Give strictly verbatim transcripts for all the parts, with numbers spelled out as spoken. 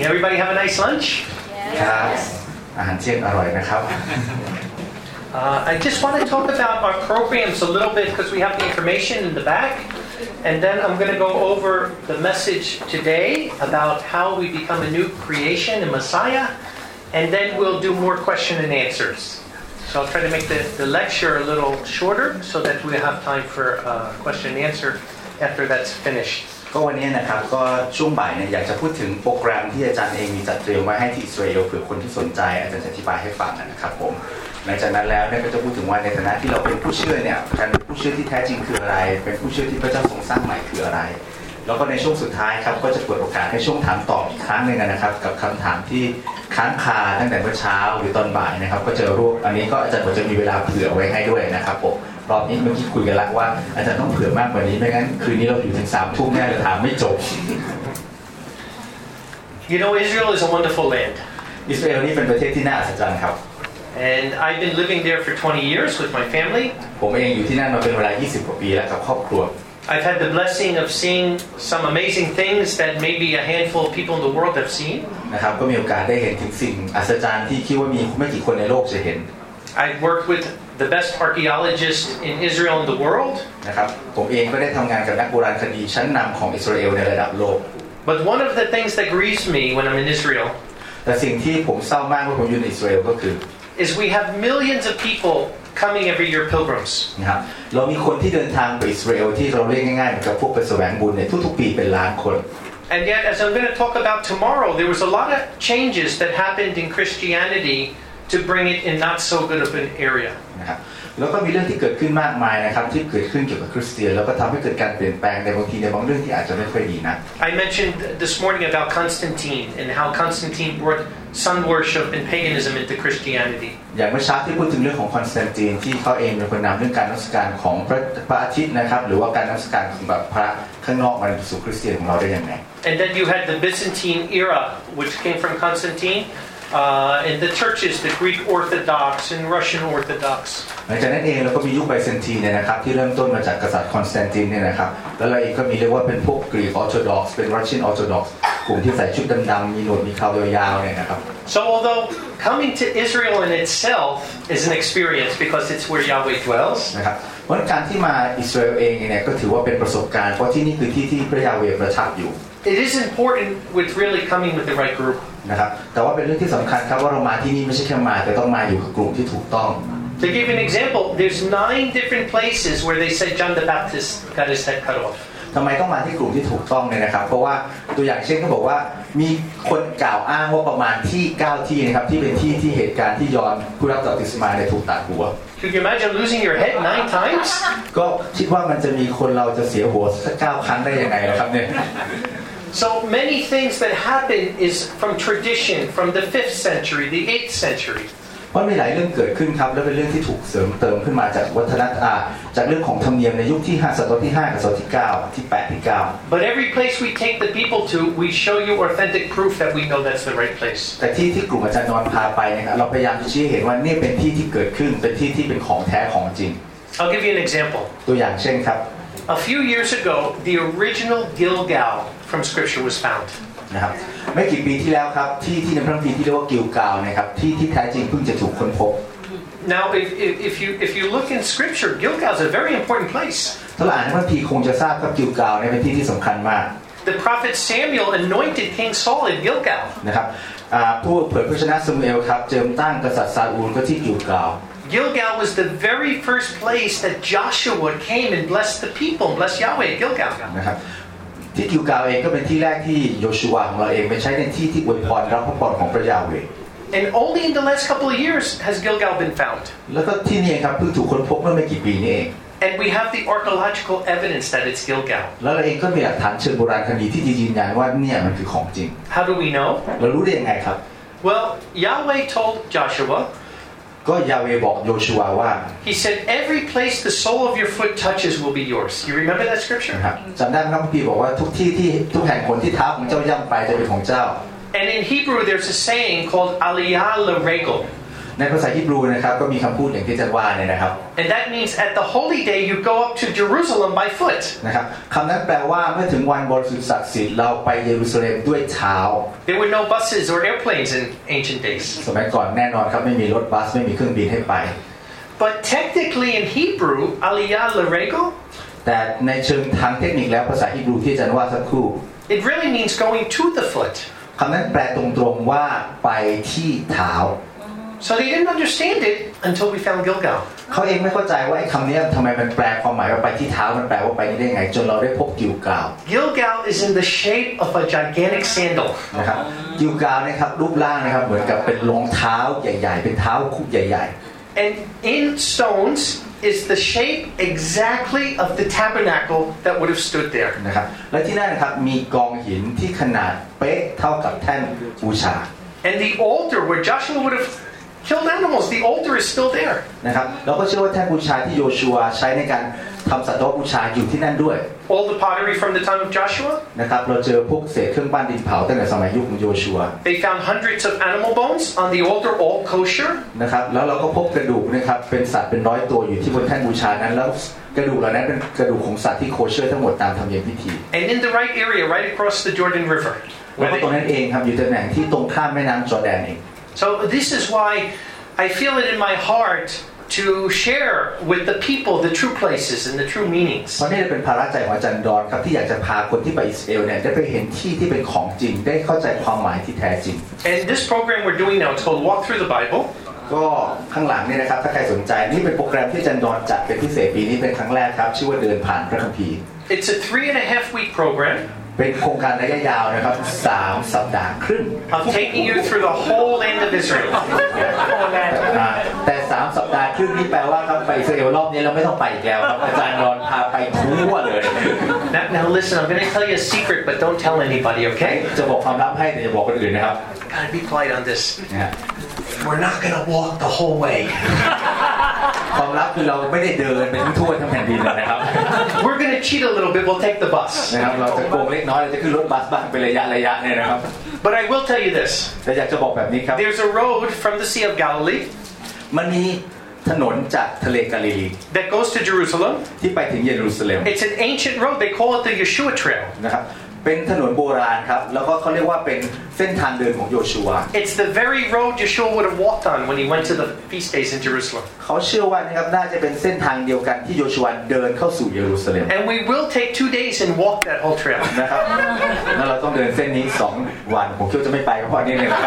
Everybody have a nice lunch? Yes. อาหารเที่ยงอร่อยนะครับ Uh, I just want to talk about our programs a little bit because we have the information in the back. And then I'm going to go over the message today about how we become a new creation in Messiah. And then we'll do more question and answers. So I'll try to make the, the lecture a little shorter so that we have time for uh, question and answer after that's finished. ก็วันนี้นะครับก็ช่วงบ่ายเนี่ยอยากจะพูดถึงโปรแกรมที่อาจารย์เองมีจัดเตรียมไว้ให้ที่อิสราเอลเผื่อคนที่สนใจอาจารย์จะอธิบายให้ฟังนะครับผมหลังจากนั้นแล้วเนี่ยก็จะพูดถึงว่าในฐานะที่เราเป็นผู้เชื่อเนี่ยการเป็นผู้เชื่อที่แท้จริงคืออะไรเป็นผู้เชื่อที่พระเจ้าทรงสร้างใหม่คืออะไรแล้วก็ในช่วงสุดท้ายครับก็จะเปิดโอกาสให้ช่วงถามตอบอีกครั้งนึงนะครับกับคำถามที่ค้างคาตั้งแต่เมื่อเช้าหรือตอนบ่ายนะครับก็จะรวบอันนี้ก็อาจารย์จะมีเวลาเผื่อไว้ให้ด้วยนะครับผมรอบนี้เมื่อกี้คุยกันแล้วว่าอาจารย์ต้องเผื่อมากกว่านี้ไม่งั้นคืนนี้เราอยู่ถึงสามทุ่มแน่เลยถามไม่จบ You know, Israel is a wonderful land. อิสราเอลนี่เป็นประเทศที่น่าอัศจรรย์ครับ And I've been living there for twenty years with my family. ผมเองอยู่ที่นั่นมาเป็นเวลายี่สิบกว่าปีแล้วกับครอบครัว I've had the blessing of seeing some amazing things that maybe a handful of people in the world have seen. นะครับก็มีโอกาสได้เห็นถึงสิ่งอัศจรรย์ที่คิดว่ามีไม่กี่คนในโลกจะเห็น I've worked with the best archaeologists in Israel and the world. นะครับผมเองก็ได้ทำงานกับนักโบราณคดีชั้นนำของอิสราเอลในระดับโลก But one of the things that grieves me when I'm in Israel แต่สิ่งที่ผมเศร้ามากเมื่อผมอยู่ในอิสราเอลก็คือ is we have millions of people coming every year pilgrims. นะครับเรามีคนที่เดินทางไปอิสราเอลที่เราเรียกง่ายๆเหมือนกับพวกไปแสวงบุญเนี่ยทุกๆปีเป็นล้านคน And yet, as I'm going to talk about tomorrow, there was a lot of changes that happened in Christianity to bring it in not so good of an area. นะครับแล้วก็มีเรื่องที่เกิดขึ้นมากมายนะครับที่เกิดขึ้นเกี่ยวกับคริสเตียนแล้วก็ทำให้เกิดการเปลี่ยนแปลงในบางทีในบางเรื่องที่อาจจะไม่ค่อยดีนะ I mentioned this morning about Constantine and how Constantine brought sun worship and paganism into Christianity. อย่างเมื่อเช้าที่พูดถึงเรื่องของคอนสแตนตินที่เขาเองเป็นคนนำเรื่องการนมัสการของพระพระอาทิตย์นะครับหรือว่าการนมัสการของแบบพระข้างนอกมาสู่คริสเตียนของเราได้ยังไง And then you had the Byzantine era, which came from Constantine. Uh, and the churches, the Greek Orthodox and Russian Orthodox. หลังจากนั้นเองเราก็มียุคไบแซนตินเนี่ยนะครับที่เริ่มต้นมาจากกษัตริย์คอนสแตนตินเนี่ยนะครับแล้วเราเองก็มีเรียกว่าเป็นพวกกรีกออร์โธดอกซ์เป็นรัสเซียนออร์โธดอกซ์กลุ่มที่ใส่ชุดดำๆมีหนวดมีเครายาวๆเนี่ยนะครับ So although coming to Israel in itself is an experience because it's where Yahweh dwells. นะครับเพราะการที่มาอิสราเอลเองเนี่ยก็ถือว่าเป็นประสบการณ์เพราะที่นี่คือที่ที่พระยาเวห์ประทับอยู่ It is important with really coming with the right group. นะครับแต่ว่าเป็นเรื่องที่สำคัญครับว่าเรามาที่นี่ไม่ใช่แค่มาแต่ต้องมาอยู่กับกลุ่มที่ถูกต้อง To give an example, there's nine different places where they said John the Baptist got his head cut off. ทำไมต้องมาที่กลุ่มที่ถูกต้องเนี่ยนะครับเพราะว่าตัวอย่างเช่นเขาบอกว่ามีคนกล่าวอ้างว่าประมาณที่เก้าที่นะครับที่เป็นที่ที่เหตุการณ์ที่ยอห์นผู้รับบัพติศมาเนี่ยถูกตัดหัว Could you imagine losing your head nine times? ก็คิดว่ามันจะมีคนเราจะเสียหัวสักเก้าครั้งได้ยังไงนะครับเนี่ย So many things that happen is from tradition, from the fifth century, the eighth century. เพราะมีหลายเรื่องเกิดขึ้นครับและเป็นเรื่องที่ถูกเสริมเติมขึ้นมาจากวัฒนธรรมจากเรื่องของธรรมเนียมในยุคที่ห้าศตวรรษที่ห้ากับศตวรรษที่เก้าที่แปดที่เก้า But every place we take the people to, we show you authentic proof that we know that's the right place. แต่ที่ที่กลุ่มอาจารย์นอนพาไปนะครับเราพยายามจะชี้เห็นว่านี่เป็นที่ที่เกิดขึ้นเป็นที่ที่เป็นของแท้ของจริง I'll give you an example. ตัวอย่างเช่นครับ A few years ago, the original Gilgal from Scripture was found. นะครับไม่กี่ปีที่แล้วครับที่ที่ในพระคัมภีร์ที่เรียกว่ากิลกาลนะครับที่ที่แท้จริงเพิ่งจะถูกค้นพบ Now, if, if, if you if you look in Scripture, Gilgal is a very important place. ถ้าเราอ่านในพระคัมภีร์คงจะทราบครับกิลกาลเนี่ยเป็นที่ที่สำคัญมาก The prophet Samuel anointed King Saul in Gilgal. นะครับผู้เผยพระชนะซามูเอลครับเจิมตั้งกษัตริย์ซาอูลก็ที่กิลกาล Gilgal was the very first place that Joshua came and blessed the people, and blessed Yahweh at Gilgal. นะครับที่กิลกาลเองก็เป็นที่แรกที่โยชูวาของเราเองไปใช้ในที่ที่อวยพรรับพระพรของพระยาเวห์ And only in the last couple of years has Gilgal been found. แล้วก็ที่นี่ครับเพิ่งถูกค้นพบเมื่อไม่กี่ปีนี้เอง And we have the archaeological evidence that it's Gilgal. แล้วเราเองก็มีหลักฐานเชิงโบราณคดีที่ยืนยันว่าเนี่ยมันคือของจริง How do we know? เรารู้ได้ยังไงครับ Well, Yahweh told Joshua. ก็ยาเวห์บอกโยชูวาว่า He said, "Every place the sole of your foot touches will be yours." You remember that scripture? ครับจำได้ไหมครับพี่บอกว่าทุกที่ที่ทุกแห่งหนที่เท้าของเจ้าย่ำไปจะเป็นของเจ้า And in Hebrew, there's a saying called Aliyah L'Regel. ในภาษาฮีบรูนะครับก็มีคำพูดอย่างที่อาจารย์ว่าเนี่ยนะครับ And that means at the holy day you go up to Jerusalem by foot. นะครับคำนั้นแปลว่าเมื่อถึงวันบริสุทธิ์ศักดิ์สิทธิ์เราไปเยรูซาเล็มด้วยเท้า There were no buses or airplanes in ancient days. สมัยก่อนแน่นอนครับไม่มีรถบัสไม่มีเครื่องบินให้ไป But technically in Hebrew, aliyah l'regel, แต่ในเชิงทางเทคนิคแล้วภาษาฮีบรูที่อาจารย์ว่าสักครู่ it really means going to the foot. คำนั้นแปลตรงๆว่าไปที่เท้า So they didn't understand it until we found Gilgal. เขาเองไม่เข้าใจว่าไอ้คำนี้ทำไมมันแปลความหมายว่าไปที่เท้ามันแปลว่าไปนี่ได้ไงจนเราได้พบกิลกาล Gilgal is in the shape of a gigantic sandal. นะครับกิลกาลนะครับรูปร่างนะครับเหมือนกับเป็นรองเท้าใหญ่ๆเป็นเท้าคู่ใหญ่ๆ And in stones is the shape exactly of the tabernacle that would have stood there. นะครับและที่นั่นนะครับมีกองหินที่ขนาดเป๊ะเท่ากับแท่นบูชา And the altar where Joshua would have killed animals, the altar is still there. นะครับเราก็เชื่อว่าแท่นบูชาที่โยชัวใช้ในการทำสัตว์บูชาอยู่ที่นั่นด้วย All the pottery from the time of Joshua. นะครับเราเจอพวกเศษเครื่องปั้นดินเผาตั้งแต่สมัยยุคของโยชัว They found hundreds of animal bones on the altar, all kosher. นะครับแล้วเราก็พบกระดูกนะครับเป็นสัตว์เป็นร้อยตัวอยู่ที่บนแท่นบูชานั้นแล้วกระดูกเหล่านั้นเป็นกระดูกของสัตว์ที่โคเชอร์ทั้งหมดตามธรรมเนียมพิธี And in the right area, right across the Jordan River. แล้วก็ตรงนั้นเองครับอยู่ตำแหน่งที่ตรงข้ามแม่น้ำจอร์แดนเอง So this is why I feel it in my heart to share with the people the true places and the true meanings. เพราะนี่เป็นภาระใจของอาจารย์ดอนครับที่อยากจะพาคนที่ไปอิสราเอลเนี่ยได้ไปเห็นที่ที่เป็นของจริงได้เข้าใจความหมายที่แท้จริง And this program we're doing now, it's called Walk Through the Bible. ก็ข้างหลังนี่นะครับถ้าใครสนใจนี่เป็นโปรแกรมที่อาจารย์ดอนจัดเป็นพิเศษปีนี้เป็นครั้งแรกครับชื่อว่าเดินผ่านพระคัมภีร์ It's a three and a half week program. เป็นโครงการระยะยาวนะครับสามสัปดาห์ครึ่ง I'm taking you through the whole land of Israel. แต่สามสัปดาห์ครึ่งนี่แปลว่าครับไปอิสราเอลรอบนี้เราไม่ต้องไปอีกแล้วครับอาจารย์ดอนพาไปทั่วเลย Now, now listen, I'm going to tell you a secret, but don't tell anybody, okay? จะบอกความลับให้แต่อย่าบอกคนอื่นนะครับ Gotta be polite on this. We're not going to walk the whole way. ความลับคือเราไม่ได้เดินไปทั่วทั้งแผ่นดินเลยนะครับ We're going to cheat a little bit. We'll take the bus. นะครับเราจะโกงเล็กน้อยเราจะขึ้นรถบัสบ้างเป็นระยะระยะเนี่ยนะครับ But I will tell you this. แต่อยากจะบอกแบบนี้ครับ There's a road from the Sea of Galilee มันมีถนนจากทะเลกาลิลี that goes to Jerusalem. ที่ไปถึงเยรูซาเล็ม It's an ancient road. They call it the Yeshua Trail. นะครับเป็นถนนโบราณครับแล้วก็เขาเรียกว่าเป็นเส้นทางเดินของโยชัว It's the very road Yeshua would have walked on when he went to the feast days in Jerusalem. เขาเชื่อว่านะครับน่าจะเป็นเส้นทางเดียวกันที่โยชัวเดินเข้าสู่เยรูซาเล็ม And we will take two days and walk that whole trail. นะครับแล้วเราต้องเดินเส้นนี้สองวันผมคิดว่าจะไม่ไปเพราะนี่เลยนะครับ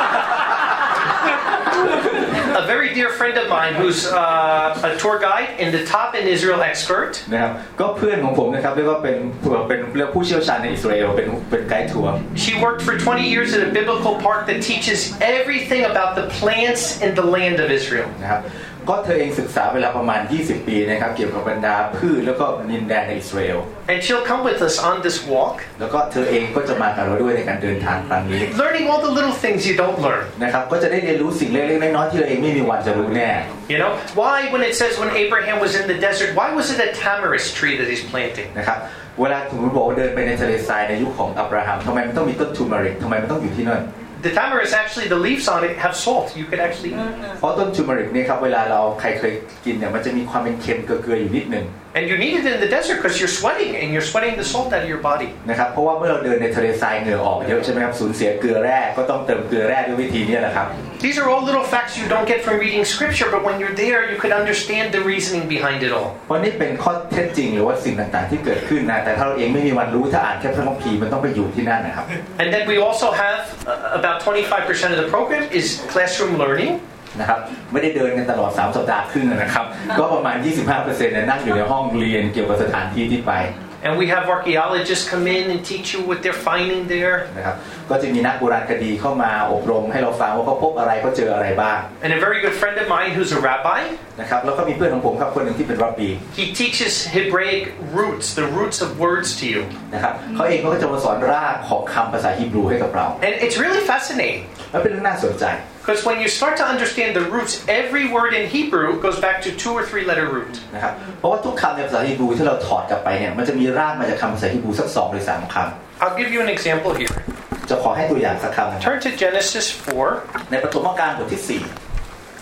A very dear friend of mine who's uh, a tour guide in the top in Israel expert. นะครับก็เพื่อนของผมนะครับเรียกว่าเป็นเป็นเรียกผู้เชี่ยวชาญในอิสราเอลเป็นเป็นไกด์ทัวร์ She worked for twenty years at a biblical park that teaches everything about the plants in the land of Israel. นะครับก็เธอเองศึกษาเวลาประมาณยี่สิบปีนะครับเกี่ยวกับบรรดาพืชแล้วก็ดินแดนในอิสราเอล And she'll come with us on this walk. แล้วก็เธอเองก็จะมากับเราด้วยในการเดินทางครั้งนี้ Learning all the little things you don't learn. นะครับก็จะได้เรียนรู้สิ่งเล็กๆน้อยๆที่เราเองไม่มีวันจะรู้แน่ You know, why when it says when Abraham was in the desert, why was it a tamarisk tree that he's planting? นะครับเวลาถึงบอกว่าเดินไปในทะเลทรายในยุคของอับราฮัมทำไมมันต้องมีต้นทูมาริกทำไมมันต้องอยู่ที่นั่น The tamarisk, actually, the leaves on it have salt. You could actually eat. เพราะต้นทูมาริกเนี่ยครับเวลาเราใครเคยกินเนี่ยมันจะมีความเป็นเค็มเกลือๆอยู่นิดนึง And you need it in the desert because you're sweating and you're sweating the salt out of your body. นะครับเพราะว่าเมื่อเราเดินในทะเลทรายเหงื่อออกเยอะใช่ไหมครับสูญเสียเกลือแร่ก็ต้องเติมเกลือแร่ด้วยวิธีนี้แหละครับ These are all little facts you don't get from reading scripture, but when you're there, you could understand the reasoning behind it all. เพราะนี่เป็นข้อเท็จจริงหรือว่าสิ่งต่างๆที่เกิดขึ้นนะแต่ถ้าเราเองไม่มีวันรู้ถ้าอ่านแค่พระคัมภีร์มันต้องไปอยู่ที่นั่นนะครับ And then we also have uh, about twenty-five percent of the program is classroom learning. นะครับไม่ได้เดินกันตลอดสามสัปดาห์ครึ่งนะครับก็ประมาณ ยี่สิบห้าเปอร์เซ็นต์ เนี่ยนั่งอยู่ในห้องเรียนเกี่ยวกับสถานที่ที่ไป And we have archaeologists come in and teach you what they're finding there. นะครับก็จะมีนักโบราณคดีเข้ามาอบรมให้เราฟังว่าเขาพบอะไรเขาเจออะไรบ้าง And a very good friend of mine who's a rabbi. นะครับแล้วก็มีเพื่อนของผมครับคนหนึ่งที่เป็นรับบี He teaches Hebraic roots, the roots of words to you. นะครับเขาเองก็จะมาสอนรากของคำภาษาฮีบรูให้กับเรา And it's really fascinating. และเป็นเรื่องน่าสนใจ Because when you start to understand the roots, every word in Hebrew goes back to two or three letter root. นะครับเพราะว่าทุกคำในภาษาฮีบรูที่เราถอดกลับไปเนี่ยมันจะมีรากมาจากคำภาษาฮีบรูสักสองหรือสามคำ I'll give you an example here. จะขอให้ตัวอย่างสักคำ Turn to Genesis four. ในปฐมกาลบทที่สี่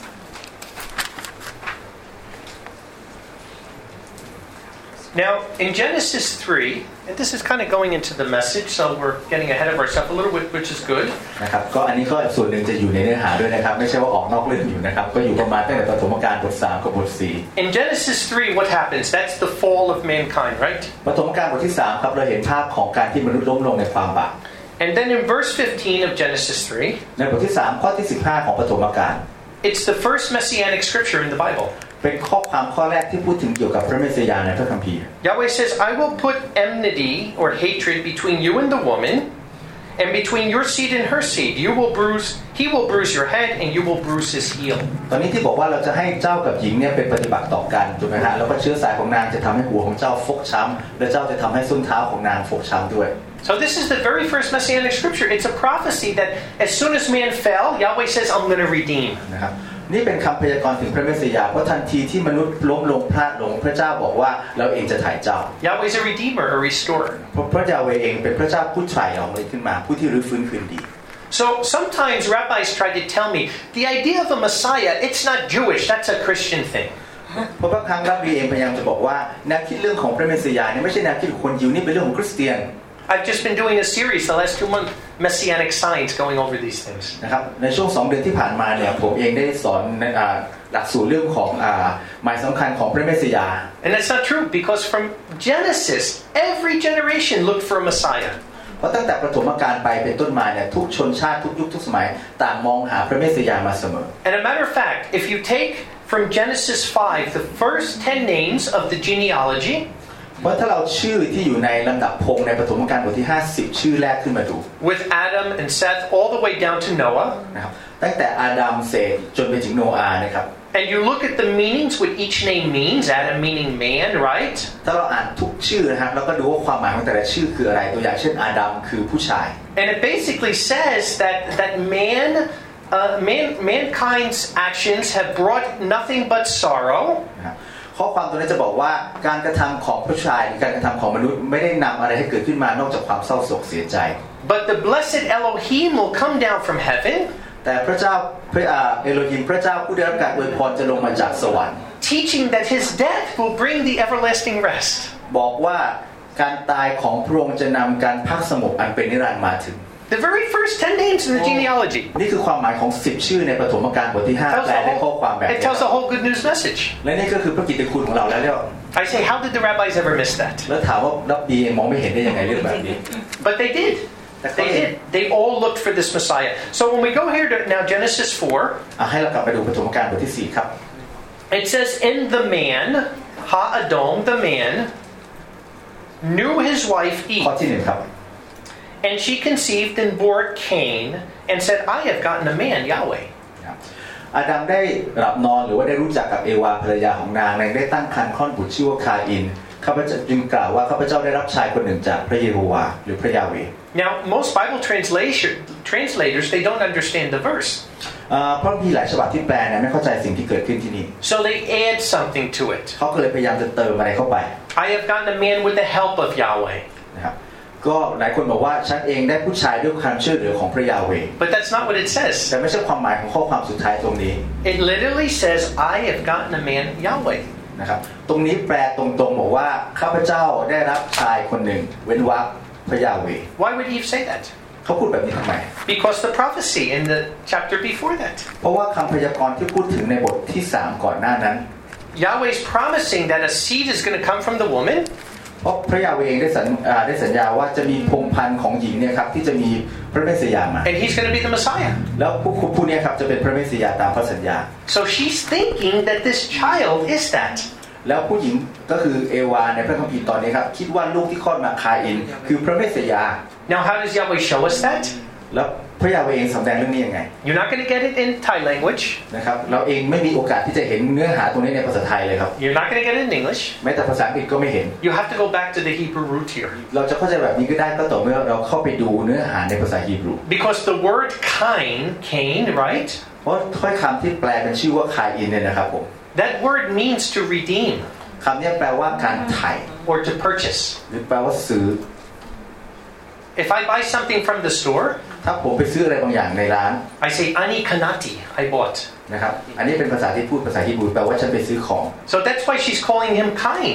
Now, in Genesis three, and this is kind of going into the message, so we're getting ahead of ourselves a little bit, which is good. นะครับก็อันนี้ก็ส่วนหนึ่งจะอยู่ในเนื้อหาด้วยนะครับไม่ใช่ว่าออกนอกเรื่องอยู่นะครับก็อยู่ประมาณตั้งแต่ปฐมกาลบทสามกับบทสี่ In Genesis three, what happens? That's the fall of mankind, right? ปฐมกาลบทที่สามครับเราเห็นภาพของการที่มนุษย์ล้มลงในความบาป And then in verse fifteen of Genesis three, ในบทที่สามข้อที่สิบห้าของปฐมกาล it's the first messianic scripture in the Bible. เป็นข้อความข้อแรกที่พูดถึงเกี่ยวกับพระเมสสิยาในพระคัมภีร์ Yahweh says, I will put enmity or hatred between you and the woman, and between your seed and her seed. You will bruise, he will bruise your head, and you will bruise his heel. ตอนนี้ที่บอกว่าเราจะให้เจ้ากับหญิงเนี่ยเป็นปฏิบัติต่อกันถูกไหมฮะแล้วก็เชื้อสายของนางจะทำให้หัวของเจ้าฟกช้ำและเจ้าจะทำให้ส้นเท้าของนางฟกช้ำด้วย So this is the very first messianic scripture. It's a prophecy that as soon as man fell, Yahweh says, I'm going to redeem. นะครับนี่เป็นคำพยากรณ์ถึงพระเมสสิยาเพราะทันทีที่มนุษย์ล้มลงพลาดลงพระเจ้าบอกว่าเราเองจะไถ่เจ้า Yahweh is a redeemer, a restorer. เพราะพระยาเวห์เองเป็นพระเจ้าผู้ไถ่เราเลยขึ้นมาผู้ที่รื้อฟื้นคืนดี So sometimes rabbis try to tell me the idea of a Messiah, it's not Jewish, that's a Christian thing. เพราะบางครั้งรับบีเองพยายามจะบอกว่าแนวคิดเรื่องของพระเมสสิยาเนี่ยไม่ใช่แนวคิดของคนยิวนี่เป็นเรื่องของคริสเตียน I've just been doing a series the last two months, Messianic Science, going over these things. นะครับในช่วงสองเดือนที่ผ่านมาเนี่ยผมเองได้สอนหลักสูตรเรื่องของหมายสำคัญของพระเมสสิยา And that's not true because from Genesis, every generation looked for a Messiah. เพราะตั้งแต่ปฐมกาลไปเป็นต้นมาเนี่ยทุกชนชาติทุกยุคทุกสมัยต่างมองหาพระเมสสิยามาเสมอ And a matter of fact, if you take from Genesis five the first ten names of the genealogy, เพราะถ้าเราชื่อที่อยู่ในลำดับพงในปฐมกาลบทที่ห้าสิบชื่อแรกขึ้นมาดู with Adam and Seth all the way down to Noah, นะครับตั้งแต่อาดัมเสธจนไปถึงโนอาห์นะครับ and you look at the meanings what each name means, Adam meaning man, right? ถ้าเราอ่านทุกชื่อนะครับแล้วก็ดูว่าความหมายของแต่ละชื่อคืออะไรตัวอย่างเช่นอาดัมคือผู้ชาย And it basically says that that man, uh, man mankind's actions have brought nothing but sorrow. นะครับข้อความตัวนี้จะบอกว่าการกระทำของผู้ชายหรือการกระทำของมนุษย์ไม่ได้นำอะไรให้เกิดขึ้นมานอกจากความเศร้าโศกเสียใจ But the blessed Elohim will come down from heaven, แต่พระเจ้าพระเอโลฮิมพระเจ้าผู้ได้รับการอวยพรจะลงมาจากสวรรค์ teaching that his death will bring the everlasting rest. บอกว่าการตายของพระองค์จะนำการพักสงบอันเป็นนิรันดร์มาถึง The very first ten names in the genealogy. นี่คือความหมายของสิบชื่อในปฐมกาลบทที่ห้าแปลได้ข้อความแบบนี้ It tells the whole good news message. และนี่ก็คือพระกิตติคุณของเราแล้วเนี่ย I say, how did the rabbis ever miss that? แล้วถามว่ารับบีเองมองไม่เห็นได้ยังไงเรื่องแบบนี้ But they did. They did. They all looked for this Messiah. So when we go here to now Genesis four, ให้เรากลับไปดูปฐมกาลบทที่สี่ครับ it says, "In the man, Ha-Adom, the man, knew his wife ข้อ Eve, ที่หนึ่งครับ and she conceived and bore Cain, and said, I have gotten a man, Yahweh." อาดัมได้หลับนอนหรือว่าได้รู้จักกับเอวาภรรยาของนางนางได้ตั้งครรภ์คลอดบุตรชื่อว่าคาอินข้าพเจ้าจึงกล่าวว่าข้าพเจ้าได้รับชายคนหนึ่งจากพระเยโฮวาหรือพระยาเวห์ Now, most Bible translation, translators, they don't understand the verse. เพราะมีหลายฉบับที่แปลเนี่ยไม่เข้าใจสิ่งที่เกิดขึ้นที่นี่ So they add something to it. เขาก็เลยพยายามจะเติมอะไรเข้าไป I have gotten a man with the help of Yahweh. นะครับก็หลายคนบอกว่าฉันเองได้ผู้ชายด้วยความช่วยเหลือของพระยาเวห์ But that's not what it says. แต่ไม่ใช่ความหมายของข้อความสุดท้ายตรงนี้ It literally says, I have gotten a man, Yahweh. นะครับตรงนี้แปลตรงๆบอกว่าข้าพเจ้าได้รับชายคนหนึ่งเว้นวรรคพระยาเวห์ Why would Eve say that? เขาพูดแบบนี้ทำไม Because the prophecy in the chapter before that. เพราะว่าคำพยากรณ์ที่พูดถึงในบทที่สามก่อนหน้านั้น Yahweh's promising that a seed is going to come from the woman. เพราะพระยาเวห์เองได้สัญได้สัญญาว่าจะมีพงศ์พันธุ์ของหญิงเนี่ยครับที่จะมีพระเมสสิยามา And he's going to be the Messiah. แล้วผู้ผู้นี้ครับจะเป็นพระเมสสิยาตามพระสัญญา So she's thinking that this child is that. แล้วผู้หญิงก็คือเอวาในพระคัมภีร์ตอนนี้ครับคิดว่าลูกที่คลอดมาคาอินคือพระเมสสิยา Now how does Yahweh show us that? แล้วพระยาเวห์เองแสดงเรื่องนี้ยังไง You're not going to get it in Thai language. นะครับเราเองไม่มีโอกาสที่จะเห็นเนื้อหาตรงนี้ในภาษาไทยเลยครับ You're not going to get it in English. แม้แต่ภาษาอังกฤษก็ไม่เห็น You have to go back to the Hebrew root here. เราจะเข้าใจแบบนี้ก็ได้ก็ต่อเมื่อเราเข้าไปดูเนื้อหาในภาษาฮีบรู Because the word Cain, Cain, right? เพราะถ้อยคำที่แปลเป็นชื่อว่าคาอินเนี่ยนะครับผม That word means to redeem. คำนี้แปลว่าการไถ่ Or to purchase. หรือแปลว่าซื้อ If I buy something from the store, ถ้าผมไปซื้ออะไรบางอย่างในร้าน I say ani kanati, I bought. นะครับอันนี้เป็นภาษาที่พูดภาษาฮีบรูแปลว่าฉันไปซื้อของ So that's why she's calling him Cain.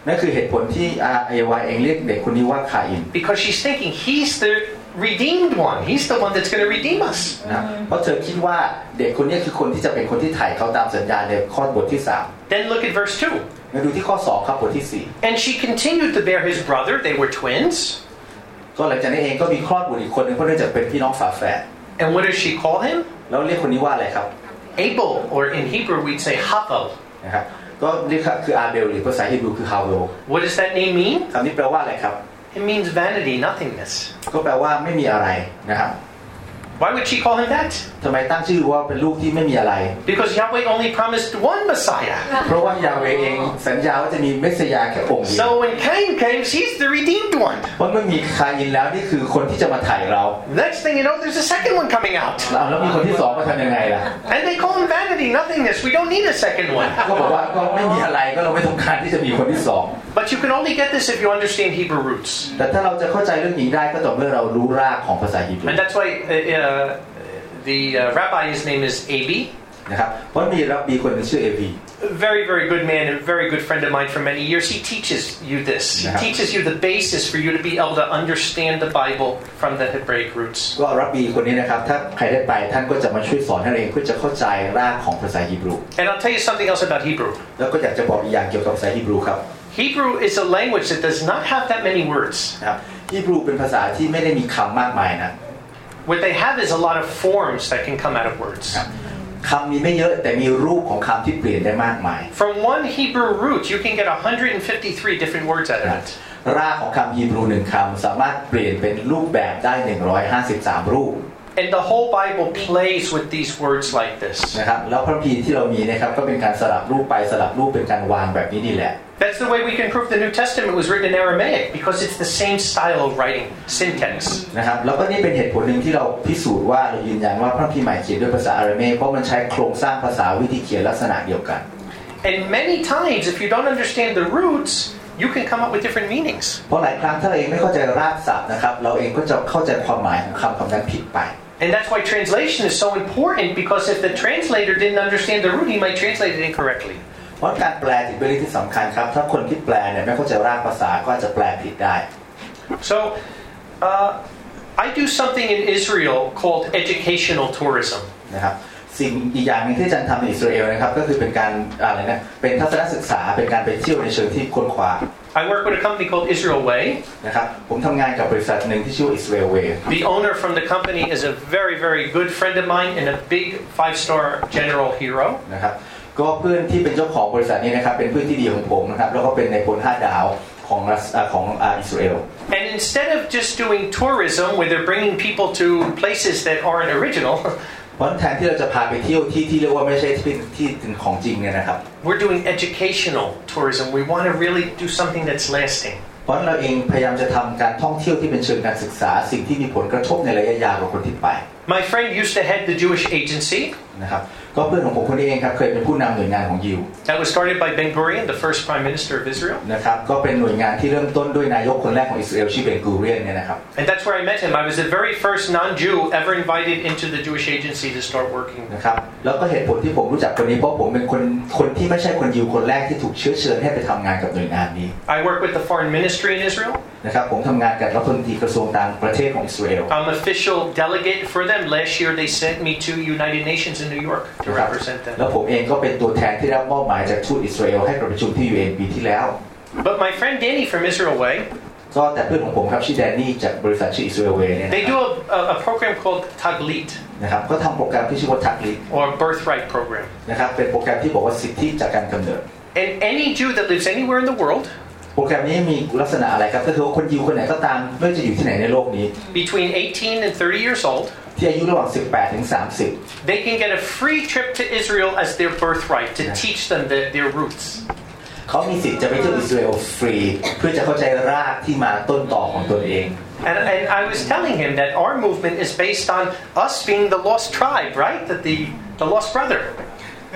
นั่นคือเหตุผลที่เอวาเองเรียกเด็กคนนี้ว่าคาอิน because she's thinking he's the redeemed one. He's the one that's going to redeem us. นะเพราะเธอคิดว่าเด็กคนนี้คือคนที่จะเป็นคนที่ไถ่เขาตามสัญญาในข้อบทที่สาม Then look at verse two. มาดูที่ข้อสองครับบทที่สี่ And she continued to bear his brother. They were twins. ก็หลังจากนี้เองก็มีคลอดบุตรอีกคนนึงเพราะเนื่องจากเป็นพี่น้องฝาแฝด And what does she call him? แล้วเรียกคนนี้ว่าอะไรครับ Abel, or in Hebrew we'd say Havel. นะครับก็เรียกคืออาเบลหรือภาษาฮีบรูคือฮาเวล What does that name mean? คำนี้แปลว่าอะไรครับ It means vanity, nothingness. ก็แปลว่าไม่มีอะไรนะครับ Why would she call him that? ทำไมตั้งชื่อว่าเป็นลูกที่ไม่มีอะไร Because Yahweh only promised one Messiah. เพราะว่ายาเวเองสัญญาว่าจะมีเมสสิยาแค่องค์เดียว So when Cain came, he's the redeemed one. เพราะเมื่อมีคายินแล้วนี่คือคนที่จะมาไถ่เรา Next thing you know, there's a second one coming out. แล้วมีคนที่สองมาทำยังไงล่ะ And they call him vanity, nothingness. We don't need a second one. ก็บอกว่าก็ไม่มีอะไรก็เราไม่ต้องการที่จะมีคนที่สอง But you can only get this if you understand Hebrew roots. แต่ถ้าเราจะเข้าใจเรื่องนี้ได้ก็ต่อเมื่อเรารู้รากของภาษาฮีบรู And that's why uh, uh, the uh, rabbi, his name is Abi. นะครับเพราะมีรับบีคนนึงชื่อเอบี Very, very good man and very good friend of mine for many years. He teaches you this. He teaches you the basis for you to be able to understand the Bible from the Hebraic roots. ก็รับบีคนนี้นะครับถ้าใครได้ไปท่านก็จะมาช่วยสอนท่านเองเพื่อจะเข้าใจรากของภาษาฮีบรู And I'll tell you something else about Hebrew. แล้วก็อยากจะบอกอีกอย่างเกี่ยวกับภาษาฮีบรูครับ Hebrew is a language that does not have that many words. นะครับฮีบรูเป็นภาษาที่ไม่ได้มีคำมากมายนะ What they have is a lot of forms that can come out of words. คำมีไม่เยอะแต่มีรูปของคำที่เปลี่ยนได้มากมาย From one Hebrew root, you can get one hundred fifty-three different words out of it. รากของคำฮีบรูหนึ่งคำสามารถเปลี่ยนเป็นรูปแบบได้หนึ่งร้อยห้าสิบสามรูป And the whole Bible plays with these words like this. นะครับแล้วพระคัมภีร์ที่เรามีนะครับก็เป็นการสลับรูปไปสลับรูปเป็นการวางแบบนี้นี่แหละ That's the way we can prove the New Testament was written in Aramaic, because it's the same style of writing, syntax. นะครับแล้วก็นี่เป็นเหตุผลหนึ่งที่เราพิสูจน์ว่าเรายืนยันว่าพระคัมภีร์ใหม่เขียนด้วยภาษาอาหรัยเพราะมันใช้โครงสร้างภาษาวิธีเขียนลักษณะเดียวกัน And many times, if you don't understand the roots, you can come up with different meanings. เพราะหลายครั้งถ้าเราเองไม่เข้าใจรากศัพท์นะครับเราเองก็จะเข้าใจความหมายของคำคำนั้นผิดไป And that's why translation is so important, because if the translator didn't understand the root, he might translate it incorrectly. เพราะการแปลถึงเป็นเรื่องที่สำคัญครับถ้าคนที่แปลเนี่ยไม่เข้าใจรากภาษาก็อาจจะแปลผิดได้ So, uh, I do something in Israel called educational tourism. นะครับสิ่งอีกอย่างนึงที่อาจารย์ทำในอิสราเอลนะครับก็คือเป็นการอะไรนะเป็นทัศนศึกษาเป็นการไปเที่ยวในเชิงที่ค้นคว้า I work with a company called Israel Way. นะครับผมทำงานกับบริษัทหนึ่งที่ชื่อว่า Israel Way. The owner from the company is a very, very good friend of mine and a big five-star general hero. นะครับก็เพื่อนที่เป็นเจ้าของบริษัทนี้นะครับเป็นเพื่อนที่ดีของผมนะครับแล้วก็เป็นในพลห้าดาวของของอิสราเอล And instead of just doing tourism where they're bringing people to places that aren't original, เพราะแทนที่เราจะพาไปเที่ยวที่ที่เรียกว่าไม่ใช่ที่ที่เป็นของจริงเนี่ยนะครับ we're doing educational tourism. We want to really do something that's lasting. เพราะเราเองพยายามจะทำการท่องเที่ยวที่เป็นเชิงการศึกษาสิ่งที่มีผลกระทบในระยะยาวกับคนที่ไป My friend used to head the Jewish agency. นะครับก็เพื่อนของผมคนนี้เองครับเคยเป็นผู้นำหน่วยงานของยิว That was started by Ben Gurion, the first prime minister of Israel. นะครับก็เป็นหน่วยงานที่เริ่มต้นด้วยนายกคนแรกของอิสราเอลชื่อเบนกูเรียนเนี่ยนะครับ And that's where I met him. I was the very first non-Jew ever invited into the Jewish agency to start working. นะครับแล้วก็เหตุผลที่ผมรู้จักคนนี้เพราะผมเป็นคนคนที่ไม่ใช่คนยิวคนแรกที่ถูกเชื้อเชิญให้ไปทำงานกับหน่วยงานนี้ I work with the foreign ministry in Israel. นะครับผมทำงานกับรัฐมนตรีกระทรวงต่างประเทศของอิสราเอล I'm official delegate for them. Last year they sent me to United Nations in New York to represent them. แล้วผมเองก็เป็นตัวแทนที่รับมอบหมายจากทูตอิสราเอลให้ประชุมที่ ยู เอ็น ปีที่แล้ว But my friend Danny from Israel Way, ก็แต่เพื่อนของผมครับชื่อแดนนี่จากบริษัทชื่อ Israel Way เนี่ย they do a, a, a program called Taglit, นะครับก็ทำโปรแกรมที่ชื่อว่าทักลิต or birthright program. นะครับเป็นโปรแกรมที่บอกว่าสิทธิจากการกำเนิด And any Jew that lives anywhere in the world, โปรแกรมนี้มีลักษณะอะไรครับก็คือว่าคนยิวคนไหนก็ตามไม่ว่าจะอยู่ที่ไหนในโลกนี้ between eighteen and thirty years old, ที่อายุระหว่างสิบแปดถึงสามสิบ they can get a free trip to Israel as their birthright to teach them the, their roots. เขามีสิทธิ์จะไปเที่ยวอิสราเอลฟรีเพื่อจะเข้าใจรากที่มาต้นต่อของตนเอง And, and I was telling him that our movement is based on us being the lost tribe, right? That the the lost brother.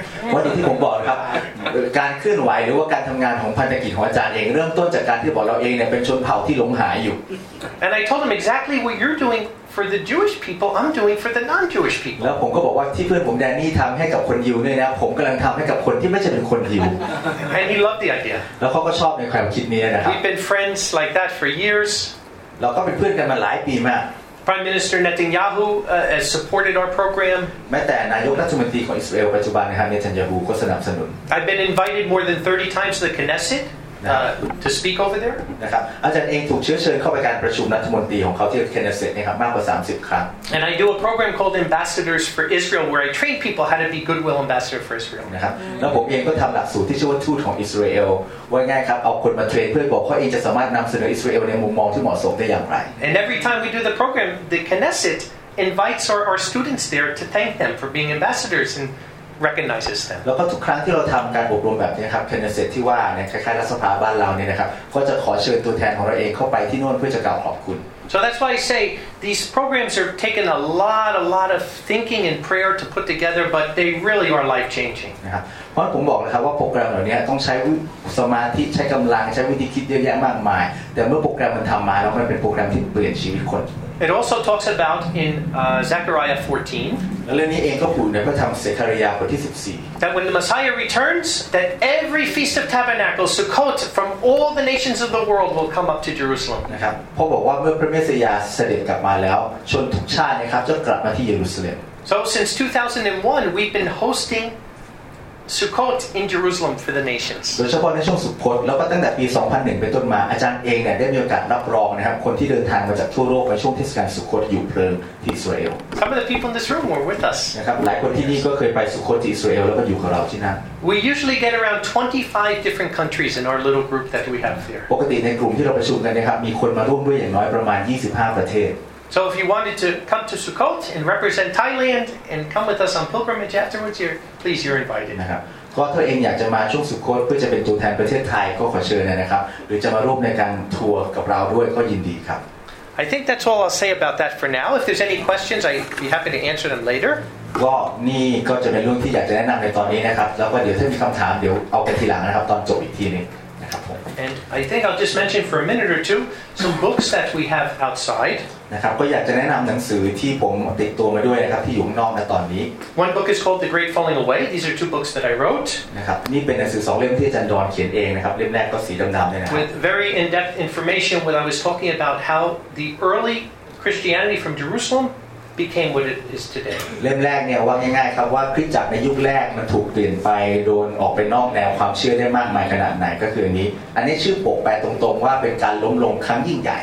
เพราะอย่างที่ผมบอกนะครับการเคลื่อนไหวหรือว่าการทำงานของพันธกิจของอาจารย์เองเริ่มต้นจากการที่บอกเราเองเนี่ยเป็นชนเผ่าที่หลงหายอยู่ And I told him exactly what you're doing for the Jewish people, I'm doing for the non-Jewish people. แล้วผมก็บอกว่าที่เพื่อนผมแดนนี่ทำให้กับคนยิวเนี่ยนะผมกำลังทำให้กับคนที่ไม่ใช่เป็นคนยิว And he loved the idea. แล้วเขาก็ชอบในความคิดนี้นะครับ We've been friends like that for years. เราก็เป็นเพื่อนกันมาหลายปีมาก Prime Minister Netanyahu uh, has supported our program. แม้แต่นายกรัฐมนตรีของอิสราเอลปัจจุบันนะครับเนทันยาฮูก็สนับสนุน I've been invited more than thirty times to the Knesset uh, to speak over there. นะครับอาจารย์เองถูกเชื้อเชิญเข้าไปการประชุมรัฐมนตรีของเขาที่เคนเนสเซตนะครับมากกว่าสามสิบครั้ง And I do a program called Ambassadors for Israel where I train people how to be goodwill ambassador for Israel. นะครับแล้วผมเองก็ทำหลักสูตรที่ชื่อว่าทูตของอิสราเอลว่าง่ายครับเอาคนมาเทรนเพื่อบอกเขาเองจะสามารถนำเสนออิสราเอลในมุมมองที่เหมาะสมได้อย่างไร And every time we do the program, the Knesset invites our, our students there to thank them for being ambassadors and recognizes them. แล้วก็ทุกครั้งที่เราทำการอบรมแบบนี้ครับเคนเนสเซตที่ว่าเนี่ยคล้ายๆรัฐสภาบ้านเราเนี่ยนะครับก็จะขอเชิญตัวแทนของเราเองเข้าไปที่โน่นเพื่อจะกล่าวขอบคุณ So that's why I say these programs are taking a lot, a lot of thinking and prayer to put together, but they really are life-changing. นะครับเพราะผมบอกนะครับว่าโปรแกรมเหล่านี้ต้องใช้สมาธิใช้กำลังใช้วิธีคิดเยอะแยะมากมายแต่เมื่อโปรแกรมมันทำมาแล้วมันเป็นโปรแกรมที่เปลี่ยนชีวิตคน It also talks about in uh, Zechariah fourteen แล้วเรื่องนี้เองก็พูดในพระธรรมเซคาริยาบทที่สิบสี่ that when the Messiah returns, that every Feast of Tabernacles, Sukkot, from all the nations of the world will come up to Jerusalem. นะครับเพราะบอกว่าเมื่อพระเมสสิยาเสด็จกลับมาแล้วชนทุกชาตินะครับจะกลับมาที่เยรูซาเล็ม So since two thousand one, we've been hosting Sukkot in Jerusalem for the nations. โดยเฉพาะในช่วงสุคตแล้วก็ตั้งแต่ปี สองพันหนึ่ง เป็นต้นมาอาจารย์เองเนี่ยได้มีโอกาสรับรองนะครับคนที่เดินทางมาจากทั่วโลกในช่วงเทศกาลสุคตอยู่เพลิงที่อิสราเอล Some of the people in this room were with us. นะครับหลายคนที่นี่ก็เคยไปสุคตที่อิสราเอลแล้วก็อยู่กับเราที่นั่น We usually get around twenty-five different countries in our little group that we have there. ปกติในกลุ่มที่เราประชุมกันนะครับมีคนมาร่วมด้วยอย่างน้อยประมาณยี่สิบห้าประเทศ So if you wanted to come to Sukkot and represent Thailand and come with us on pilgrimage afterwards, you're, please, you're invited. นะครับก็ถ้าเองอยากจะมาช่วงสุคตเพื่อจะเป็นตัวแทนประเทศไทยก็ขอเชิญนะครับหรือจะมาร่วมในการทัวร์กับเราด้วยก็ยินดีครับ I think that's all I'll say about that for now. If there's any questions, I'd be happy to answer them later. ก็นี่ก็จะเป็นเรื่องที่อยากจะแนะนำในตอนนี้นะครับแล้วก็เดี๋ยวถ้ามีคำถามเดี๋ยวเอาไปทีหลังนะครับตอนจบอีกทีนึงนะครับผม And I think I'll just mention for a minute or two some books that we have outside. นะครับก็อยากจะแนะนำหนังสือที่ผมติดตัวมาด้วยนะครับที่อยู่ข้างนอกในตอนนี้ One book is called The Great Falling Away. These are two books that I wrote. นะครับนี่เป็นหนังสือสองเล่มที่อาจารย์ดอนเขียนเองนะครับเล่มแรกก็สีดำๆเลยนะครับ With very in-depth information when I was talking about how the early Christianity from Jerusalem became what it is today. เล่มแรกเนี่ยว่าง่ายๆครับว่าคริสตจักรในยุคแรกมันถูกเปลี่ยนไปโดนออกไปนอกแนวความเชื่อได้มากมายขนาดไหนก็คืออันนี้อันนี้ชื่อปกแปลตรงๆว่าเป็นการล้มลงครั้งยิ่งใหญ่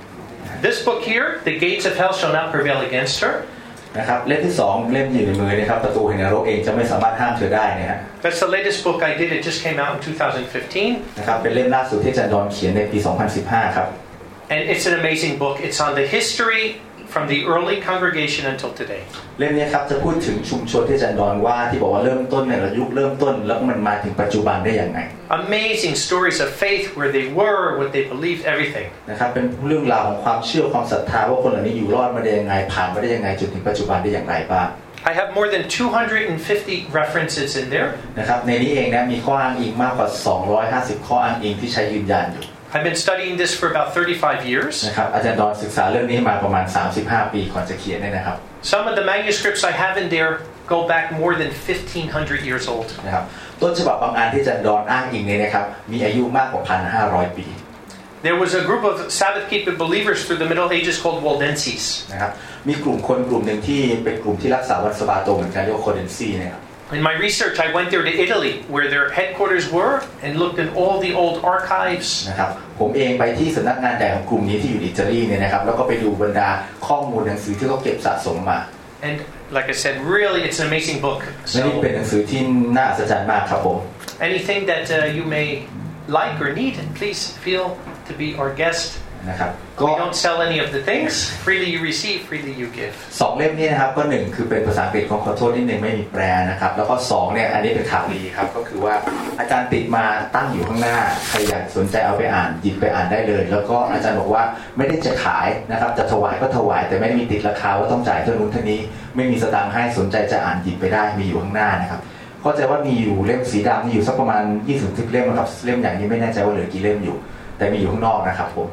This book here, The Gates of Hell Shall Not Prevail Against Her. นะครับเล่มที่สองเล่มอยู่ในมือนะครับประตูแห่งนรกเองจะไม่สามารถห้ามเธอได้นะฮะ That's the latest book I did. It just came out in two thousand fifteen. นะครับเป็นเล่มล่าสุดที่อาจารย์ดอนเขียนในปีสองพันสิบห้าครับ And it's an amazing book. It's on the history from the early congregation until today. เล่มนี้ครับจะพูดถึงชุมชนที่อาจารย์ดอนว่าที่บอกว่าเริ่มต้นในยุคเริ่มต้นแล้วมันมาถึงปัจจุบันได้อย่างไร Amazing stories of faith, where they were, what they believed, everything. นะครับเป็นเรื่องราวของความเชื่อความศรัทธาว่าคนเหล่านี้อยู่รอดมาได้ยังไงผ่านมาได้ยังไงจนถึงปัจจุบันได้อย่างไรบ้าง I have more than two hundred fifty references in there. นะครับในนี้เองนะมีข้ออ้างอิงมากกว่าสองร้อยห้าสิบข้ออ้างอิงที่ใช้ยืนยันอยู่ I've been studying this for about thirty-five years. นะครับอาจารย์ดอนศึกษาเรื่องนี้มาประมาณสามสิบห้าปีก่อนจะเขียนเนี่ยนะครับ Some of the manuscripts I have in there go back more than fifteen hundred years old. นะครับต้นฉบับบางอันที่อาจารย์ดอนอ้างอิงเนี่ยนะครับมีอายุมากกว่า หนึ่งพันห้าร้อย ปี There was a group of Sabbath-keeping believers through the Middle Ages called Waldenses. นะครับมีกลุ่มคนกลุ่มหนึ่งที่เป็นกลุ่มที่รักษาวันสะบาโตเหมือนกันเรียกว่าโคเดนซีนะครับ In my research, I went there to Italy, where their headquarters were, and looked at all the old archives. นะครับผมเองไปที่สำนักงานใหญ่ของกลุ่มนี้ที่อยู่อิตาลีเนี่ยนะครับแล้วก็ไปดูบรรดาข้อมูลหนังสือที่เขาเก็บสะสมมา And like I said, really, it's an amazing book. และนี่เป็นหนังสือที่น่าอัศจรรย์มากครับผม Anything that uh, you may like or need, please feel to be our guest. นะครับ We don't sell any of the things. Freely you receive, freely you give. สองเล่มนี้นะครับก็หนึ่งคือเป็นภาษาอังกฤษของขอโทษนิดนึงไม่มีแปลนะครับแล้วก็สองเนี่ยอันนี้เป็นข่าวดีครับก็คือว่าอาจารย์ติดมาตั้งอยู่ข้างหน้าใครอยากสนใจเอาไปอ่านหยิบไปอ่านได้เลยแล้วก็อาจารย์บอกว่าไม่ได้จะขายนะครับจะถวายก็ถวายแต่ไม่ได้มีติดราคาว่าต้องจ่ายเท่านู้นเท่านี้ไม่มีสตางค์ให้สนใจจะอ่านหยิบไปได้มีอยู่ข้างหน้านะครับขเข้าใจว่ามีอยู่เล่มสีดำมีอยู่สักประมาณยี่สิบเล่มนะครับเล่มอย่างนี้ไม่แน่ใจว่าเหลือกี่เล่มอยู่แต่มีอยู่ข้างนอกนะครับผม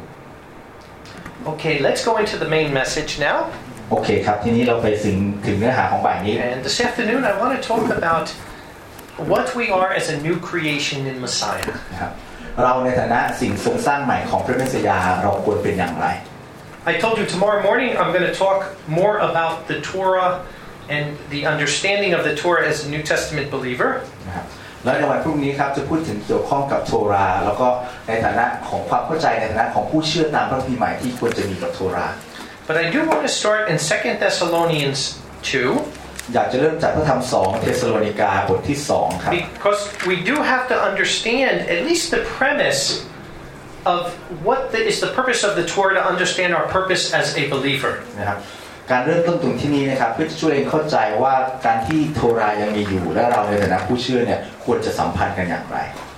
Okay, let's go into the main message now. โอเคครับทีนี้เราไปถึงถึงเนื้อหาของบ่ายนี้ And this afternoon I want to talk about what we are as a new creation in Messiah. นะครับเราในฐานะสิ่งทรงสร้างใหม่ของพระเมสสิยาเราควรเป็นอย่างไร I told you tomorrow morning I'm going to talk more about the Torah and the understanding of the Torah as a New Testament believer. นะครับแล้วในวันพรุ่งนี้ครับจะพูดถึงเกี่ยวข้องกับโทราแล้วก็ในฐานะของความเข้าใจในฐานะของผู้เชื่อตามพระคัมภีร์ใหม่ที่ควรจะมีกับโทรา But I do want to start in Second Thessalonians two. อยากจะเริ่มจากพระธรรมสองเทสโลนิกาบทที่สองครับ Because we do have to understand at least the premise of what the, is the purpose of the Torah to understand our purpose as a believer. นะครับการเริ่มต้นตรงที่นี้นะครับเพื่อจะช่วยเข้าใจว่าการที่โทรายังมีอยู่และเราในฐานะผู้เชื่อเนี่ยควรจะสัมพันธ์กันอย่างไร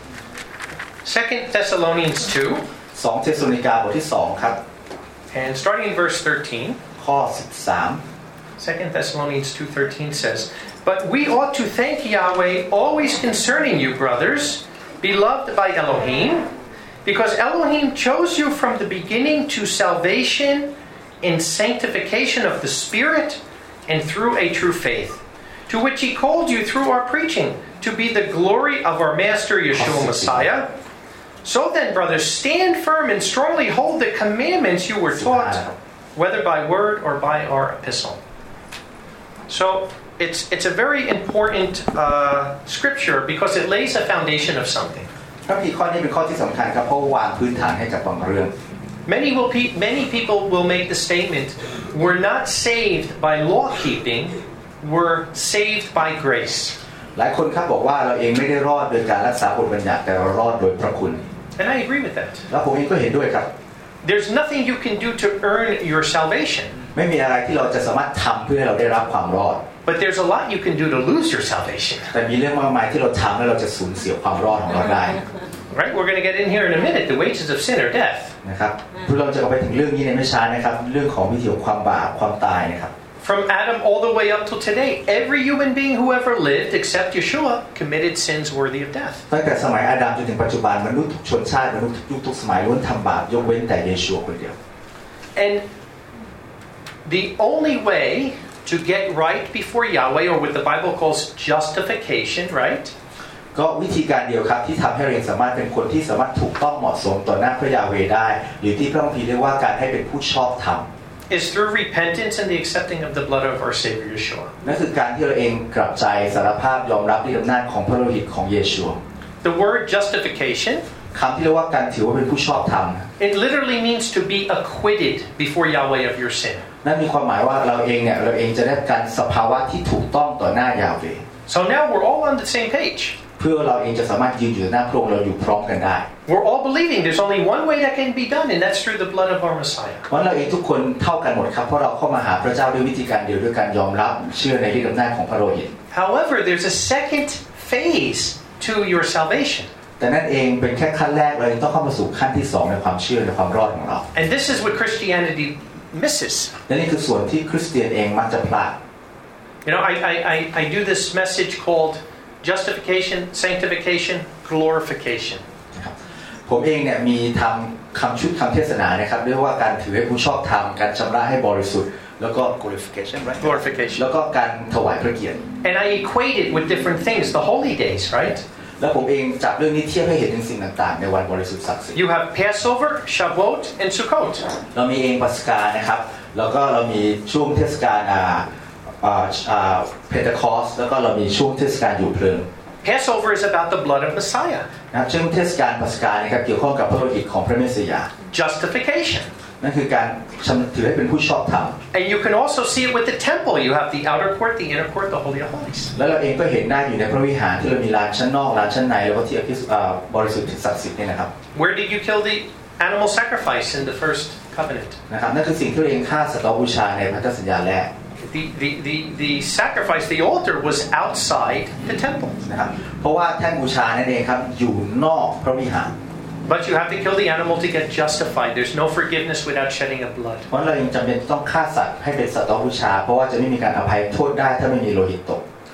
Second Thessalonians two. สองเทสโลนิกาบทที่สองครับ And starting in verse thirteen. ข้อสิบสาม Second Thessalonians two thirteen says, But we ought to thank Yahweh always concerning you, brothers, beloved by Elohim, because Elohim chose you from the beginning to salvation in sanctification of the Spirit and through a true faith, to which He called you through our preaching, to be the glory of our Master Yeshua Messiah. So then, brothers, stand firm and strongly hold the commandments you were taught, whether by word or by our epistle. So it's it's a very important uh, scripture because it lays a foundation of something. พระคัมภีร์ข้อนี้เป็นข้อที่สำคัญครับเพราะวางพื้นฐานให้กับบางเรื่อง Many will pe- many people will make the statement, "We're not saved by law keeping, we're saved by grace." หลายคนครับบอกว่าเราเองไม่ได้รอดโดยการรักษาบทบัญญัติแต่เรารอดโดยพระคุณ And I agree with that. แล้วผมเองก็เห็นด้วยครับ There's nothing you can do to earn your salvation. ไม่มีอะไรที่เราจะสามารถทำเพื่อให้เราได้รับความรอด But there's a lot you can do to lose your salvation. แต่มีเรื่องมากมายที่เราทำแล้วเราจะสูญเสียความรอดของเราได้ Right? We're going to get in here in a minute. The wages of sin are death. นะครับเพื่อเราจะไปถึงเรื่องนี้ในไม่ช้านะครับเรื่องของวิถีของความบาปความตายนะครับ From Adam all the way up till today, every human being who ever lived except Yeshua committed sins worthy of death. ตั้งแต่สมัยอาดัมจนถึงปัจจุบันมนุษย์ทุกชนชาติมนุษย์ทุกยุคทุกสมัยล้วนทำบาปยกเว้นแต่เยชูคนเดียว And the only way to get right before Yahweh, or what the Bible calls justification, right? ก็วิธีการเดียวครับที่ทำให้เราสามารถเป็นคนที่สามารถถูกต้องเหมาะสมต่อหน้าพระยาเวห์ได้หรือที่พระคัมภีร์เรียกว่าการให้เป็นผู้ชอบธรรม is through repentance and the accepting of the blood of our Savior Yeshua. นั่นคือการที่เราเองกลับใจสารภาพยอมรับฤทธิ์อำนาจของพระโลหิตของเยชู The word justification, คำที่เรียกว่าการถือว่าเป็นผู้ชอบธรรม it literally means to be acquitted before Yahweh of your sin. นั่นมีความหมายว่าเราเองเนี่ยเราเองจะได้การสภาวะที่ถูกต้องต่อหน้ายาเวห์ So now we're all on the same page. เพื่อเราเองจะสามารถยืนอยู่หน้าพระองค์เราอยู่พร้อมกันได้ We're all believing there's only one way that can be done, and that's through the blood of our Messiah. เพราะเราเองทุกคนเท่ากันหมดครับเพราะเราเข้ามาหาพระเจ้าด้วยวิธีการเดียวด้วยการยอมรับเชื่อในฤทธิ์อำนาจของพระโลหิต However, there's a second phase to your salvation. แต่นั่นเองเป็นแค่ขั้นแรกเราต้องเข้ามาสู่ขั้นที่สองในความเชื่อในความรอดของเรา And this is what Christianity misses. และนี่คือส่วนที่คริสเตียนเองมักจะพลาด You know, I, I, I, I do this message called justification, sanctification, glorification. ผมเองเนี่ยมีทำคำชุดคำเทศนานะครับเรียกว่าการถือให้ผู้ชอบธรรมการชำระให้บริสุทธิ์แล้วก็ glorification right glorification แล้วก็การถวายพระเกียรติ And I equate it with different things, the holy days, right? แล้วผมเองจับเรื่องนี้เทียบให้เห็นถึงสิ่งต่างๆในวันบริสุทธิ์ศักดิ์สิทธิ์ You have Passover, Shavuot, and Sukkot. เรามีเองปัสกานะครับแล้วก็เรามีช่วงเทศกาลอ่าอ่าอ่าเพนเทคอสแล้วก็เรามีช่วงเทศกาลอยู่เพลิง Passover is about the blood of Messiah. นะช่วงเทศกาลปัสกานะครับเกี่ยวข้องกับพระโลหิตของพระเมสสิยา Justification. นั่นคือการถือให้เป็นผู้ชอบธรรม And you can also see it with the temple. You have the outer court, the inner court, the Holy of Holies. แล้วเราเองก็เห็นได้อยู่ในพระวิหารที่เรามีลานชั้นนอกลานชั้นในแล้วก็ที่บริสุทธิ์ศักดิ์สิทธิ์นี่นะครับ Where did you kill the animal sacrifice in the first covenant? นะครับนั่นคือสิ่งที่เราเองฆ่าสัตว์บูชาในพันธสัญญาแรก The, the, the, the sacrifice, the altar was outside the temple. นะครับเพราะว่าแท่นบูชานั่นเองครับอยู่นอกพระวิหาร But you have to kill the animal to get justified. There's no forgiveness without shedding of blood. เพราะเราเองจำเป็นต้องฆ่าสัตว์ให้เป็นสัตว์บูชาเพราะว่าจะไม่มีการอภัยโทษได้ถ้าไม่มีโลหิตตก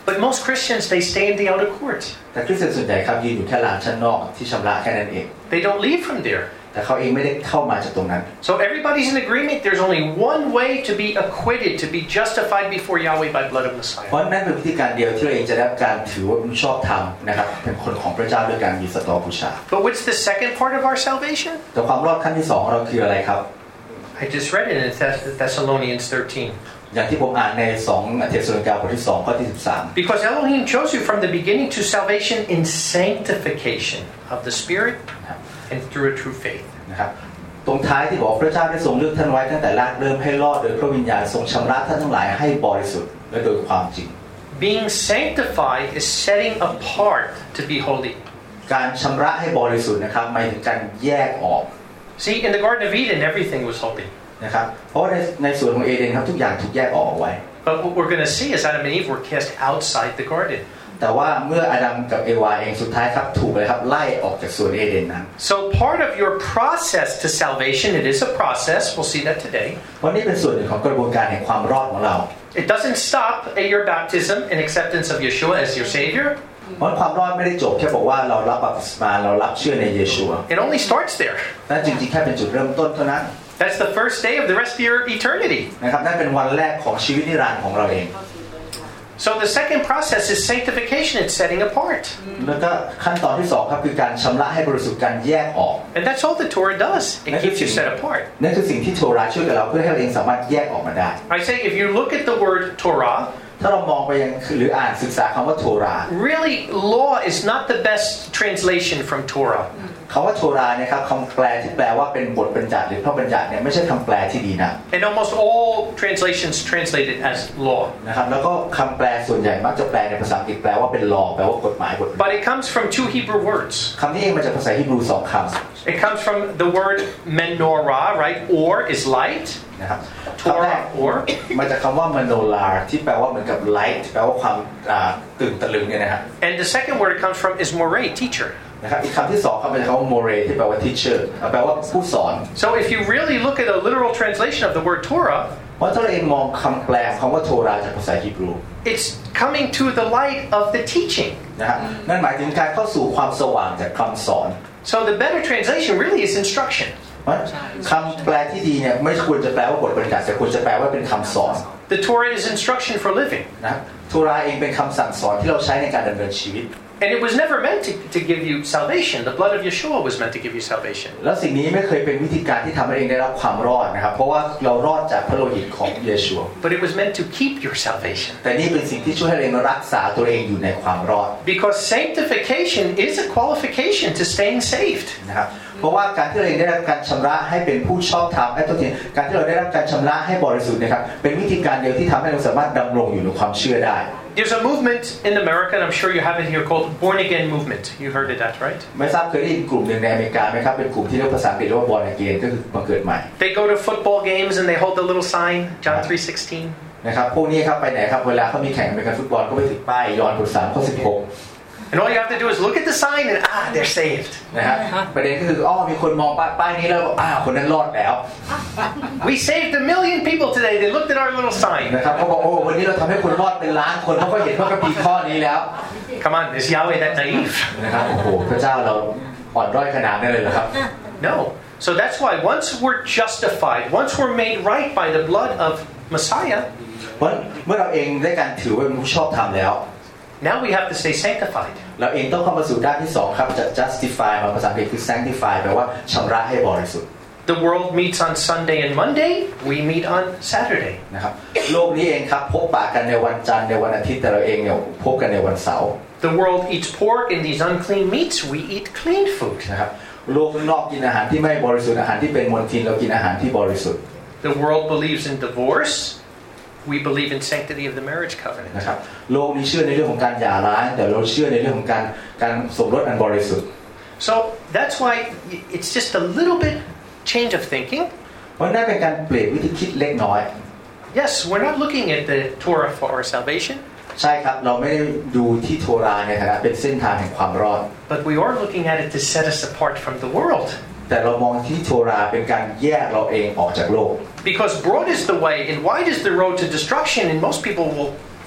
But most Christians, they stay in the outer court. แต่คริสเตียนส่วนใหญ่ครับยืนอยู่แค่ลานชั้นนอกที่ชำระแค่นั้นเอง They don't leave from there. แต่เขาเองไม่ได้เข้ามาจากตรงนั้น So everybody's in agreement. There's only one way to be acquitted, to be justified before Yahweh by blood of เพราะ Messiah. นั่นเป็นวิธีการเดียวที่เราเองจะได้รับการถือว่าเป็นชอบธรรมนะครับเป็นคนของพระเจ้าด้วยการมีสตอบูชา But what's the second part of our salvation? แต่ความรอดขั้นที่สองของเราคืออะไรครับ I just read it in Thess- Thessalonians thirteen. อย่างที่ผมอ่านในสองเทสโลนิกาบทที่สองข้อที่สิบสาม Because Elohim chose you from the beginning to salvation in sanctification of the Spirit and through a true faith. นะครับตรงท้ายที่บอกพระเจ้าได้ทรงเลือกท่านไว้ตั้งแต่แรกเริ่มให้รอดโดยพระวิญญาณทรงชำระท่านทั้งหลายให้บริสุทธิ์และโดยความจริง Being sanctified is setting apart to be holy. การชำระให้บริสุทธิ์นะครับหมายถึงการแยกออก See, in the Garden of Eden, everything was holy. นะครับเพราะว่าในในส่วนของเอเดนครับทุกอย่างถูกแยกออกเอาไว้ But what we're going to see is Adam and Eve were cast outside the garden. แต่ว่าเมื่ออาดัมกับเอวาเองสุดท้ายครับถูกเลยครับไล่ออกจากสวนเอเดนนั้น So part of your process to salvation, it is a process. We'll see that today. เพราะนี่เป็นส่วนหนึ่งของกระบวนการแห่งความรอดของเรา It doesn't stop at your baptism and acceptance of Yeshua as your Savior. เพราะความรอดไม่ได้จบแค่บอกว่าเรารับบัพติศมาเรารับเชื่อในเยซู It only starts there. นั่นจริงๆแค่เป็นจุดเริ่มต้นเท่านั้น That's the first day of the rest of your eternity. นะครับนั่นเป็นวันแรกของชีวิตนิรันดร์ของเราเอง So the second process is sanctification. It's setting apart. แล้วก็ขั้นตอนที่สองครับคือการชำระให้บริสุทธิ์การแยกออก And that's all the Torah does. It keeps you set apart. นั่นคือสิ่งที่โทราช่วยกับเราเพื่อให้เราเองสามารถแยกออกมาได้ I say if you look at the word Torah, ถ้าเรามองไปยังหรืออ่านศึกษาคำว่าโทรา really law is not the best translation from Torah. คำว่าโทราเนี่ยครับคำแปลที่แปลว่าเป็นบทบัญญัติหรือพระบัญญัติเนี่ยไม่ใช่คำแปลที่ดีนะ And almost all translations translate it as law. นะครับแล้วก็คำแปลส่วนใหญ่มักจะแปลในภาษาอังกฤษแปลว่าเป็น law แปลว่ากฎหมายบทบัญญัติ But it comes from two Hebrew words. คำนี้เองมาจากภาษาฮีบรูสองคำ It comes from the word menorah, right? Or is light. นะครับคำแรก Torah, or. มาจากคำว่า manolar ที่แปลว่าเหมือนกับ light แปลว่าความตื่นตะลึงเนี่ยนะครับ And the second word it comes from is moreh, teacher. นะครับอีกคำที่สองคำมาจากคำว่า more ที่แปลว่า teacher แปลว่าผู้สอน So if you really look at a literal translation of the word Torah, เพราะถ้าเราเองมองคำแปลคำว่าโทราจากภาษาฮีบรู it's coming to the light of the teaching. นะครับนั่นหมายถึงการเข้าสู่ความสว่างจากคำสอน So the better translation really is instruction. คำแปลที่ดีเนี่ยไม่ควรจะแปลว่าบทบัญญัติแต่ควรจะแปลว่าเป็นคำสอน The Torah is instruction for living. นะโทราเองเป็นคำสั่งสอนที่เราใช้ในการดำเนินชีวิต And it was never meant to, to give you salvation. The blood of Yeshua was meant to give you salvation. แล้วสิ่งนี้ไม่เคยเป็นวิธีการที่ทำให้เองได้รับความรอดนะครับเพราะว่าเรารอดจากพระโลหิตของเยซู But it was meant to keep your salvation. แต่นี่เป็นสิ่งที่ช่วยให้เองรักษาตัวเองอยู่ในความรอด Because sanctification is a qualification to staying saved. นะครับเพราะว่าการที่เราเองได้รับการชำระให้เป็นผู้ชอบธรรมไอ้ตัวทีการที่เราได้รับการชำระให้บริสุทธิ์นะครับเป็นวิธีการเดียวที่ทำให้เราสามารถดำรงอยู่ในความเชื่อได้ There's a movement in America, and I'm sure you have it here, called Born Again Movement. You heard of that, right? ไม่ทราบเคยได้ยินกลุ่มหนึ่งในอเมริกาไหมครับเป็นกลุ่มที่เรียกภาษาอังกฤษว่า born again ก็คือบังเกิดใหม่ They go to football games and they hold the little sign, John three sixteen. นะครับพวกนี้ครับไปไหนครับเวลาเขามีแข่งอเมริกันฟุตบอลก็ไปติดป้ายยอห์นบทสามข้อสิบหก And all you have to do is look at the sign and ah, they're saved. นะครับประเด็นก็คืออ๋อมีคนมองป้ายป้ายนี้แล้วอ้าวคนนั้นรอดแล้ว We saved a million people today. They looked at our little sign. นะครับเขาบอกโอ้วันนี้เราทำให้คนรอดเป็นล้านคนเพราะเขาเห็นพระคัมภีร์ข้อนี้แล้ว Come on, is Yahweh that naive? นะครับโอ้โหพระเจ้าเราอ่อนด้อยขนาดนั้นเลยเหรอครับ No. So that's why once we're justified, once we're made right by the blood of Messiah, เพราะเมื่อเราเองได้การถือว่าเป็นผู้ชอบธรรมแล้ว now we have to stay sanctified. เราเองต้องเข้ามาสู่ด้านที่สองครับจะ justify มาภาษาอังกฤษคือ sanctify แปลว่าชำระให้บริสุทธิ์ The world meets on Sunday and Monday. We meet on Saturday. นะครับโลกนี้เองครับพบปะกันในวันจันทร์ในวันอาทิตย์แต่เราเองเนี่ยพบกันในวันเสาร์ The world eats pork and these unclean meats. We eat clean food. นะครับโลกนอกกินอาหารที่ไม่บริสุทธิ์อาหารที่เป็นมลทินเรากินอาหารที่บริสุทธิ์ The world believes in divorce. We believe in sanctity of the marriage covenant. นะครับโลกนี้เชื่อในเรื่องของการหย่าร้างแต่เราเชื่อในเรื่องของการการสมรสอันบริสุทธิ์ So that's why it's just a little bit change of thinking. เพราะนั่นเป็นการเปลี่ยนวิธีคิดเล็กน้อย Yes, we're not looking at the Torah for our salvation. ใช่ครับเราไม่ได้ดูที่โทราในฐานะเป็นเส้นทางแห่งความรอด But we are looking at it to set us apart from the world. แต่เรามองที่โทราเป็นการแยกเราเองออกจากโลก Because broad is the way and wide is the road to destruction, and most people will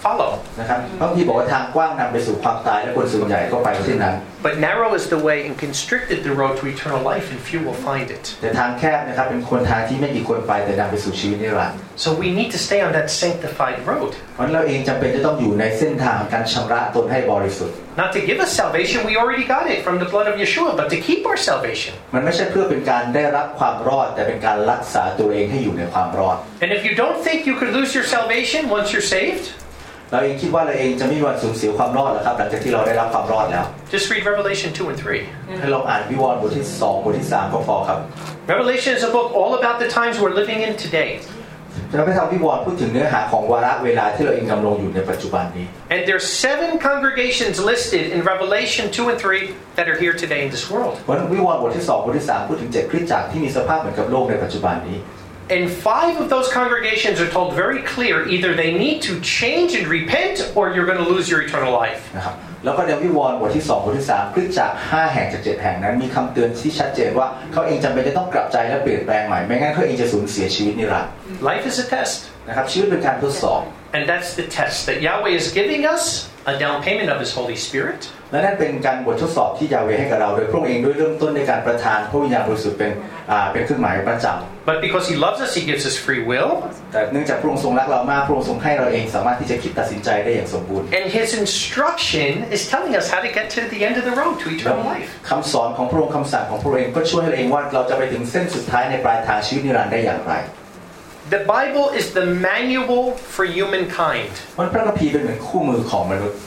follow. นะครับบางทีบอกว่าทางกว้างนำไปสู่ความตายและคนส่วนใหญ่ก็ไปเช่นนั้น But narrow is the way and constricted the road to eternal life, and few will find it. แต่ทางแคบนะครับเป็นคนทางที่ไม่กี่คนไปแต่นำไปสู่ชีวิตนิรันดร์ So we need to stay on that sanctified road. เพราะเราเองจำเป็นจะต้องอยู่ในเส้นทางการชำระตนให้บริสุทธิ์ Not to give us salvation, we already got it from the blood of Yeshua, but to keep our salvation. มันไม่ใช่เพื่อเป็นการได้รับความรอดแต่เป็นการรักษาตัวเองให้อยู่ในความรอด And if you don't think you could lose your salvation once you're saved, เราเองคิดว่าเราเองจะไม่มีวันสูญเสียความรอดหรอกครับหลังจากที่เราได้รับความรอดแล้ว just read Revelation two and three. ให้ลองอ่านวิวรณ์บทที่สองบทที่สามก็พอครับ Revelation is a book all about the times we're living in today. พระธรรมวิวรณ์พูดถึงเนื้อหาของวาระเวลาที่เราเองดำรงอยู่ในปัจจุบันนี้ And there's seven congregations listed in Revelation two and three that are here today in this world. วันวิวรณ์บทที่สองบทที่สามพูดถึงเจ็ดคริสตจักรที่มีสภาพเหมือนกับโลกในปัจจุบันนี้ And five of those congregations are told very clear, either they need to change and repent or you're going to lose your eternal life. นะครับแล้วก็ในวิวรณ์บทที่สองบทที่สามคริสตจักรห้าแห่งจากเจ็ดแห่งนั้นมีคำเตือนที่ชัดเจนว่าเขาเองจำเป็นจะต้องกลับใจและเปลี่ยนแปลงใหม่ไม่งั้นเขาเองจะสูญเสียชีวิตนิรันดร์ Life is a test. นะครับชีวิตเป็นการทดสอบ And that's the test that Yahweh is giving us, a down payment of His Holy Spirit. และนั่นเป็นการบททดสอบที่ยาเวห์ให้กับเราโดยพระองค์เองด้วยเริ่มต้นในการประทานพระวิญญาณบริสุทธิ์เป็นอ่าเป็นเครื่องหมายประจำ But because He loves us, He gives us free will. แต่เนื่องจากพระองค์ทรงรักเรามากพระองค์ทรงให้เราเองสามารถที่จะคิดตัดสินใจได้อย่างสมบูรณ์ And His instruction is telling us how to get to the end of the road to eternal life. คำสอนของพระองค์คำสั่งของพระองค์เองก็ช่วยให้เราเองว่าเราจะไปถึงเส้นสุดท้ายในปลายทางชีวิตนิรันดร์ได้อย่างไร The Bible is the manual for humankind. มันพระคัมภีร์เป็นเหมือนคู่มือของมนุษย์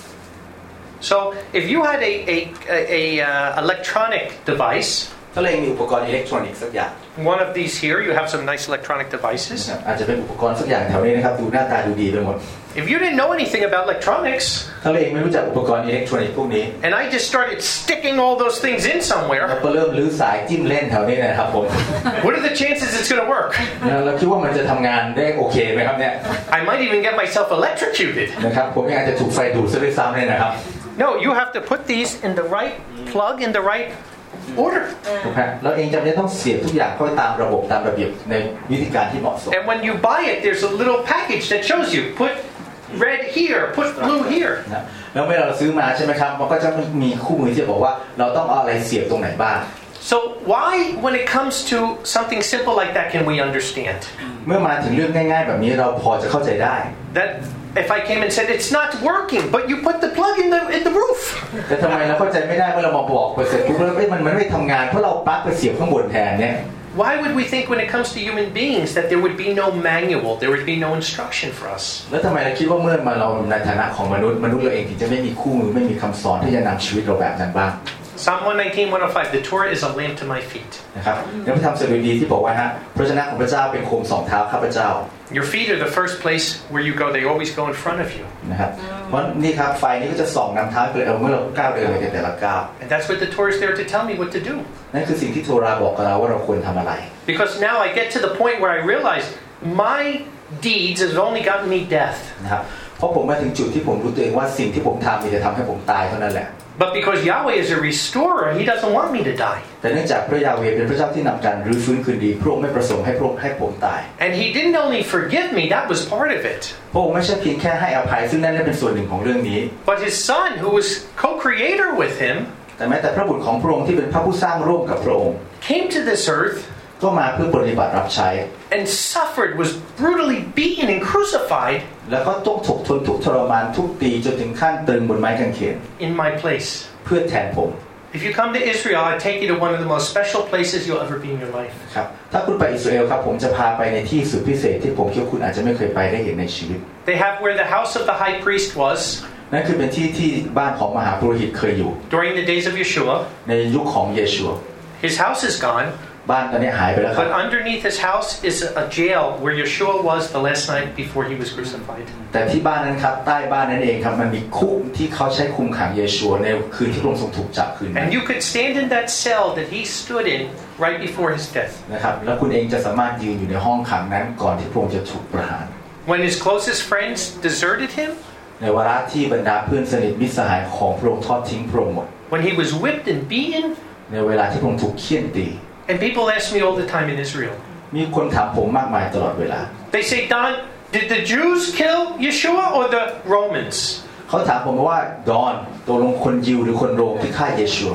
So if you had a, a, a, a uh, electronic device, ถ้าเราเองมีอุปกรณ์อิเล็กทรอนิกส์สักอย่าง one of these here, you have some nice electronic devices. อาจจะเป็นอุปกรณ์สักอย่างแถวนี้นะครับดูหน้าตาดูดีไปหมด If you didn't know anything about electronics, ถ้าเราเองไม่รู้จักอุปกรณ์อิเล็กทรอนิกส์พวกนี้ and I just started sticking all those things in เรา somewhere, ก็เริ่มลื้อสายจิ้มเล่นแถวนี้นะครับผม what are the chances it's going to work? เราคิดว่ามันจะทำงานได้โอเคไหมครับเนี่ย I might even get myself electrocuted. นะครับผมอาจจะถูกไฟดูดซะด้วยซ้ำเลยนะครับ No, you have to put these in the right plug in the right order. ถูกไหมเราเองจำเป็นต้องเสียบทุกอย่างเข้าตามระบบตามระเบียบในวิธีการที่เหมาะสม And when you buy it, there's a little package that shows you, put red here, put blue here. นะแล้วเมื่อเราซื้อมาใช่ไหมครับมันก็จะมีคู่มือที่บอกว่าเราต้องเอาอะไรเสียบตรงไหนบ้าง So why, when it comes to something simple like that, can we understand? เมื่อมาถึงเรื่องง่ายๆแบบนี้เราพอจะเข้าใจได้ That if I came and said it's not working, but you put the plug in the in the roof. แต่ทำไมเราเข้าใจไม่ได้เมื่อเรามาบอกไปเสร็จปุ๊บแล้วมันมันไม่ทำงานเพราะเราปลั๊กไปเสียบข้างบนแทนเนี่ย Why would we think when it comes to human beings that there would be no manual, there would be no instruction for us? แล้วทำไมเราคิดว่าเมื่อมาเราในฐานะของมนุษย์มนุษย์เราเองถึงจะไม่มีคู่มือไม่มีคำสอนที่จะนำชีวิตเราแบบนั้นบ้าง Psalm one nineteen, one oh five, the Torah is a lamp to my feet. นะครับในพระธรรมสดุดีที่บอกว่าฮะพระวจนะของพระเจ้าเป็นโคมสองเท้าข้าพเจ้า Your feet are the first place where you go. They always go in front of you. นะครับเพราะนี่ครับไฟนี้ก็จะส่องนำทางไปเลยเมื่อเราก้าวเดินไปในแต่ละก้าว And that's what the Torah is there to tell me what to do. นั่นคือสิ่งที่โทราบอกกับเราว่าเราควรทำอะไร Because now I get to the point where I realize my deeds have only gotten me death. นะครับเพราะผมมาถึงจุดที่ผมรู้ตัวเองว่าสิ่งที่ผมทำมีแต่ทำให้ผมตายเท่านั้นแหละ But because Yahweh is a restorer, He doesn't want me to die. แต่เนื่องจากพระยาเวห์เป็นพระเจ้าที่นำการรื้อฟื้นคืนดีพระองค์ไม่ประสงค์ให้พระองค์ให้ผมตาย And He didn't only forgive me, that was part of it. พระองค์ไม่ใช่เพียงแค่ให้อภัยซึ่งนั่นเป็นส่วนหนึ่งของเรื่องนี้ But His Son, who was co-creator with Him, แต่แม้แต่พระบุตรของพระองค์ที่เป็นพระผู้สร้างร่วมกับพระองค์ came to this earth ก็มาเพื่อปฏิบัติรับใช้ and suffered, was brutally beaten and crucified แล้วก็ต้องถูกทนทุกข์ทรมานทุกตีจนถึงขั้นตรึงบนไม้กางเขน in my place. เพื่อแทนผม If you come to Israel, I take you to one of the most special places you'll ever be in your life. ครับถ้าคุณไปอิสราเอลครับผมจะพาไปในที่สุดพิเศษที่ผมคิดว่าคุณอาจจะไม่เคยไปได้เห็นในชีวิต They have where the house of the high priest was นั่นคือเป็นที่ที่บ้านของมหาปุโรหิตเคยอยู่ during the days of Yeshua. ในยุคของเยชู His house is gone. บ้านตอนนี้หายไปแล้วครับ But underneath his house is a jail where Yeshua was the last night before he was crucified. แต่ที่บ้านนั้นครับใต้บ้านนั้นเองครับมันมีคุกที่เขาใช้คุมขังเยชูในคืนที่พระองค์ทรงถูกจับคืนนั้น And you could stand in that cell that he stood in right before his death. นะครับแล้วคุณเองจะสามารถยืนอยู่ในห้องขังนั้นก่อนที่พระองค์จะถูกประหาร When his closest friends deserted him, ในวาระที่บรรดาเพื่อนสนิทมิตรสหายของพระองค์ทอดทิ้งพระองค์หมด when he was whipped and beaten, ในเวลาที่พระองค์ถูกเฆี่ยนตี and people ask me all the time in Israel. มีคนถามผมมากมายตลอดเวลา They say, Don, Did the Jews kill Yeshua or the Romans? เขาถามผมว่าดอนตกลงคนยิวหรือคนโรมที่ฆ่าเยชู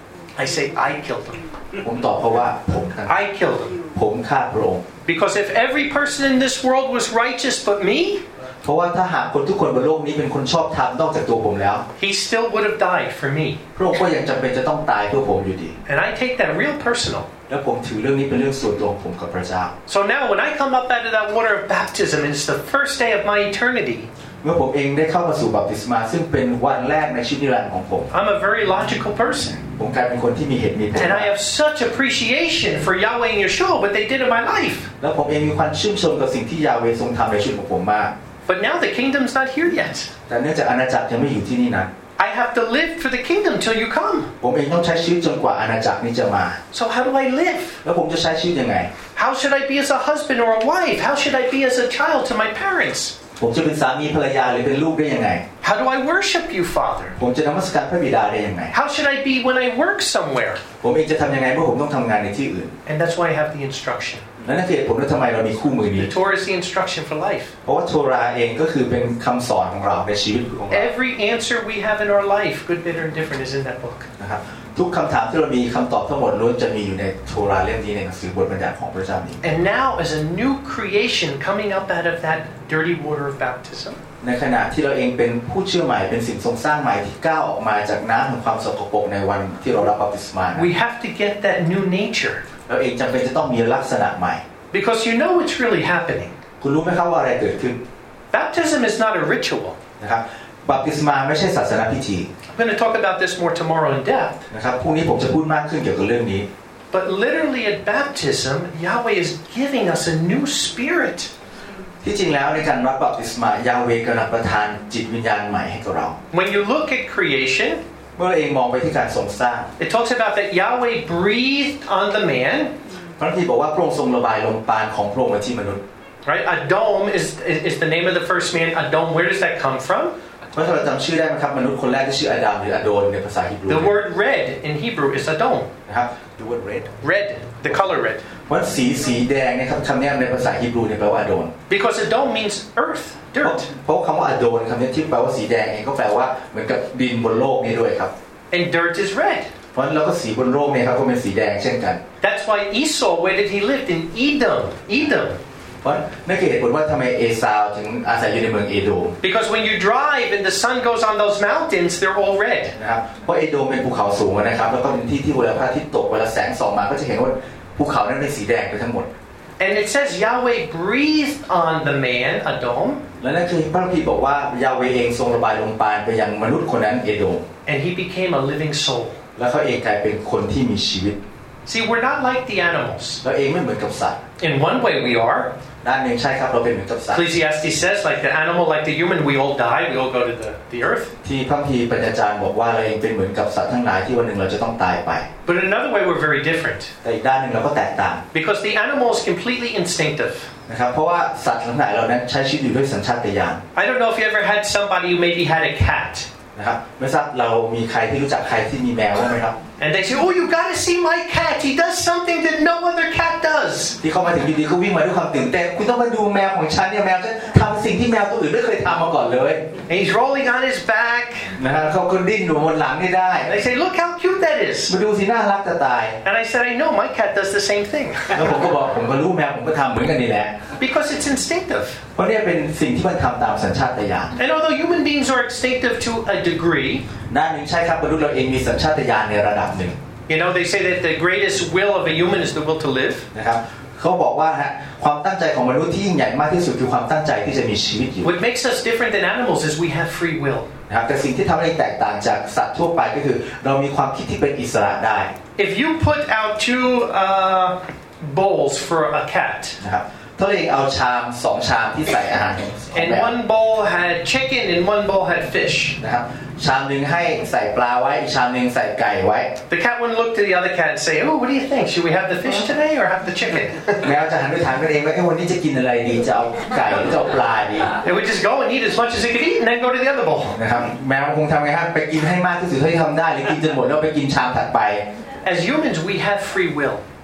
I say I killed him. ผมตอบเขาว่าผมฆ่า I killed him. ผมฆ่าพระองค์ Because if every person in this world was righteous but me, เพราะว่าถ้าหากคนทุกคนบนโลกนี้เป็นคนชอบธรรมนอกจากตัวผมแล้ว he still would have died for me. พระองค์ก็ยังจำเป็นจะต้องตายเพื่อผมอยู่ดี And I take that real personal. และผมถือเรื่องนี้เป็นเรื่องส่วนตัวของผมกับพระเจ้า So now when I come up out of that water of baptism, and it's the first day of my eternity, เมื่อผมเองได้เข้ามาสู่บัพติศมาซึ่งเป็นวันแรกในชีวิตนิรันดร์ของผม I'm a very logical person. ผมกลายเป็นคนที่มีเหตุมีผล And I have such appreciation for Yahweh and Yeshua, what they did in my life. แล้วผมเองมีความชื่นชมกับสิ่งที่ยาเวห์ทรงทำในชีวิตของผมมาก But now the kingdom's not here yet. แต่เนื่องจากอาณาจักรยังไม่อยู่ที่นี่นะ I have to live for the kingdom till you come. ผมเองต้องใช้ชีวิตจนกว่าอาณาจักรนี้จะมา So how do I live? แล้วผมจะใช้ชีวิตยังไง How should I be as a husband or a wife? How should I be as a child to my parents? ผมจะเป็นสามีภรรยาหรือเป็นลูกได้ยังไง How do I worship you, Father? ผมจะนมัสการพระบิดาได้ยังไง How should I be when I work somewhere? ผมเองจะทำยังไงเมื่อผมต้องทำงานในที่อื่น And that's why I have the instruction. และนั่นคือเหตุผลว่าทำไมเรามีคู่มือนี้ The Torah is the instruction for life. เพราะว่าโทราเองก็คือเป็นคำสอนของเราในชีวิตของเรา Every answer we have in our life, good, bitter, and different, is in that book. นะครับทุกคำถามที่เรามีคำตอบทั้งหมดล้วนจะมีอยู่ในโทราเล่มนี้ในหนังสือบทบัญญัติของพระเจ้านี้ And now, as a new creation coming up out of that dirty water of baptism, ในขณะที่เราเองเป็นผู้เชื่อใหม่เป็นสิ่งทรงสร้างใหม่ที่ก้าวออกมาจากน้ำแห่งความสกปรกในวันที่เรารับบัพติศมา we have to get that new nature. เราเองจำเป็นจะต้องมีลักษณะใหม่ Because you know what's really happening. คุณรู้ไหมครับว่าอะไรเกิดขึ้น Baptism is not a ritual. นะครับบัพติศมาไม่ใช่ศาสนพิธี I'm going to talk about this more tomorrow in depth. นะครับพรุ่งนี้ผมจะพูดมากขึ้นเกี่ยวกับเรื่องนี้ But literally at baptism, Yahweh is giving us a new spirit. ที่จริงแล้วในการรับบัพติศมายาเวห์กำลังประทานจิตวิญญาณใหม่ให้กับเรา When you look at creation, เมื่อเราเองมองไปที่การทรงสร้าง it talks about that Yahweh breathed on the man. พระคัมภีร์บอกว่าพระองค์ทรงระบายลมปราณของพระองค์มาที่มนุษย์ Right? Adom is, is is the name of the first man. Adom, where does that come from? เพราะถ้าเราจำชื่อได้ไหมครับมนุษย์คนแรกที่ชื่ออาดัมหรืออโดนในภาษาฮีบรู The word red in Hebrew is Adom. นะครับ the word red Red, the color red. ว่าสีสีแดงเนี่ยครับคำนี้ในภาษาฮีบรูเนี่ยแปลว่าอโดน Because Adom means earth, เพราะ dirt. เพราะคำว่าอโดนคำนี้ที่แปลว่าสีแดงเองก็แปลว่าเหมือนกับดินบนโลกนี้ด้วยครับ And dirt is red. เพราะฉะนั้นแล้วก็สีบนโลกเนี่ยครับก็เป็นสีแดงเช่นกัน That's why Esau, where did he live? In Edom. Edom. เพราะนั่นคือเหตุผลว่าทำไมเอซาวถึงอาศัยอยู่ในเมืองเอโดม Because when you drive and the sun goes on those mountains, they're all red. นะครับเพราะเอโดมเป็นภูเขาสูงนะครับแล้วก็เป็นที่ที่เวลาพระอาทิตย์ตกเวลาแสงส่องมาก็จะเห็นว่าภูเขานั้นเป็นสีแดงไปทั้งหมด And it says Yahweh breathed on the man, Adom. และนั่นคือพระคัมภีร์บอกว่ายาเวห์เองทรงระบายลมปราณไปยังมนุษย์คนนั้นเอโดม And he became a living soul. แล้วเขาเองกลายเป็นคนที่มีชีวิต See, we're not like the animals. เราเองไม่เหมือนกับสัตว์ In one way we are. ด้านหนึ่งใช่ครับเราเป็นเหมือนกับสัตว์ Ecclesiastes says, like the animal, like the human, we all die, we all go to the, the earth. ที่พระคัมภีร์ปัญญาจารย์บอกว่าเราเองเป็นเหมือนกับสัตว์ทั้งหลายที่วันหนึ่งเราจะต้องตายไป But in another way we're very different. แต่อีกด้านหนึ่งเราก็แตกต่าง Because the animal is completely instinctive. นะครับเพราะว่าสัตว์ทั้งหลายเรานั้นใช้ชีวิตอยู่ด้วยสัญชาตญาณ I don't know if you ever had somebody who maybe had a cat. นะครับไม่ทราบเรามีใครที่รู้จักใครที่มีแมวบ้างไหมครับ And they say, oh, you got to see my cat. He does something that no other cat does. ที่เขามาถึงดีๆเขาวิ่งมาด้วยความตื่นเต้นคุณต้องมาดูแมวของฉันเนี่ยแมวจะทำสิ่งที่แมวตัวอื่นไม่เคยทำมาก่อนเลย And he's rolling on his back. นะฮะเขาก็ดิ้นอยู่บนหลังนี่ได้ They say, look how cute that is. มาดูสิน่ารักจะตาย And I said, I know, my cat does the same thing. แล้วผมก็บอกผมก็รู้แมวผมก็ทำเหมือนกันนี่แหละ Because it's instinctive. เพราะเนี่ยเป็นสิ่งที่มันทำตามสัญชาตญาณ And although human beings are instinctive to a degree, ด้านหนึ่งใช่ครับมนุษย์เราเองมีสัญชาตญาณในระดับหนึ่ง you know, they say that the greatest will of a human is the will to live. นะครับเขาบอกว่าฮะความตั้งใจของมนุษย์ที่ยิ่งใหญ่มากที่สุดคือความตั้งใจที่จะมีชีวิตอยู่ What makes us different than animals is we have free will. นะครับแต่สิ่งที่ทำให้แตกต่างจากสัตว์ทั่วไปก็คือเรามีความคิดที่เป็นอิสระได้ If you put out two uh, bowls for a cat, นะครับถ้าเราเองเอาชามสองชามที่ใส่อาหารของ and แบบ one bowl had chicken and one bowl had fish, นะครับชามหนึ่งให้ใส่ปลาไว้อีกชามหนึ่งใส่ไก่ไว้ the cat wouldn't look to the other cat and say, oh, what do you think? Should we have the fish today or have the chicken? แมวจะหันไปถามกันเองว่าเอ้วันนี้จะกินอะไรดีจะเอาไก่หรือจะเอาปลาดี They would just go and eat as much as they could eat and then go to the other bowl. นะครับแมวคงทำไงครับไปกินให้มากที่สุดเท่าที่ทำได้หรือกินจนหมดแล้วไปกินชามถัดไป As humans, we have free will.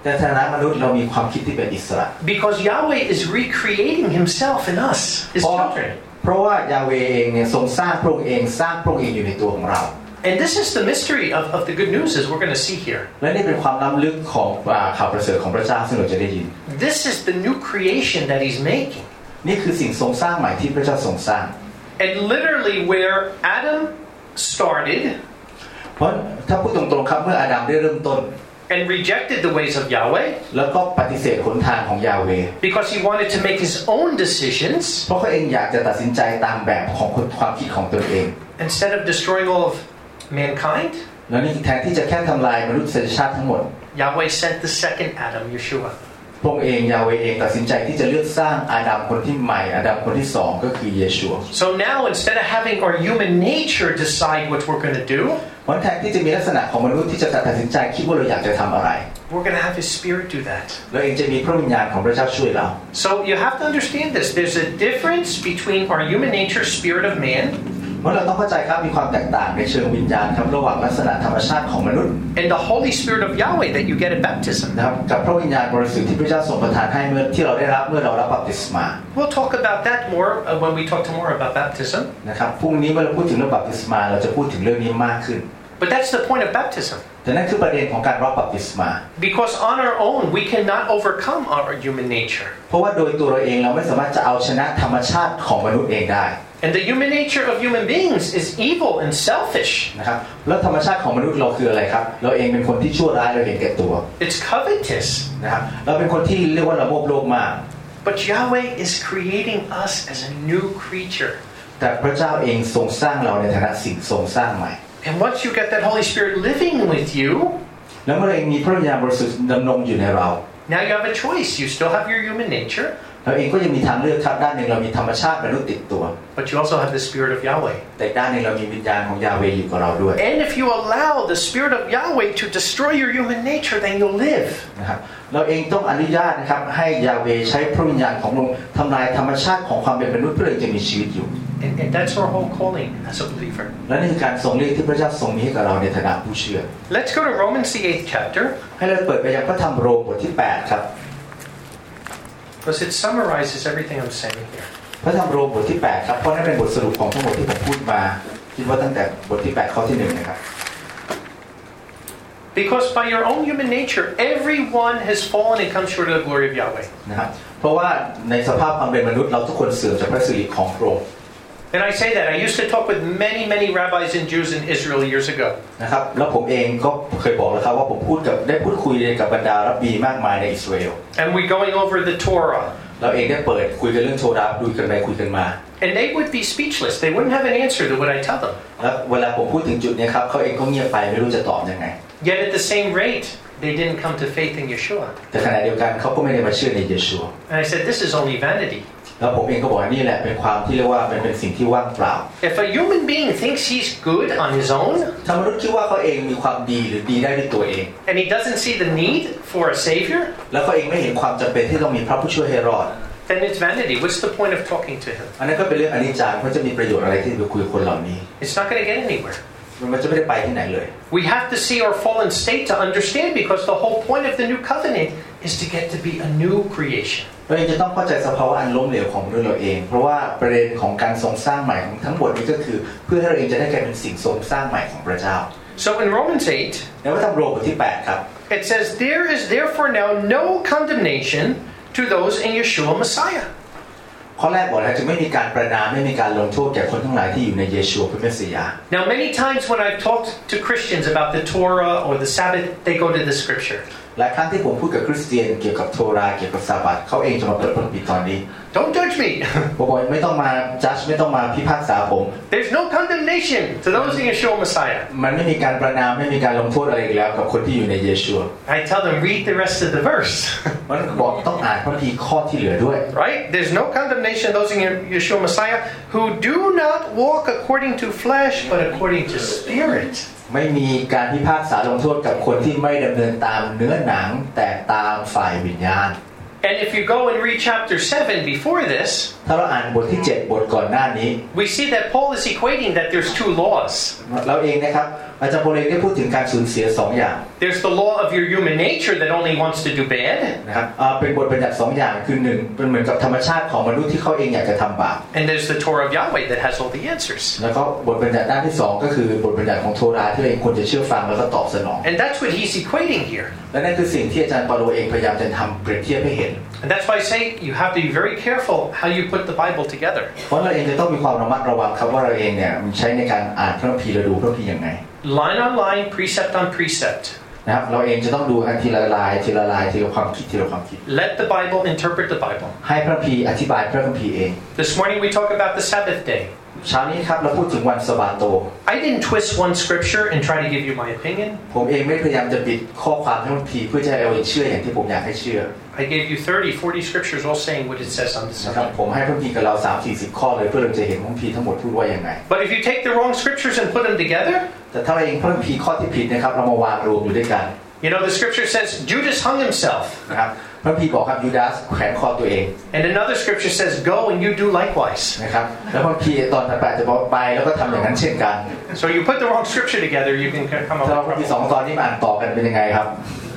แต่ฐานะมนุษย์เรามีความคิดที่เป็นอิสระ Because Yahweh is recreating Himself in us, His children. เพราะว่ายาเวเองเนี่ยทรงสร้างพระองค์เองสร้างพระองค์เองอยู่ในตัวของเรา And this is the mystery of, of the good news, as we're going to see here. และนี่เป็นความล้ำลึกของข่าวประเสริฐของพระเจ้าซึ่งเราจะได้ยิน This is the new creation that He's making. นี่คือสิ่งทรงสร้างใหม่ที่พระเจ้าทรงสร้าง And literally where Adam started, เพราะถ้าพูดตรงๆครับเมื่ออาดัมได้เริ่มต้น and rejected the ways of Yahweh, แล้วก็ปฏิเสธหนทางของยาเว because he wanted to make his own decisions, เพราะเขาเองอยากจะตัดสินใจตามแบบของความคิดของตนเอง instead of destroying all of mankind, แล้วนี่แทนที่จะแค่ทำลายมนุษยชาติทั้งหมด Yahweh sent the second Adam, Yeshua. พระองค์เองยาเวเองตัดสินใจที่จะเลือกสร้างอาดัมคนที่ใหม่อาดัมคนที่สองก็คือเยชู So now instead of having our human nature decide what we're going to do, วันแทนที่จะมีลักษณะของมนุษย์ที่จะตัดสินใจคิดว่าเราอยากจะทำอะไร we're going to have His Spirit do that. แล้วเองจะมีพระวิญญาณของพระเจ้าช่วยเรา So you have to understand this. There's a difference between our human nature, spirit of man, เพราะเราต้องเข้าใจครับมีความแตกต่างในเชิงวิญญาณครับระหว่างลักษณะธรรมชาติของมนุษย์ and the Holy Spirit of Yahweh that you get at baptism. นะครับกับพระวิญญาณบริสุทธิ์ที่พระเจ้าทรงประทานให้เมื่อที่เราได้รับเมื่อเรารับบัพติศมา We'll talk about that more uh, when we talk tomorrow about baptism. นะครับพรุ่งนี้เมื่อเราพูดถึงเรื่องบัพติศมาเราจะพูดถึงเรื่องนี้มากขึ้น But that's the point of baptism. แต่นั่นคือประเด็นของการรับบัพติศมา Because on our own we cannot overcome our human nature. เพราะว่าโดยตัวเราเองเราไม่สามารถจะเอาชนะธรรมชาติของมนุษย์เองได้ And the human nature of human beings is evil and selfish. นะครับแล้วธรรมชาติของมนุษย์เราคืออะไรครับเราเองเป็นคนที่ชั่วร้ายเราเห็นแก่ตัว It's covetous. นะครับเราเป็นคนที่เรียกว่าละโมบโลภมาก But Yahweh is creating us as a new creature. แต่พระเจ้าเองทรงสร้างเราในฐานะสิ่งทรงสร้างใหม่ And once you get that Holy Spirit living with you, แล้วเมื่อเราเองมีพระวิญญาณบริสุทธิ์ดำรงอยู่ในเรา now you have a choice. You still have your human nature, เราเองก็ยังมีทางเลือกครับด้านหนึ่งเรามีธรรมชาติมนุษย์ติดตัว but you also have the Spirit of Yahweh. แต่ด้านหนึ่งเรามีวิญญาณของยาเวห์อยู่กับเราด้วย And if you allow the Spirit of Yahweh to destroy your human nature, then you'll live. นะครับเราเองต้องอนุญาตนะครับให้ยาเวห์ใช้พระวิญญาณของพระองค์ทำลายธรรมชาติของความเป็นมนุษย์เพื่อเราจะมีชีวิตอยู่ And, and that's our whole calling as a believer. และนี่คือการทรงเรียกที่พระเจ้าทรงมีให้กับเราในฐานะผู้เชื่อ Let's go to Romans the eighth chapter, ให้เราเปิดไปยังพระธรรมโรมบทที่แปดครับ because it summarizes everything I'm saying here. พระธรรมโรมบทที่แปดครับเพราะนั่นเป็นบทสรุปของทั้งหมดที่ผมพูดมาคิดว่าตั้งแต่บทที่แปดข้อที่หนึ่งนะครับ Because by your own human nature, everyone has fallen and come short of the glory of Yahweh. นะครับเพราะว่าในสภาพความเป็นมนุษย์เราทุกคนเสื่อมจากพระสิริของพระองค์ And I say that. I used to talk with many, many rabbis and Jews in Israel years ago. นะครับแล้วผมเองก็เคยบอกแล้วครับว่าผมพูดกับได้พูดคุยกับบรรดารับบบีมากมายในอิสราเอล And we going over the Torah. เราเองได้เปิดคุยกันเรื่องโทราดูกันไปคุยกันมา And they would be speechless. They wouldn't have an answer to what I tell them. แล้วเวลาผมพูดถึงจุดนี้ครับเขาเองก็เงียบไปไม่รู้จะตอบยังไง Yet at the same rate, they didn't come to faith in Yeshua. แต่ขณะเดียวกันเขาก็ไม่ได้มาเชื่อในเยซู And I said, this is only vanity. แล้วผมเองก็บอกว่านี่แหละเป็นความที่เรียกว่าเป็นเป็นสิ่งที่ว่างเปล่า If a human being thinks he's good on his own, ถ้ามนุษย์คิดว่าเขาเองมีความดีหรือดีได้ด้วยตัวเอง and he doesn't see the need for a savior, แล้วเขาเองไม่เห็นความจำเป็นที่ต้องมีพระผู้ช่วยให้รอด then it's vanity. What's the point of talking to him? อันนั้นก็เป็นเรื่องอนิจจาเพราะจะมีประโยชน์อะไรที่ไปคุยกับคนเหล่านี้ It's not going to get anywhere. มันจะไม่ได้ไปที่ไหนเลย We have to see our fallen state to understand, because the whole point of the new covenant is to get to be a new creation. เราเองจะต้องเข้าใจสภาวะอันล้มเหลวของมนุษย์เราเองเพราะว่าประเด็นของการทรงสร้างใหม่ของทั้งหมดนี้ก็คือเพื่อให้เราเองจะได้กลายเป็นสิ่งทรงสร้างใหม่ของพระเจ้า So in Romans eight, ในพระธรรมโรมบทที่แปดครับ it says, there is therefore now no condemnation to those in Yeshua Messiah. ข้อแรกบอกแล้วจะไม่มีการประณามไม่มีการลงโทษแก่คนทั้งหลายที่อยู่ในเยซูพระเมสสิยา Now many times when I've talked to Christians about the Torah or the Sabbath, they go to the scripture. หลายครั้งที่ผมพูดกับคริสเตียนเกี่ยวกับโทราเกี่ยวกับซาบัตเขาเองจะมาเปิดพระคัมภีร์ตอนนี้ Don't judge me. ผมบอกไม่ต้องมาจัดไม่ต้องมาพิพากษาผม There's no condemnation to those in Yeshua Messiah. มันไม่มีการประณามไม่มีการลงโทษอะไรอีกแล้วกับคนที่อยู่ในเยซู I tell them, read the rest of the verse. มันบอกต้องอ่านพระคัมภีร์ข้อที่เหลือด้วย Right? There's no condemnation to those in Yeshua Messiah who do not walk according to flesh, but according to spirit. ไม่มีการพิพากษาลงโทษกับคนที่ไม่ดำเนินตามเนื้อหนังแต่ตามฝ่ายวิญญาณ And if you go and read chapter seven before this, ถ้าเราอ่านบทที่เจ็ดบทก่อนหน้านี้ we see that Paul is equating that there's two laws. เราเองนะครับอาจารย์โปเลงได้พูดถึงการสูญเสียสองอย่าง There's the law of your human nature that only wants to do bad. นะครับเป็นบทบัญญัติสองอย่างคือหนึ่งเป็นเหมือนกับธรรมชาติของมนุษย์ที่เขาเองอยากจะทำบาป And there's the Torah of Yahweh that has all the answers. แล้วก็บทบัญญัติด้านที่สองก็คือบทบัญญัติของโทราที่เราเองควรจะเชื่อฟังแล้วก็ตอบสนอง And that's what he's equating here. และนั่นคือสิ่งที่อาจารย์เปาโลเองพยายามจะทำเปรียบเทียบให้เห็น And that's why I say you have to be very careful how you put the Bible together. เพราะเราเองจะต้องมีความระมัดระวังครับว่าเราเองเนี่ยใช้ในการอ่านพระคัมภีร์และดูพระคัมภีร์ยังไง Line on line, precept on precept. นะครับเราเองจะต้องดูกันทีละลายทีละลายทีละความคิดทีละความคิด Let the Bible interpret the Bible. ให้พระคัมภีร์อธิบายพระคัมภีร์เอง This morning we talk about the Sabbath day. เช้านี้ครับเราพูดถึงวันสะบาโต I didn't twist one scripture and try to give you my opinion. ผมเองไม่พยายามจะบิดข้อความพระคัมภีร์เพื่อจะให้เราเชื่ออย่างที่ผมอยากให้เชื่อ I gave you thirty, forty scriptures all saying what it says on the นะครับ subject. ผมให้พระคัมภีร์กับเรา สามสี่สิบ ข้อเลยเพื่อเราจะเห็นพระคัมภีร์ทั้งหมดพูดว่ายังไง But if you take the wrong scriptures and put them together, แต่ถ้าเราเองพระคัมภีร์ข้อที่ผิดนะครับเรามาวางรวมอยู่ด้วยกัน you know the scripture says Judas hung himself. นะครับพระคัมภีร์บอกครับยูดาสแขวนคอตัวเอง And another scripture says go and you do likewise. นะครับแล้วพระคัมภีร์ตอนถัดไปจะบอกไปแล้วก็ทำอย่างนั้นเช่นกัน So you put the wrong scripture together, you can come up ถ้า with พระคัมภีร์ส trouble. องตอนนี้มาอ่านต่อกันเป็นยังไงครับ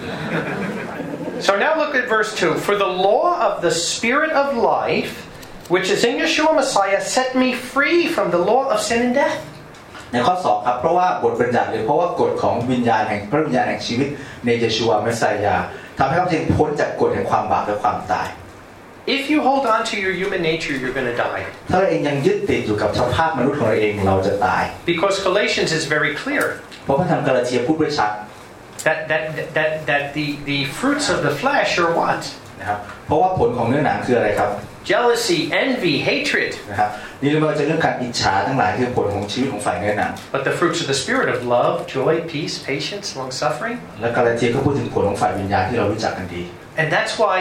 So now look at verse two. For the law of the Spirit of life, which is in Yeshua Messiah, set me free from the law of sin and death. ในข้อสองครับเพราะว่าบทบัญญัติหรือเพราะว่ากฎของวิญญาณแห่งพระวิญญาณแห่งชีวิตในเยชูวาเมสไซยาทำให้เขาจึงพ้นจากกฎแห่งความบาปและความตาย If you hold on to your human nature, you're going to die. ถ้าเราเองยังยึดติดอยู่กับสภาพมนุษย์ของเราเองเราจะตาย Because Galatians is very clear. เพราะพระธรรมกาลาเทียพูดไว้ชัด That that that that the the fruits of the flesh are what? นะครับเพราะว่าผลของเนื้อหนังคืออะไรครับ Jealousy, envy, hatred. นะครับนี่เราจะเรื่องการอิจฉาทั้งหลายคือผลของชีวิตของฝ่ายเนื้อหนัง But the fruits of the Spirit of love, joy, peace, patience, long-suffering. และกาลาเทียก็พูดถึงผลของฝ่ายวิญญาณที่เรารู้จักกันดี And that's why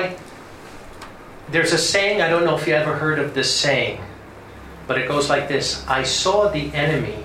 there's a saying, I don't know if you ever heard of this saying, but it goes like this: I saw the enemy,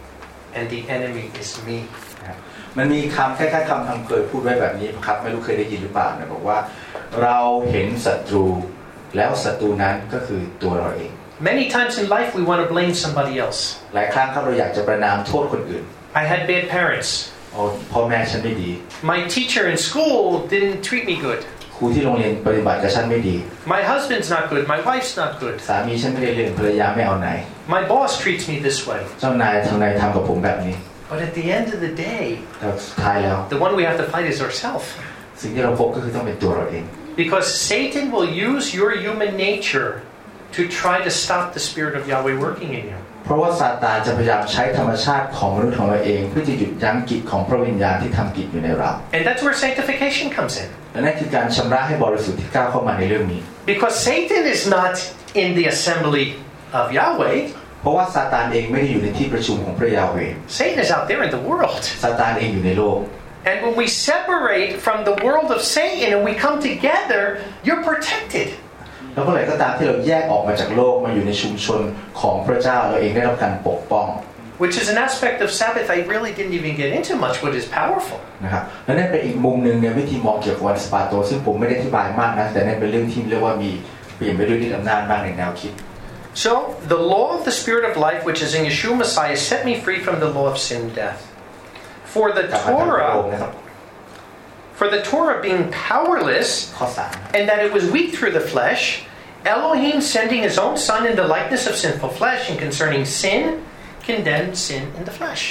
and the enemy is me. มันมีคำคล้ายๆคำทำเคยพูดไว้แบบนี้ครับไม่รู้เคยได้ยินหรือเปล่านะบอกว่าเราเห็นศัตรูแล้วศัตรูนั้นก็คือตัวเราเอง Many times in life we want to blame somebody else. หลายครั้งครับเราอยากจะประณามโทษคนอื่น I had bad parents. โอ้พ่อแม่ฉันไม่ดี My teacher in school didn't treat me good. ครูที่โรงเรียนปฏิบัติกับฉันไม่ดี My husband's not good. My wife's not good. สามีฉันไม่ได้เรียนภรรยาไม่เอาไหน My boss treats me this way. เจ้านายทำนายทำกับผมแบบนี้ But at the end of the day, แต่สุดท้ายแล้ว the one we have to fight is ourselves. สิ่งที่เราพบก็คือต้องเป็นตัวเราเอง Because Satan will use your human nature to try to stop the Spirit of Yahweh working in you. เพราะว่าซาตานจะพยายามใช้ธรรมชาติของมนุษย์ของเราเองเพื่อจะหยุดยั้งกิจของพระวิญญาณที่ทำกิจอยู่ในเรา And that's where sanctification comes in. และนั่นคือการชำระให้บริสุทธิ์ที่ก้าวเข้ามาในเรื่องนี้ Because Satan is not in the assembly of Yahweh. เพราะว่าซาตานเองไม่ได้อยู่ในที่ประชุมของพระยาเวห์ Satan is out there in the world. ซาตานเองอยู่ในโลก And when we separate from the world of Satan and we come together, you're protected. แล้วเมื่อไหร่ก็ตามที่เราแยกออกมาจากโลกมาอยู่ในชุมชนของพระเจ้าเราเองได้รับการปกป้อง Which is an aspect of Sabbath I really didn't even get into much, but is powerful. นะครับและนั่นเป็นอีกมุมหนึ่งในวิธีมองเกี่ยวกับวันสะบาโตซึ่งผมไม่ได้อธิบายมากนะแต่นั่นเป็นเรื่องที่เรียกว่ามีเปลี่ยนไปด้วยฤทธิ์อำนาจมากในแนวคิด So, the law of the Spirit of life, which is in Yeshua Messiah, set me free from the law of sin and death. For the Torah, for the Torah being powerless, and that it was weak through the flesh, Elohim sending His own Son in the likeness of sinful flesh, and concerning sin, condemned sin in the flesh.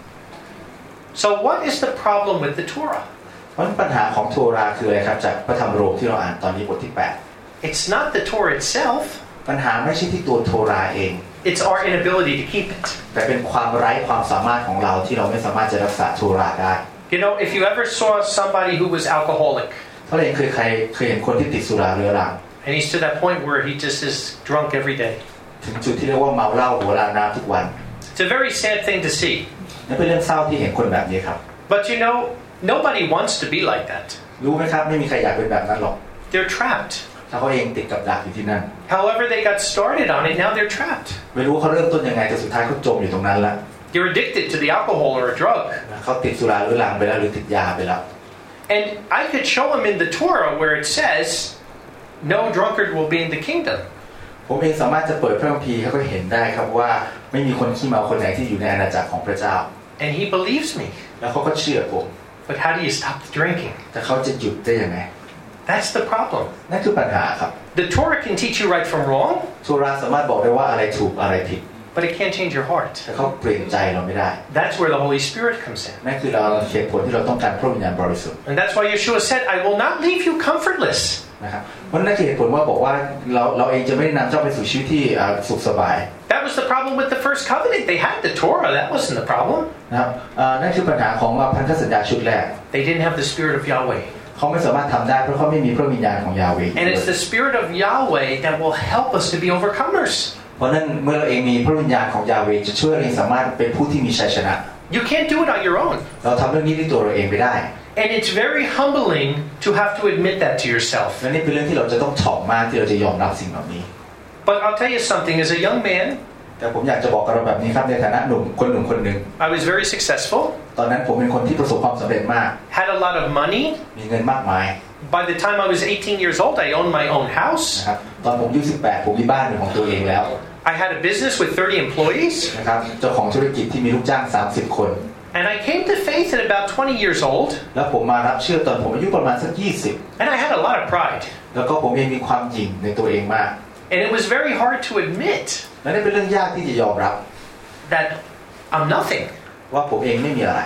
So, what is the problem with the Torah? ปัญหาของโทราคืออะไรครับจากพระธรรมโรมที่เราอ่านตอนนี้บทที่แปด It's not the Torah itself. ปัญหาไม่ใช่ที่ตัวโทราเอง It's our inability to keep it. แต่เป็นความไร้ความสามารถของเราที่เราไม่สามารถจะรักษาโทราได้ You know, if you ever saw somebody who was alcoholic, เพราะเราเคยเคยเคยเห็นคนที่ติดสุราเรื้อรัง and he's to that point where he just is drunk every day. ถึงจุดที่เรียกว่าเมาเหล้าหัวลาน้ำทุกวัน It's a very sad thing to see. นั่นเป็นเรื่องเศร้าที่เห็นคนแบบนี้ครับ But you know, nobody wants to be like that. รู้ไหมครับไม่มีใครอยากเป็นแบบนั้นหรอก They're trapped. ถ้าเขาเองติดกับดักอยู่ที่นั่น However they got started on it, now they're trapped. ไม่รู้เขาเริ่มต้นยังไงแต่สุดท้ายเขาจมอยู่ตรงนั้นแล้ว You're addicted to the alcohol or a drug. เขาติดสุราเรื้อรังไปแล้วหรือติดยาไปแล้ว And I could show them in the Torah where it says, no drunkard will be in the kingdom. ผมเองสามารถจะเปิดพระคัมภีร์ให้เขาเห็นได้ครับว่าไม่มีคนขี้เมาคนไหนที่อยู่ในอาณาจักรของพระเจ้า And he believes me. แล้วเขาก็เชื่อผม But how do you stop the drinking? แต่เขาจะหยุดได้ยังไง That's the problem. นั่นคือปัญหาครับ The Torah can teach you right from wrong, โทราสามารถบอกได้ว่าอะไรถูกอะไรผิด but it can't change your heart. แต่เขาเปลี่ยนใจเราไม่ได้ That's where the Holy Spirit comes in. นั่นคือเราเหตุผลที่เราต้องการพระวิญญาณบริสุทธิ์ And that's why Yeshua said, I will not leave you comfortless. นะครับเพราะนั่นคือเหตุผลว่าบอกว่าเราเราเองจะไม่ได้นำเจ้าไปสู่ชีวิตที่สุขสบาย That was the problem with the first covenant. They had the Torah. That wasn't the problem. นะครับนั่นคือปัญหาของพันธสัญญาชุดแรก They didn't have the Spirit of Yahweh. เขาไม่สามารถทำได้เพราะเขาไม่มีพระวิญญาณของยาเวห์ And it's the Spirit of Yahweh that will help us to be overcomers. เพราะนั้นเมื่อเราเองมีพระวิญญาณของยาเวห์จะช่วยเราเองสามารถเป็นผู้ที่มีชัยชนะ You can't do it on your own. เราทำเรื่องนี้ด้วยตัวเราเองไม่ได้ And it's very humbling to have to admit that to yourself. และนี่เป็นเรื่องที่เราจะต้องถ่อมมากที่เราจะยอมรับสิ่งเหล่านี้ But I'll tell you something. As a young man, แต่ผมอยากจะบอกกับเราแบบนี้ครับในฐานะหนุ่มคนหนุ่มคนหนึ่ง I was very successful. ตอนนั้นผมเป็นคนที่ประสบความสำเร็จมาก Had a lot of money. มีเงินมากมาย By the time I was eighteen years old, I owned my own house. นะครับตอนผมอายุสิบแปดผมมีบ้านเป็นของตัวเองแล้ว I had a business with thirty employees. นะครับเจ้าของธุรกิจที่มีลูกจ้างสามสิบคน And I came to faith at about twenty years old. แล้วผมมารับเชื่อตอนผมอายุประมาณสักยี่สิบ And I had a lot of pride. แล้วก็ผมเองมีความหยิ่งในตัวเองมาก And it was very hard to admit และนี่เป็นเรื่องยากที่จะยอมรับ that I'm nothing. ว่าผมเองไม่มีอะไร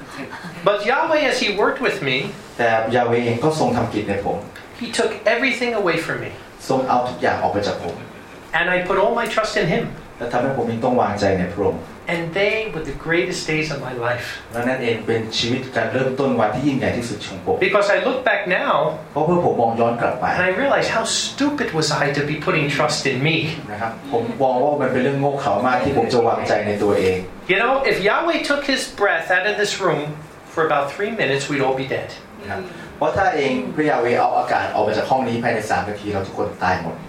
But Yahweh, as He worked with me, แต่ยาเวห์เองก็ทรงทำกิจในผม He took everything away from me. ทรงเอาทุกอย่างออกไปจากผม And I put all my trust in Him. และทำให้ผมเองต้องวางใจในพระองค์ And they were the greatest days of my life. และนั่นเองเป็นชีวิตการเริ่มต้นวันที่ยิ่งใหญ่ที่สุดของผม Because I look back now, เพราะเพื่อผมมองย้อนกลับไป and I realize how stupid was I to be putting trust in me. นะครับผมมองว่ามันเป็นเรื่องโง่เขลามากที่ผมจะวางใจในตัวเอง You know, if Yahweh took His breath out of this room for about three minutes, we'd all be dead. นะครับเพราะถ้าเองพระยาเวห์เอาอากาศออกมาจากห้องนี้ภายในสามนาทีเราทุกคนตายหมด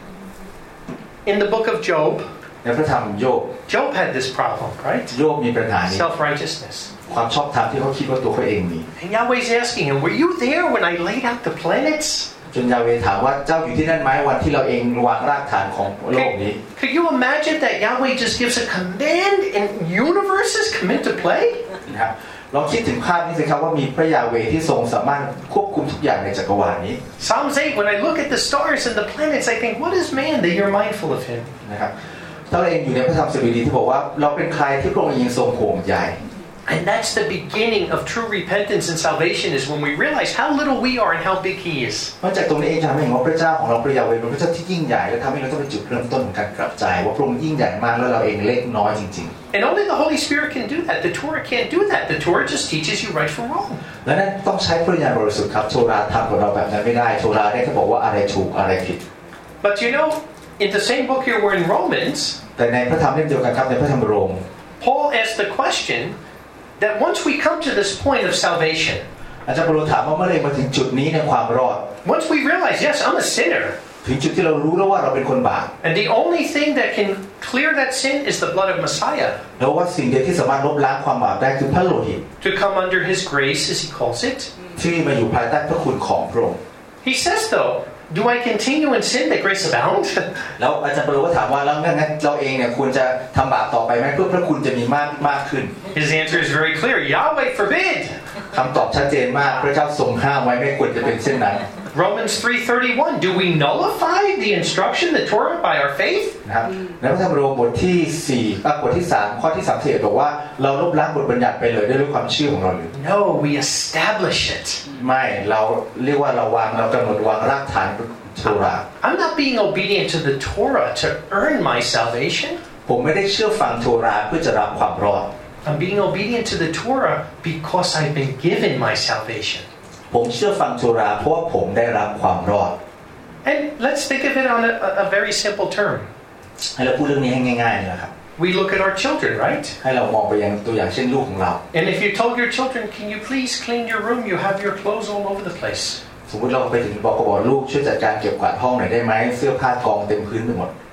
In the book of Job, ในพระธรรมโยบ Job had this problem, right? โยบมีปัญหานี้ Self-righteousness. ความชอบธรรมที่เขาคิดว่าตัวเขาเองมี And Yahweh's asking him, were you there when I laid out the planets? จนยาเวห์ถามว่าเจ้าอยู่ที่นั่นไหมวันที่เราเองวางรากฐานของโลกนี้ Could you imagine that Yahweh just gives a command and universes come into play? นะครับลองคิดถึงภาพนี้สิครับว่ามีพระยาเวห์ที่ทรงสามารถควบคุมทุกอย่างในจักรวาลนี้ Psalms eight, when I look at the stars and the planets, I think, what is man that you're mindful of him? นะครับถ้าเราเองอยู่ในพระธรรมสดุดีที่บอกว่าเราเป็นใครที่พระองค์เองทรงห่วงใย And that's the beginning of true repentance and salvation is when we realize how little we are and how big He is. นอกจากตรงนี้เองทำให้เห็นว่าพระเจ้าของเราพระยาเวห์เป็นพระเจ้าที่ยิ่งใหญ่และทำให้เราต้องเป็นจุดเริ่มต้นของการกลับใจว่าพระองค์ยิ่งใหญ่มากแล้วเราเองเล็กน้อยจริงๆ And only the Holy Spirit can do that. The Torah can't do that. The Torah just teaches you right from wrong. และนั่นต้องใช้พระวิญญาณบริสุทธิ์ครับโทราทำกับเราแบบนั้นไม่ได้โทราได้แค่บอกว่าอะไรถูกอะไรผิด But you know, in the same book here we're in Romans, แต่ในพระธรรมเล่มเดียวกันครับในพระธรรมโรม Paul asked the question that once we come to this point of salvation, อาจารย์เปาโลถามว่าเมื่อไรมาถึงจุดนี้ในความรอด once we realize, yes, I'm a sinner, ถึงจุดที่เรารู้แล้วว่าเราเป็นคนบาป and the only thing that can clear that sin is the blood of Messiah, แล้วว่าสิ่งเดียวที่สามารถลบล้างความบาปได้คือพระโลหิต to come under His grace, as he calls it. ที่มาอยู่ภายใต้พระคุณของพระองค์ He says, though, do I continue in sin that grace abound? แล้วอาจารย์เปาโลก็ถามว่าแล้วงั้นเราเองเนี่ยควรจะทำบาปต่อไปไหมเพื่อพระคุณจะมีมากมากขึ้น His answer is very clear. Yahweh forbid. คำตอบชัดเจนมากพระเจ้าทรงห้ามไว้ไม่ควรจะเป็นเช่นนั้น Romans three thirty-one. Do we nullify the instruction, the Torah, by our faith? นะครับในพระธรรมโรมบทที่สี่อ่ะบทที่สามข้อที่สามสิบเอ็ดบอกว่าเราลบล้างบทบัญญัติไปเลยด้วยความเชื่อของเราหรือ No, we establish it. ไม่เราเรียกว่าเราวางเรากำหนดวางรากฐานโทรา I'm not being obedient to the Torah to earn my salvation. ผมไม่ได้เชื่อฟังโทราเพื่อจะรับความรอด I'm being obedient to the Torah because I've been given my salvation. ผมเชื่อฟังโทราเพราะว่าผมได้รับความรอด And let's think of it on a, a very simple term. ให้เราพูดเรื่องนี้ให้ง่ายๆนะครับ We look at our children, right? ให้เรามองไปยังตัวอย่างเช่นลูกของเรา And if you told your children, can you please clean your room? You have your clothes all over the place. สมมติเราไปถึงบอกกับบอกลูกช่วยจัดการเก็บกวาดห้องหน่อยได้ไหมเสื้อผ้ากองเต็มพื้นไปหมด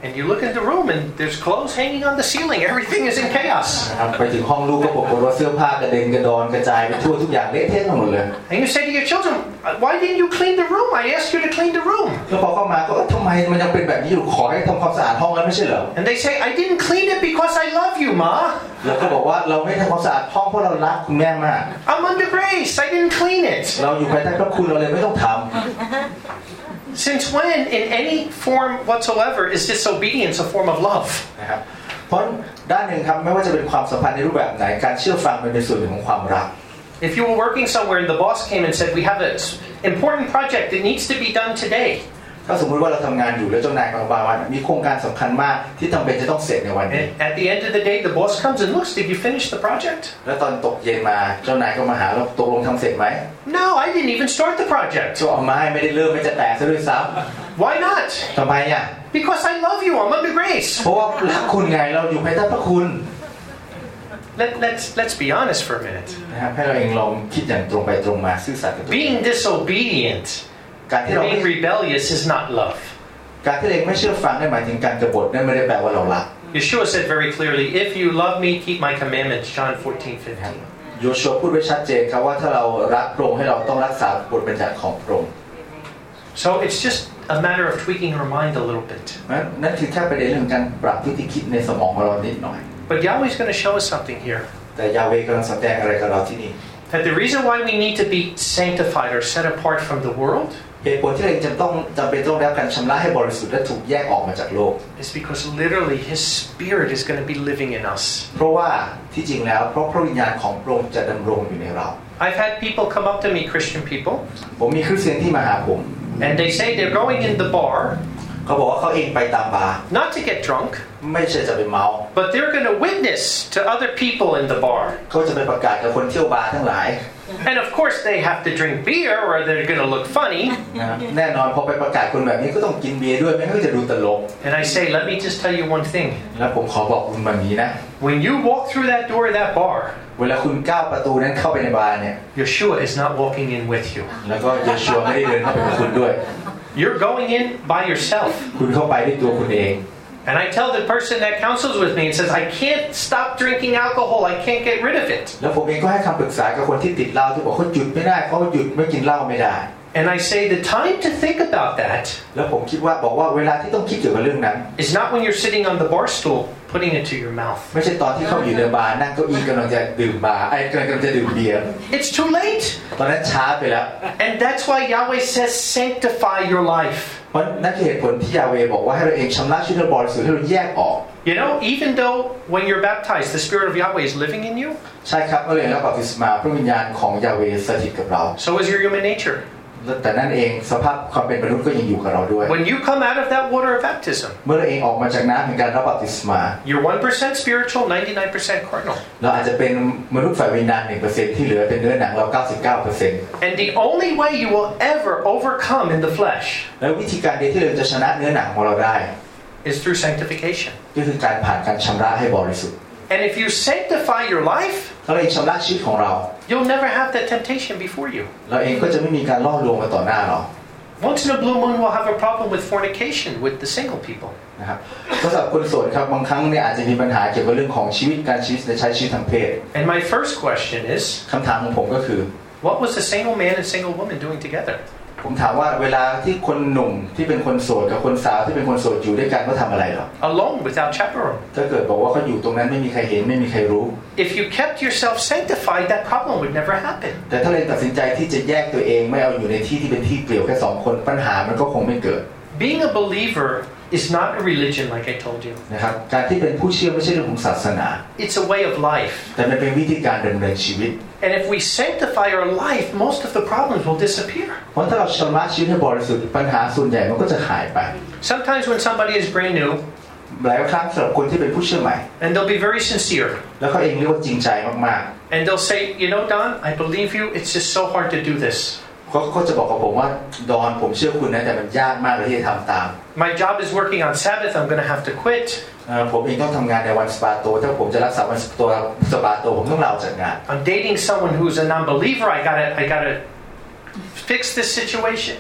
And you look in the room and there's clothes hanging on the ceiling. Everything is in chaos. ไปถึงห้องลูกก็ปรากฏว่าเสื้อผ้ากระเด็นกระดอนกระจายไปทั่วทุกอย่างเละเทะไปหมดเลย And you say to your children, why didn't you clean the room? I asked you to clean the room. แล้วพอเข้ามาก็ทำไมมันยังเป็นแบบนี้อยู่ขอให้ทำความสะอาดห้องแล้วไม่ใช่เหรอ And they say, I didn't clean it because I love you, Ma. แล้วก็บอกว่าเราไม่ทำความสะอาดห้องเพราะเรารักคุณแม่มาก I'm under grace. I didn't clean it. เราอยู่ภายใต้พระคุณเราเลยไม่ต้องทำ Since when, in any form whatsoever, is disobedience a form of love? นะครับเพราะด้านหนึ่งครับไม่ว่าจะเป็นความสัมพันธ์ในรูปแบบไหนการเชื่อฟังเป็นส่วนหนึ่งของความรัก If you were working somewhere and the boss came and said, we have an important project that needs to be done today. ถ้าสมมติว่าเราทำงานอยู่แล้วเจ้านายมาบอกว่ามีโครงการสำคัญมากที่จำเป็นจะต้องเสร็จในวันนี้ At the end of the day, the boss comes and looks, did you finish the project? แล้วตอนตกเย็นมาเจ้านายก็มาหาเราตกลงทำเสร็จไหม No, I didn't even start the project. ก็เอามาให้ไม่ได้เริ่มไม่จะแตะซะด้วยซ้ำ Why not? ทำไมอ่ะ Because I love you. I'm under grace. เพราะว่ารักคุณไงเราอยู่ภายใต้พระคุณ Let, let's let's be honest for a minute. นะครับให้เราเองลองคิดอย่างตรงไปตรงมาซื่อสัตย์กับตัวเอง Being disobedient, การที่เรา being rebellious is not love. การที่เราไม่เชื่อฟังนั่นหมายถึงการกบฏนั่นไม่ได้แปลว่าเรารัก Yeshua said very clearly, if you love me, keep my commandments, John fourteen fifteen. โยชัวพูดไว้ชัดเจนครับว่าถ้าเรารักพระองค์ให้เราต้องรักษาบทบัญญัติของพระองค์ So it's just a matter of tweaking our mind a little bit. นั่นคือแค่ประเด็นเรื่องการปรับวิธีคิดในสมองของเรานิดหน่อย But Yahweh's going to show us something here. แต่ยาเวห์กำลังแสดงอะไรกับเราที่นี่ That the reason why we need to be sanctified or set apart from the world เหตุผลที่เราจะต้องจำเป็นต้องได้รับการชำระให้บริสุทธิ์และถูกแยกออกมาจากโลก is because literally His Spirit is going to be living in us. เพราะว่าที่จริงแล้วเพราะพระวิญญาณของพระองค์จะดำรงอยู่ในเรา I've had people come up to me, Christian people, ผมมีคริสเตียนที่มาหาผม and they say they're going in the bar เขาบอกว่าเขาเองไปตามบาร์ not to get drunk, ไม่ใช่จะไปเมา but they're going to witness to other people in the bar. เขาจะไปประกาศกับคนเที่ยวบาร์ทั้งหลาย And of course they have to drink beer or they're going to look funny. แน่นอนพอไปประกาศคนแบบนี้ก็ต้องกินเบียร์ด้วยไม่งั้นก็จะดูตลก And I say, let me just tell you one thing. แล้วผมขอบอกคุณแบบนี้นะ When you walk through that door of that bar, เวลาคุณก้าวประตูนั้นเข้าไปในบาร์เนี่ย Yeshua is not walking in with you. แล้วก็เยชัวไม่ได้เดินเข้าไปกับคุณด้วย You're going in by yourself. คุณเข้าไปด้วยตัวคุณเอง And I tell the person that counsels with me and says, I can't stop drinking alcohol. I can't get rid of it. แล้วผมเองก็ให้คำปรึกษากับคนที่ติดเหล้าที่บอกเขาหยุดไม่ได้เขาหยุดไม่กินเหล้าไม่ได้ And I say the time to think about that แล้วผมคิดว่าบอกว่าเวลาที่ต้องคิดเกี่ยวกับเรื่องนั้น is not when you're sitting on the bar stool putting it to your mouth. ไม่ใช่ตอนที่เขาอยู่ในบาร์นั่งเก้าอี้กำลังจะดื่มบาร์ไอ้กำลังจะดื่มเบียร์ It's too late. ตอนนั้นช้าไปแล้ว And that's why Yahweh says, sanctify your life. เพราะนั่นคือเหตุผลที่ยาเวห์บอกว่าให้เราเองชำระชีวิตเราบริสุทธิ์ให้เราแยกออก You know, even though when you're baptized, the Spirit of Yahweh is living in you. ใช่ครับเมื่อเรารับบัพติศมาพระวิญญาณของยาเวห์สถิตกับเรา So is your human nature. แต่นั่นเองสภาพความเป็นมนุษย์ก็ยังอยู่กับเราด้วย When you come out of that water of baptism, เมื่อเราเองออกมาจากน้ำแห่งการรับบัพติศมา you're one percent spiritual, ninety-nine percent carnal. เราอาจจะเป็นมนุษย์ฝ่ายวิญญาณ หนึ่งเปอร์เซ็นต์ ที่เหลือเป็นเนื้อหนังเรา เก้าสิบเก้าเปอร์เซ็นต์ And the only way you will ever overcome in the flesh แล้ววิธีการเดียวที่เราจะชนะเนื้อหนังของเราได้ is through sanctification. ก็คือการผ่านการชำระให้บริสุทธิ์ And if you sanctify your life, เราเองชำระชีวิตของเรา you'll never have that temptation before you. เราเองก็จะไม่มีการล่อลวงมาต่อหน้าเรา Once in a blue moon, we'll have a problem with fornication with the single people. นะครับสำหรับคนโสดครับบางครั้งเนี่ยอาจจะมีปัญหาเกี่ยวกับเรื่องของชีวิตการชีวิตและใช้ชีวิตทางเพศ And my first question is, คำถามของผมก็คือ what was the single man and single woman doing together? ผมถามว่าเวลาที่คนหนุ่มที่เป็นคนโสดกับคนสาวที่เป็นคนโสดอยู่ด้วยกันเขาทำอะไรหรอ Alone, without chaperone. ถ้าเกิดบอกว่าเขาอยู่ตรงนั้นไม่มีใครเห็นไม่มีใครรู้ If you kept yourself sanctified, that problem would never happen. แต่ถ้าเราตัดสินใจที่จะแยกตัวเองไม่เอาอยู่ในที่ที่เป็นที่เปลี่ยวแค่สองคนปัญหามันก็คงไม่เกิด Being a believer is not a religion, like I told you. นะครับการที่เป็นผู้เชื่อไม่ใช่เรื่องของศาสนา It's a way of life. แต่มันเป็นวิธีการดำเนินชีวิต And if we sanctify our life, most of the problems will disappear. เพราะถ้าเราชำระชีวิตให้บริสุทธิ์ปัญหาส่วนใหญ่มันก็จะหายไป Sometimes when somebody is brand new, หลายครั้งสำหรับคนที่เป็นผู้เชื่อใหม่ and they'll be very sincere. แล้วเขาเองเรียกว่าจริงใจมาก And they'll say, you know, Don, I believe you. It's just so hard to do this. ๆเขาก็จะบอกกับผมว่าดอนผมเชื่อคุณนะแต่มันยากมากเลยที่จะทำตาม My job is working on Sabbath. I'm going to have to quit. ผมเองต้องทำงานในวันสปาโตถ้าผมจะรักษาวันสปาโตผมต้องลาออกจากงาน I'm dating someone who's a non-believer. I gotta, I gotta fix this situation.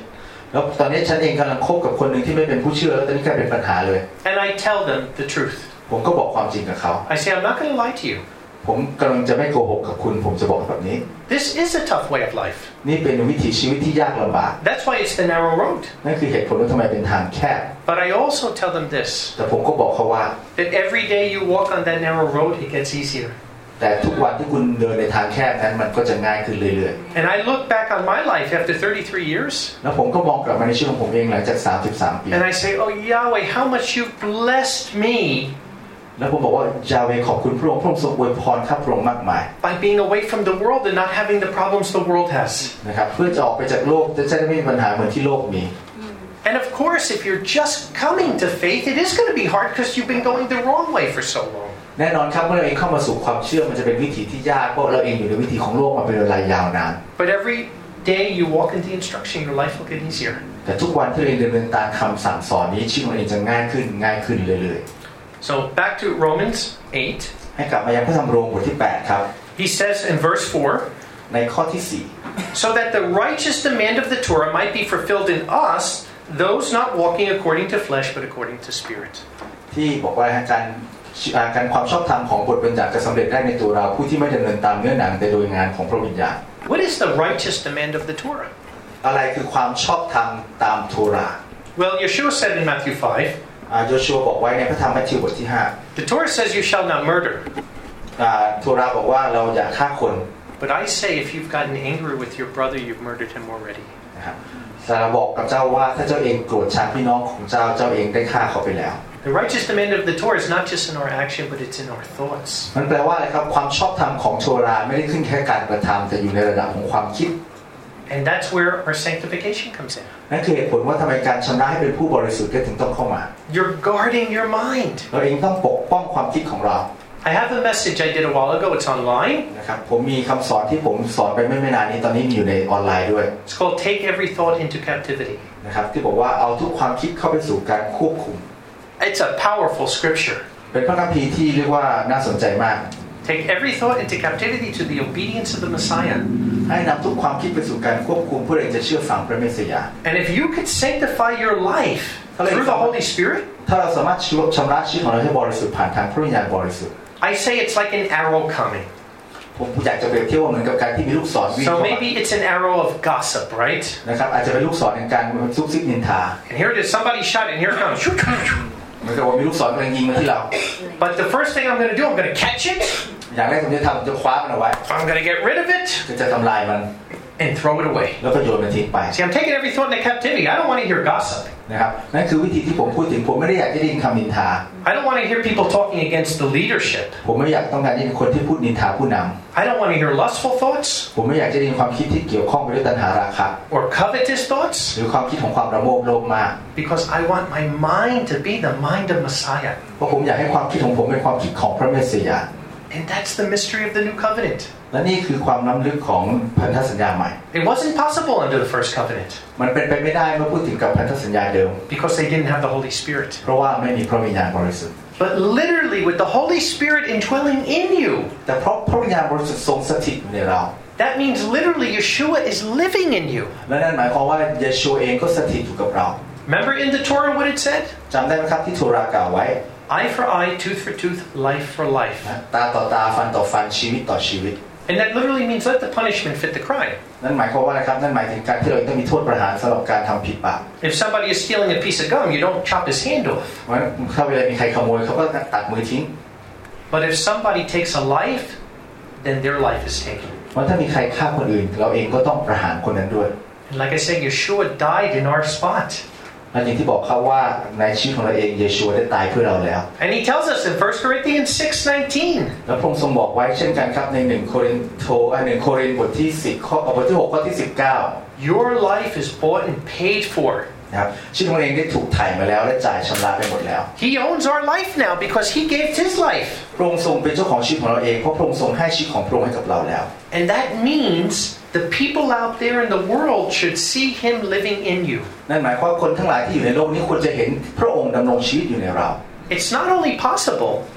แล้วตอนนี้ฉันเองกำลังคบกับคนหนึ่งที่ไม่เป็นผู้เชื่อแล้วตอนนี้กลายเป็นปัญหาเลย And I tell them the truth. ผมก็บอกความจริงกับเขา I say, I'm not going to lie to you. ผมกำลังจะไม่โกหกกับคุณผมจะบอกแบบนี้ This is a tough way of life. นี่เป็นวิถีชีวิตที่ยากลำบาก That's why it's the narrow road. นั่นคือเหตุผลว่าทำไมเป็นทางแคบ But I also tell them this. แต่ผมก็บอกเขาว่า That every day you walk on that narrow road, it gets easier. แต่ทุกวันที่คุณเดินในทางแคบนั้นมันก็จะง่ายขึ้นเรื่อยๆ And I look back on my life after thirty-three years. แล้วผมก็มองกลับมาในชีวิตของผมเองหลังจากสามสิบสามปี And I say, oh Yahweh, how much you've blessed me. แล้วผมบอกว่ายาเวห์ขอบคุณพระองค์พระองค์ทรงอวยพรข้าพระองค์มากมาย By being away from the world and not having the problems the world has. นะครับเพื่อจะออกไปจากโลกจะได้ไม่มีปัญหาเหมือนที่โลกมี And of course, if you're just coming to faith, it is going to be hard because you've been going the wrong way for so long. แน่นอนครับเมื่อเราเองเข้ามาสู่ความเชื่อมันจะเป็นวิถีที่ยากเพราะเราเองอยู่ในวิถีของโลกมาเป็นเวลายาวนาน But every day you walk into instruction, your life will get easier. แต่ทุกวันที่เราเองเดินตามคำสั่งสอนนี้ชีวิตเราเองจะง่ายขึ้นง่ายขึ้นเรื่อยๆ So back to Romans eight. ให้กลับมายังพระธรรมโรมบทที่แปดครับ He says in verse four, ในข้อที่สี่ so that the righteous demand of the Torah might be fulfilled in us, those not walking according to flesh but according to spirit. ที่บอกว่าการการความชอบธรรมของบทบัญญัติจะสำเร็จได้ในตัวเราผู้ที่ไม่ดำเนินตามเนื้อหนังแต่โดยงานของพระวิญญาณ What is the righteous demand of the Torah? อะไรคือความชอบธรรมตามโทราห์ Well, Yeshua said in Matthew five, โยชัวบอกไว้ในพระธรรมมัทธิวบทที่ห้า the Torah says you shall not murder. โทราห์บอกว่าเราอย่าฆ่าคน But I say if you've gotten angry with your brother, you've murdered him already. นะครับแต่เราบอกกับเจ้าว่าถ้าเจ้าเองโกรธชังพี่น้องของเจ้าเจ้าเองได้ฆ่าเขาไปแล้ว The righteous demand of the Torah is not just in our action, but it's in our thoughts. มันแปลว่าอะไรครับความชอบธรรมของโทราห์ไม่ได้ขึ้นแค่การกระทำแต่อยู่ในระดับของความคิด And that's where our sanctification comes in. นั่นคือเหตุผลว่าทำไมการชำระให้เป็นผู้บริสุทธิ์ก็ถึงต้องเข้ามา You're guarding your mind. เราเองต้องปกป้องความคิดของเรา I have a message I did a while ago. It's online. นะครับผมมีคำสอนที่ผมสอนไปไม่ไม่นานนี้ตอนนี้มีอยู่ในออนไลน์ด้วย It's called Take Every Thought into Captivity. นะครับที่บอกว่าเอาทุกความคิดเข้าไปสู่การควบคุม It's a powerful scripture. เป็นพระคัมภีร์ที่เรียกว่าน่าสนใจมาก Take every thought into captivity to the obedience of the Messiah. ให้นำทุกความคิดไปสู่การควบคุมเพื่อจะเชื่อฟังพระเมสสิยา And if you could sanctify your life through the Holy Spirit, ถ้าเราสามารถชำระชีวิตของเราให้บริสุทธิ์ผ่านทางพระวิญญาณบริสุทธิ์ I say it's like an arrow coming. ผมอยากจะเปรียบเทียบว่าเหมือนกับการที่มีลูกศรวิ่ง So เข้ามา maybe it's an arrow of gossip, right? นะครับอาจจะเป็นลูกศรในการซุกซิบนินทา And here it is, somebody shot it, and here it comes. เหมือนกับว่ามีลูกศรกำลังยิงมาที่เรา But the first thing I'm going to do, I'm going to catch it. อย่างแรกผมจะทำผมจะคว้ามันเอาไว้ I'm going to get rid of it จะทำลายมัน and throw it away. แล้วก็โยนมันทิ้งไป See, I'm taking every thought into captivity. I don't want to hear gossip. นะครับนั่นคือวิธีที่ผมพูดถึงผมไม่ได้อยากจะได้ยินคำนินทา I don't want to hear people talking against the leadership. ผมไม่อยากต้องการได้ยินคนที่พูดนินทาผู้นำ I don't want to hear lustful thoughts ผมไม่อยากจะได้ยินความคิดที่เกี่ยวข้องไปด้วยตัณหาราคะ or covetous thoughts หรือความคิดของความระโมบโลภมาก because I want my mind to be the mind of Messiah. เพราะผมอยากให้ความคิดของผมเป็นความคิดของพระเมสสิยา And that's the mystery of the new covenant. และนี่คือความล้ำลึกของพันธสัญญาใหม่ It wasn't possible under the first covenant มันเป็นไปไม่ได้เมื่อพูดถึงกับพันธสัญญาเดิม because they didn't have the Holy Spirit. เพราะว่าไม่มีพระวิญญาณบริสุทธิ์ But literally with the Holy Spirit indwelling in you, แต่เพราะพระวิญญาณบริสุทธิ์ทรงสถิตอยู่ในเรา that means literally Yeshua is living in you. และนั่นหมายความว่าเยซูเองก็สถิตอยู่กับเรา Remember in the Torah what it said? จำได้ไหมครับที่โทรากล่าวไว้ Eye for eye, tooth for tooth, life for life. ตาต่อตาฟันต่อฟันชีวิตต่อชีวิต And that literally means let the punishment fit the crime. นั่นหมายความว่าอะไรครับนั่นหมายถึงการที่เราต้องมีโทษประหารสำหรับการทำผิดบาป If somebody is stealing a piece of gum, you don't chop his hand off. เพราะฉะนั้นถ้าเวลามีใครขโมยเขาก็ตัดมือทิ้ง But if somebody takes a life, then their life is taken. เพราะถ้ามีใครฆ่าคนอื่นเราเองก็ต้องประหารคนนั้นด้วย And like I said, Yeshua died in our spot. และอย่างที่บอกเขาว่าในชีวิตของเราเองเยซูได้ตายเพื่อเราแล้ว And he tells us in First Corinthians six nineteen. แล้วพระองค์ทรงบอกไว้เช่นกันครับในหนึ่งโครินโธอ่าหนึ่งโครินธ์บทที่สิบข้อบทที่หกข้อที่สิบเก้า Your life is bought and paid for. นะครับชีวิตของเราเองได้ถูกไถ่มาแล้วและจ่ายชำระไปหมดแล้ว He owns our life now because he gave his life. พระองค์ทรงเป็นเจ้าของชีวิตของเราเองเพราะพระองค์ทรงให้ชีวิตของพระองค์ให้กับเราแล้ว And that means the people out there in the world should see him living in you. นั่นหมายความว่าคนทั้งหลายที่อยู่ในโลกนี้ควรจะเห็นพระองค์ดำรงชีวิตอยู่ในเรา It's not only possible,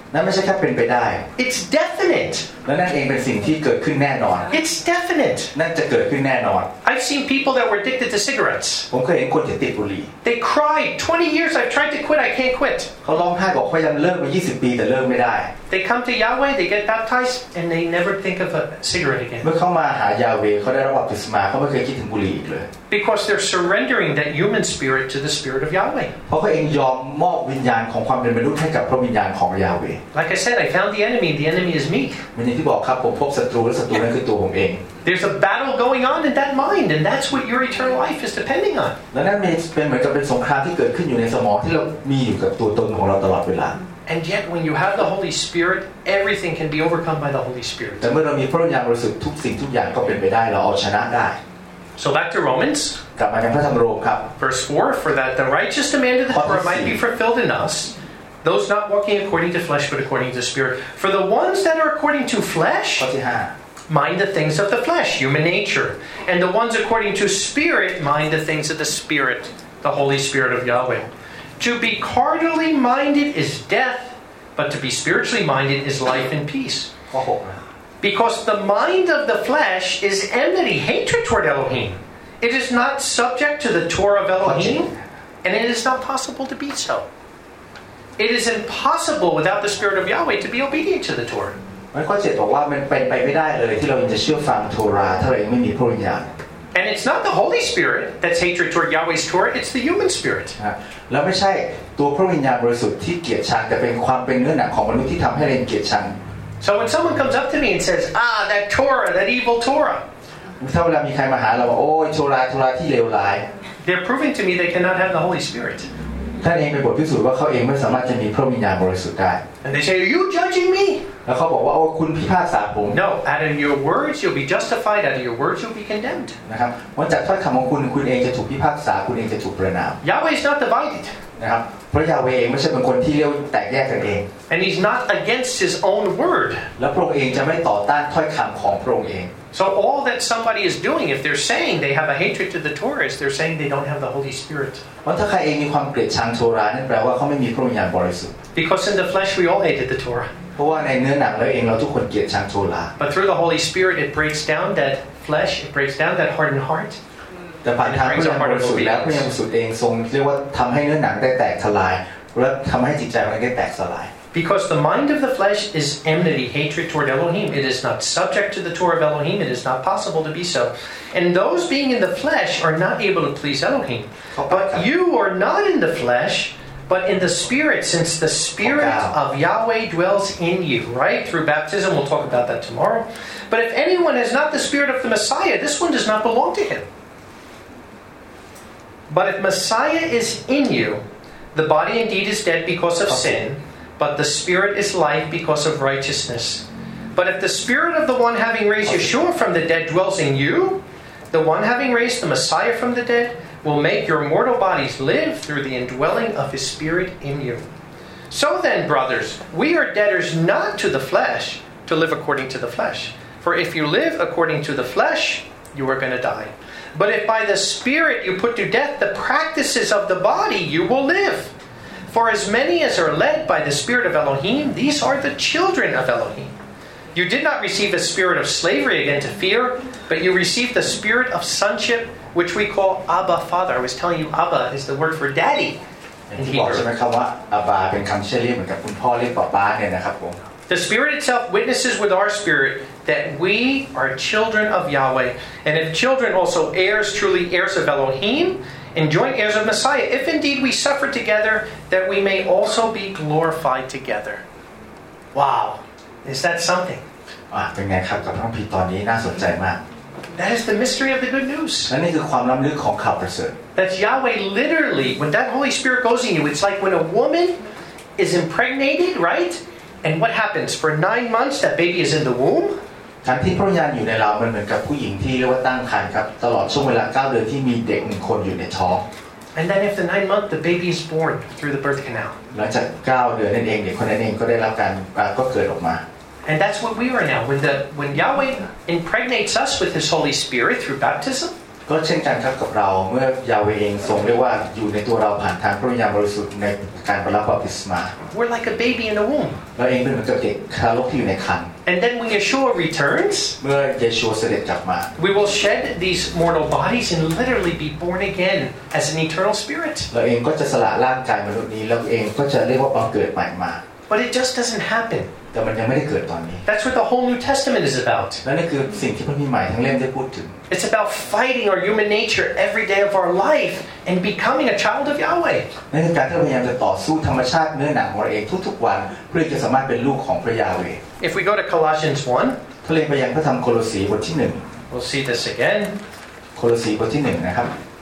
นั่นไม่ใช่แค่เป็นไปได้ It's definite. และนั่นเองเป็นสิ่งที่เกิดขึ้นแน่นอน It's definite. นั่นจะเกิดขึ้นแน่นอน I've seen people that were addicted to cigarettes. ผมเคยเห็นคนที่ติดบุหรี่ They cried, twenty years I've tried to quit, I can't quit. เขาร้องไห้บอกพยายามเลิกมายี่สิบปีแต่เลิกไม่ได้ They come to Yahweh, they get baptized, and they never think of a cigarette again. เมื่อเขามาหายาเวเขาได้รับบัพติศมาเขาไม่เคยคิดถึงบุหรี่อีกเลย Because they're surrendering that human spirit to the spirit of Yahweh. เพราะเขาเองยอมมอบวิญญาณของความเป็นมนุษย์ให้กับพระวิญญาณของยาเว Like I said, I found the enemy, the enemy is me. เหมือนอย่างที่บอกครับผมพบศัตรูและศัตรูนั่นคือตัวผมเอง There's a battle going on in that mind, and that's what your eternal life is depending on. และนั่นเป็นเหมือนกับเป็นสงครามที่เกิดขึ้นอยู่ในสมองที่เรามีอยู่กับตัวตนของเราตลอดเวลา And yet, when you have the Holy Spirit, everything can be overcome by the Holy Spirit. แต่เมื่อเรามีพระวิญญาณบริสุทธิ์ทุกสิ่งทุกอย่างก็เป็นไปได้เราเอาชนะได้ So back to Romans. กลับมาในพระธรรมโรมครับ Verse four, for that the righteous demand of the Torah might be fulfilled in us, those not walking according to flesh, but according to the Spirit. For the ones that are according to flesh, ข้อที่ห้า mind the things of the flesh, human nature. And the ones according to Spirit, mind the things of the Spirit, the Holy Spirit of Yahweh. To be carnally minded is death, but to be spiritually minded is life and peace. ข้อหก Because the mind of the flesh is enmity, hatred toward Elohim. It is not subject to the Torah of Elohim, and it is not possible to be so. It is impossible without the Spirit of Yahweh to be obedient to the Torah. มันข้อเจ็ดบอกว่ามันเป็นไปไม่ได้เลยที่เราจะเชื่อฟังโทราถ้าเราเองไม่มีพระวิญญาณ And it's not the Holy Spirit that's hatred toward Yahweh's Torah, it's the human spirit. แล้วไม่ใช่ตัวพระวิญญาณบริสุทธิ์ที่เกลียดชังแต่เป็นความเป็นเนื้อหนังของมนุษย์ที่ทำให้เราเกลียดชัง So when someone comes up to me and says, ah, that Torah, that evil Torah, ถ้าเวลามีใครมาหาเราว่าโอ้ยโทราโทราที่เลวร้าย they're proving to me they cannot have the Holy Spirit. ท่านเองเป็นบทพิสูจน์ว่าเขาเองไม่สามารถจะมีพระวิญญาณบริสุทธิ์ได้ And they say, are you judging me? แล้วเขาบอกว่าโอ้คุณพิพากษาผม No, out of your words you'll be justified, out of your words you'll be condemned. นะครับวันจากถ้อยคำของคุณคุณเองจะถูกพิพากษาคุณเองจะถูกประณาม Yahweh is not divided. นะครับพระยาเวห์เองไม่ใช่เป็นคนที่เลี้ยวแตกแยกกันเอง And he's not against his own word. และพระองค์เองจะไม่ต่อต้านถ้อยคำของพระองค์เอง So all that somebody is doing, if they're saying they have a hatred to the Torah, is they're saying they don't have the Holy Spirit. เพราะถ้าใครเองมีความเกลียดชังโทรานั่นแปลว่าเขาไม่มีพระวิญญาณบริสุทธิ์ Because in the flesh we all hated the Torah. เพราะว่าในเนื้อหนังเราเองเราทุกคนเกลียดชังโทรา But through the Holy Spirit it breaks down that flesh, it breaks down that hardened heart. แต่ผ่านทางพระวิญญาณบริสุทธิ์แล้วพระวิญญาณบริสุทธิ์เองทรงเรียกว่าทำให้เนื้อหนังได้แตกทลายและทำให้จิตใจของเราได้แตกสลาย Because the mind of the flesh is enmity, hatred toward Elohim. It is not subject to the Torah of Elohim. It is not possible to be so. And those being in the flesh are not able to please Elohim. But you are not in the flesh, but in the Spirit, since the Spirit of Yahweh dwells in you. Right? Through baptism, we'll talk about that tomorrow. But if anyone has not the Spirit of the Messiah, this one does not belong to him. But if Messiah is in you, the body indeed is dead because of sin, but the Spirit is life because of righteousness. But if the Spirit of the one having raised Yeshua from the dead dwells in you, the one having raised the Messiah from the dead will make your mortal bodies live through the indwelling of His Spirit in you. So then, brothers, we are debtors not to the flesh to live according to the flesh. For if you live according to the flesh, you are going to die. But if by the Spirit you put to death the practices of the body, you will live. For as many as are led by the Spirit of Elohim, these are the children of Elohim. You did not receive a spirit of slavery again to fear, but you received the spirit of sonship, which we call Abba, Father. I was telling you, Abba is the word for daddy in ที่บอกใช่ Hebrew. ไหมครับว่าอาบาเป็นคำเชื่อเรียกเหมือนกับคุณพ่อเรียกป๊าป๊าเนี่ยนะครับผม The Spirit itself witnesses with our spirit that we are children of Yahweh. And if children, also heirs, truly heirs of Elohim, and joint heirs of Messiah, if indeed we suffer together, that we may also be glorified together. Wow. Is that something? อ่ะเป็นไงครับกับพระคัมภีร์ตอนนี้น่าสนใจมาก That is the mystery of the good news. และนี่คือความล้ำลึกของข่าวประเสริฐ That's Yahweh literally, when that Holy Spirit goes in you, it's like when a woman is impregnated, right? And what happens? For nine months, that baby is in the womb. การที่พระวิญญาณอยู่ในเรามันเหมือนกับผู้หญิงที่เรียกว่าตั้งครรภ์ครับตลอดช่วงเวลาเก้าเดือนที่มีเด็กหนึ่งคนอยู่ในท้อง And then after nine months, the baby is born through the birth canal. หลังจากเก้าเดือนนั่นเองเด็กคนนั้นเองก็ได้รับการก็เกิดออกมา And that's what we are now. When the when Yahweh impregnates us with His Holy Spirit through baptism, ก็เช่นกันครับกับเราเมื่อยาเวเองทรงเรียกว่าอยู่ในตัวเราผ่านทางพระวิญญาณบริสุทธิ์ในการรับบัพติศมา We're like a baby in the womb. เราเองเป็นเหมือนกับเด็กทารกที่อยู่ในครรภ์ And then when Yeshua returns, เมื่อเยชูเสด็จกลับมา we will shed these mortal bodies and literally be born again as an eternal spirit. เราเองก็จะสละร่างกายมนุษย์นี้แล้วเองก็จะเรียกว่าบังเกิดใหม่มา But it just doesn't happen. แต่มันยังไม่ได้เกิดตอนนี้ That's what the whole New Testament is about. และนั่นคือสิ่งที่พระคัมภีร์ใหม่ทั้งเล่มได้พูดถึง It's about fighting our human nature every day of our life and becoming a child of Yahweh. นั่นคือการที่เราพยายามจะต่อสู้ธรรมชาติเนื้อหนังของเราเองทุกๆวันเพื่อจะสามารถเป็นลูกของพระยาเวห์ If we go to Colossians one, ถ้าเรียนไปยังพระธรรมโคโลสีบทที่หนึ่ง we'll see this again. โคโลสีบทที่หนึ่งนะครับ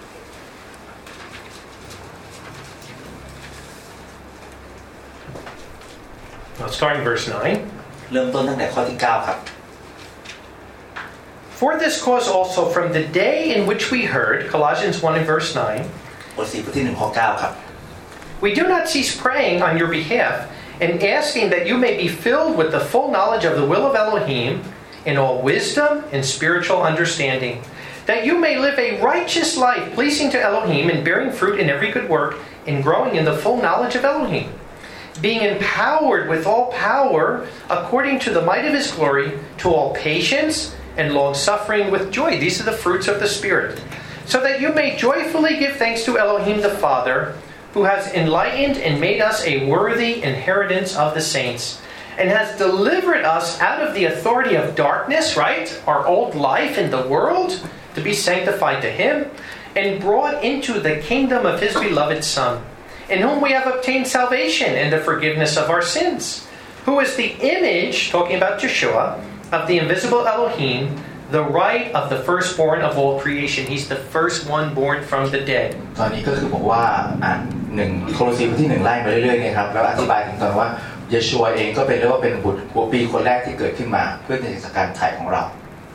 I'll start in verse nine. เริ่มต้นตั้งแต่ข้อที่เก้าครับ For this cause also from the day in which we heard, Colossians one and verse nine, บทสี่บทที่หนึ่งข้อเก้าครับ we do not cease praying on your behalf and asking that you may be filled with the full knowledge of the will of Elohim in all wisdom and spiritual understanding, that you may live a righteous life pleasing to Elohim and bearing fruit in every good work and growing in the full knowledge of Elohim, being empowered with all power according to the might of his glory to all patience and long-suffering with joy. These are the fruits of the Spirit. So that you may joyfully give thanks to Elohim the Father, who has enlightened and made us a worthy inheritance of the saints, and has delivered us out of the authority of darkness, right? Our old life in the world, to be sanctified to him, and brought into the kingdom of his beloved Son, in whom we have obtained salvation and the forgiveness of our sins, who is the image, talking about Yeshua, of the invisible Elohim, the right of the firstborn of all creation. He's the first one born from the dead. ตอนนี้ก็คือบอกว่าอ่านหนึ่งโคโลสีบทที่หนึ่งไล่มาเรื่อยๆเนี่ยครับแล้วอธิบายถึงตอนว่าเยชูวเองก็เป็นเรียกว่าเป็นบุตรหัวปีคนแรกที่เกิดขึ้นมาเพื่อในการไถ่ของเรา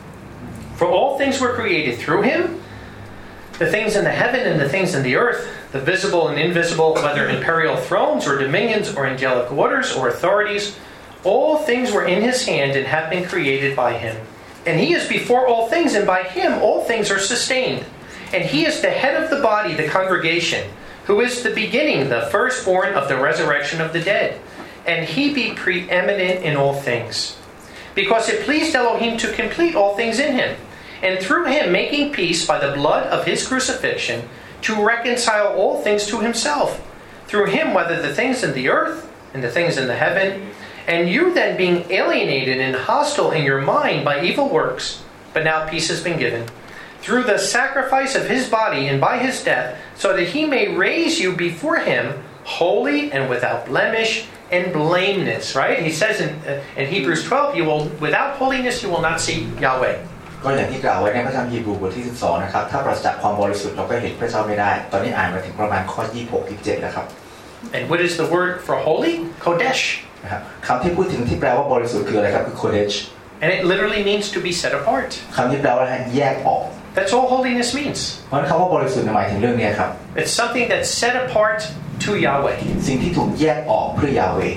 For all things were created through him, the things in the heaven and the things in the earth, the visible and invisible, whether imperial thrones or dominions or angelic orders or authorities, all things were in his hand and have been created by him. And he is before all things, and by him all things are sustained. And he is the head of the body, the congregation, who is the beginning, the firstborn of the resurrection of the dead. And he be preeminent in all things. Because it pleased Elohim to complete all things in him, and through him making peace by the blood of his crucifixion, to reconcile all things to himself, through him whether the things in the earth and the things in the heaven, and you then being alienated and hostile in your mind by evil works, but now peace has been given, through the sacrifice of his body and by his death, so that he may raise you before him holy and without blemish and blameless, right? He says in, uh, in Hebrews twelve, you will, without holiness you will not see Yahweh. ก็อย่างที่กล่าวไว้ในพระธรรมฮีบรูบทที่สิบสองนะครับถ้าปราศจากความบริสุทธิ์เราก็เห็นพระเจ้าไม่ได้ตอนนี้อ่านมาถึงประมาณข้อยี่สิบหก ยี่สิบเจ็ดแล้วครับ And what is the word for holy? Kodesh. นะครับคำที่พูดถึงที่แปลว่าบริสุทธิ์คืออะไรครับคือ kodesh And it literally means to be set apart. คำที่แปลว่าแยกออก That's all holiness means. เพราะฉะนั้นคำว่าบริสุทธิ์หมายถึงเรื่องนี้ครับ It's something that's set apart to Yahweh. สิ่งที่ถูกแยกออกเพื่อยาเวห์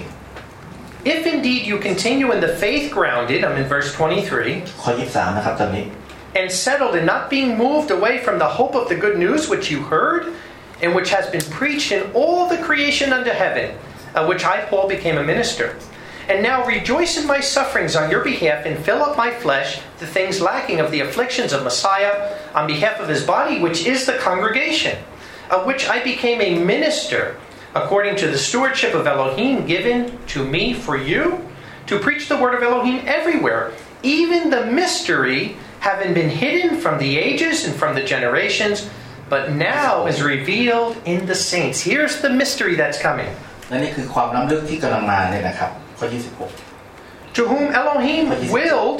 If indeed you continue in the faith grounded, I'm in verse twenty-three, ข้อยี่สิบสามนะครับตอนนี้ and settled in not being moved away from the hope of the good news which you heard, and which has been preached in all the creation under heaven, of which I, Paul, became a minister. And now rejoice in my sufferings on your behalf, and fill up my flesh the things lacking of the afflictions of Messiah, on behalf of his body, which is the congregation, of which I became a minister, according to the stewardship of Elohim given to me for you, to preach the word of Elohim everywhere, even the mystery having been hidden from the ages and from the generations, but now is revealed in the saints. Here's the mystery that's coming. และนี่คือความล้ำลึกที่กำลังมาเนี่ยนะครับข้อยี่สิบหก To whom Elohim willed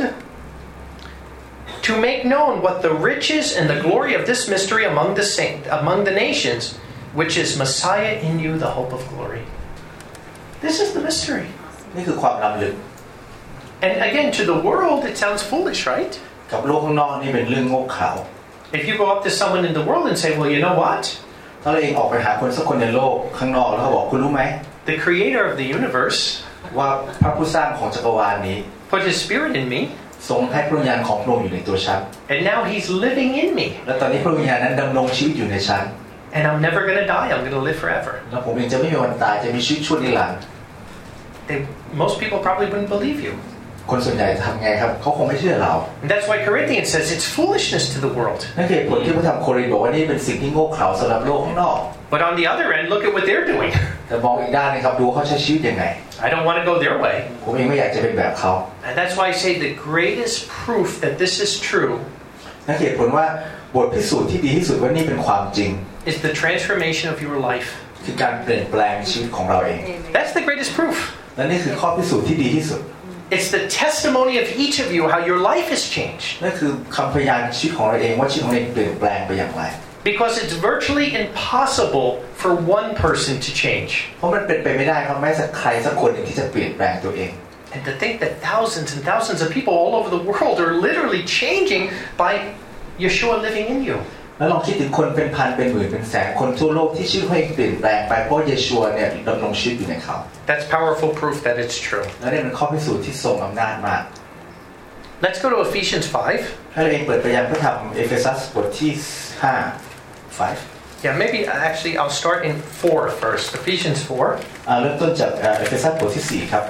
to make known what the riches and the glory of this mystery among the saint, among the nations, which is Messiah in you, the hope of glory. This is the mystery. นี่คือความล้ำลึก And again, to the world, it sounds foolish, right? กับโลกข้างนอกนี่เป็นเรื่องโง่เขลา If you go up to someone in the world and say, well, you know what? ถ้าเราเองออกไปหาคนสักคนในโลกข้างนอกแล้วเขาบอกคุณรู้ไหม The creator of the universe ว่าพระผู้สร้างของจักรวาลนี้ put his spirit in me ทรงให้พระวิญญาณของพระองค์อยู่ในตัวฉัน and now He's living in me และตอนนี้พระวิญญาณนั้นดำรงชีวิตอยู่ในฉัน and I'm never going to die I'm going to live forever และผมเองจะไม่มีวันตายจะมีชีวิตชั่วนิรันดร์ They, most people probably wouldn't believe you คนส่วนใหญ่ทำไงครับเขาคงไม่เชื่อเรา and that's why Corinthians says it's foolishness to the world นั่นคือผลที่พระธรรมโครินธ์บอกว่านี่เป็นสิ่งที่โง่เขลาสำหรับโลกข้างนอก but on the other end look at what they're doing แต่มองอีกด้านนึงครับดูเขาใช้ชีวิตยังไง I don't want to go their way ผมเองไม่อยากจะเป็นแบบเขา and that's why I say the greatest proof that this is true นั่นคือผลว่าบทพิสูจน์ที่ดีที่สุดว่านี่เป็นความจริง is the transformation of your life คือการเปลี่ยนแปลงชีวิตของเราเอง that's the greatest proof และนี่คือข้อพิสูจน์ที่ดีที่สุด it's the testimony of each of you how your life has changed นั่นคือคำพยานชีวิตของเราเองว่าชีวิตของเราเปลี่ยนแปลงไปอย่างไร because it's virtually impossible for one person to change เพราะมันเป็นไปไม่ได้ครับแม้สักใครสักคนหนึ่งที่จะเปลี่ยนแปลงตัวเอง and to think that thousands and thousands of people all over the world are literally changing by Yeshua living in you แล้วลองคิดถึงคนเป็นพันเป็นหมื่นเป็นแสนคนทั่วโลกที่ชีวิตเขาเปลี่ยนแปลงไปเพราะเยชูวเนี่ยดำรงชีวิตอยู่ในเขา That's powerful proof that it's true และนี่เป็นข้อพิสูจน์ที่ทรงอำนาจมาก Let's go to Ephesians five ให้เราเองเปิดไปยังพระธรรมเอเฟซัสบทที่ห้า five Yeah maybe actually I'll start in four first Ephesians four อ่าเริ่มต้นจากเอเฟซัสบทที่สี่ครับ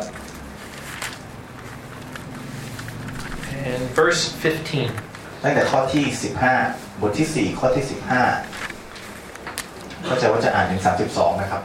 and verse fifteen ตั้งแต่ข้อที่สิบห้าบทที่สี่ข้อที่สิบห้าเข้าใจว่าจะอ่านถึงสามสิบสองนะครับ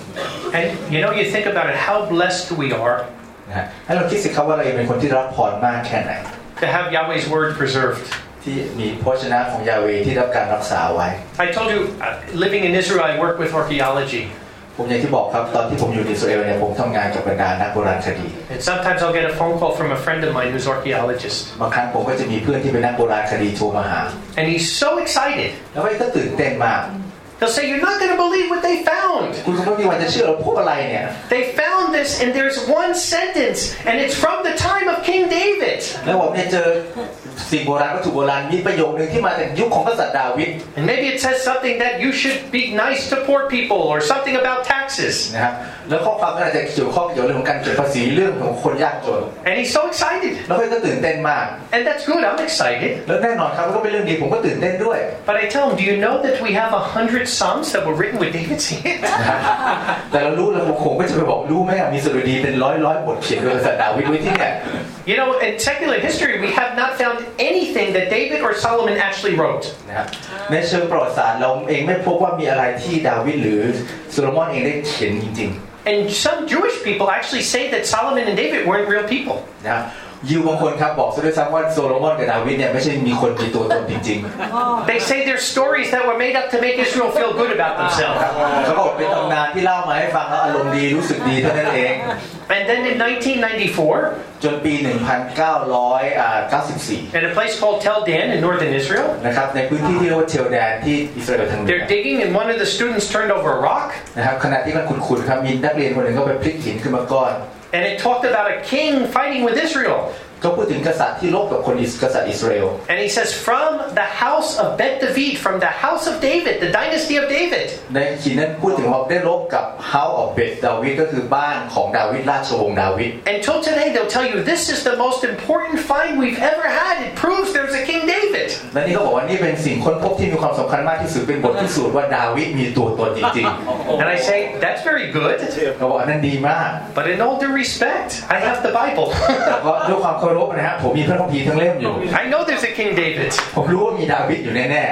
and you know you think about it how blessed we are นะฮะให้เราคิดสิครับว่าเราเป็นคนที่รับพรมากแค่ไหน to have Yahweh's word preserved ที่มีพระวจนะของยาห์เวห์ที่รับการรักษาไว้ I told you uh, living in Israel I work with archaeology ผมอย่างที่บอกครับตอนที่ผมอยู่ในอิสราเอลเนี่ยผมทำงานกับบรรดานักโบราณคดี and sometimes I'll get a phone call from a friend of mine who's archaeologist บางครั้งผมก็จะมีเพื่อนที่เป็นนักโบราณคดีโทรมาหา and he's so excited แล้วก็ตื่นเต้นมาก They'll say you're not going to believe what they found คุณก็ไม่มีวันจะเชื่อเราพบอะไรเนี่ย They found this and there's one sentence and it's from the time of King David แล้วผมเนี่ยเจอสิ่งโบราณวัตถุโบราณมีประโยคนึงที่มาจากยุคของกษัตริย์ดาวิด and maybe it says something that you should be nice to poor people or something about taxes นะครับแล้วข้อความนั้นอาจจะเกี่ยวข้องเกี่ยวกับเรื่องของการเก็บภาษีเรื่องของคนยากจน and he's so excited แล้วก็ตื่นเต้นมาก and that's good I'm excited แล้วแน่นอนครับก็เป็นเรื่องดีผมก็ตื่นเต้นด้วย but I tell him do you know that we have a hundred psalms that were written with David's hand แต่เรารู้แล้วผมก็จะไปบอกรู้ไหมมีสดุดีเป็นร้อยร้อยบทเขียนโดยกษัตริย์ดาวิดไว้ที่เนี่ย You know, in secular history, we have not found anything that David or Solomon actually wrote. นะครับในเชิงประวัติศาสตร์เราเองไม่พบว่ามีอะไรที่ดาวิดหรือโซโลมอนเองได้เขียนจริงๆ And some Jewish people actually say that Solomon and David weren't real people. นะยิวบางคนครับบอกซะด้วยซ้ำว่าโซโลมอนกับดาวิดเนี่ยไม่ใช่มีคนมีตัวตนจริงๆ They say they're stories that were made up to make Israel feel good about themselves. เขาบอกเป็นตำนานที่เล่ามาให้ฟังแล้วอารมณ์ดีรู้สึกดีเท่านั้นเอง And then in nineteen ninety-four, จนปีหนึ่งพันเก้าร้อยเก้าสิบสี่ in a place called Tel Dan in northern Israel, นะครับในพื้นที่ที่เรียกว่าเทลแดนที่อิสราเอลทางเหนือ they're digging and one of the students turned over a rock. นะครับขณะที่มันขุดๆครับมีนักเรียนคนหนึ่งก็ไปพลิกหินขึ้นมาก้อน And it talked about a king fighting with Israel. ก็พูดถึงกษัตริย์ที่รบกับคนกษัตริย์อิสราเอล And he says from the house of Bet David, from the house of David, the dynasty of David. ในหินนั้นพูดถึงว่าได้รบกับ House of Bet David ก็คือบ้านของดาวิดราชวงศ์ดาวิด Until today they'll tell you this is the most important find we've ever had. It proves there's a King David. และนี่ก็บอกว่านี่เป็นสิ่งค้นพบที่มีความสำคัญมากที่สุดเป็นบทพิสูจน์ว่าดาวิดมีตัวตนจริงๆ And I say that's very good. เขาบอกว่านั่นดีมาก But in all due respect, I have the Bible. แต่ก็ด้วยความเคารพนะฮะผมมีพระคัมภีร์ทั้งเล่มอยู่ I know there's a King David. ผมรู้ว่ามีดาวิดอยู่แน่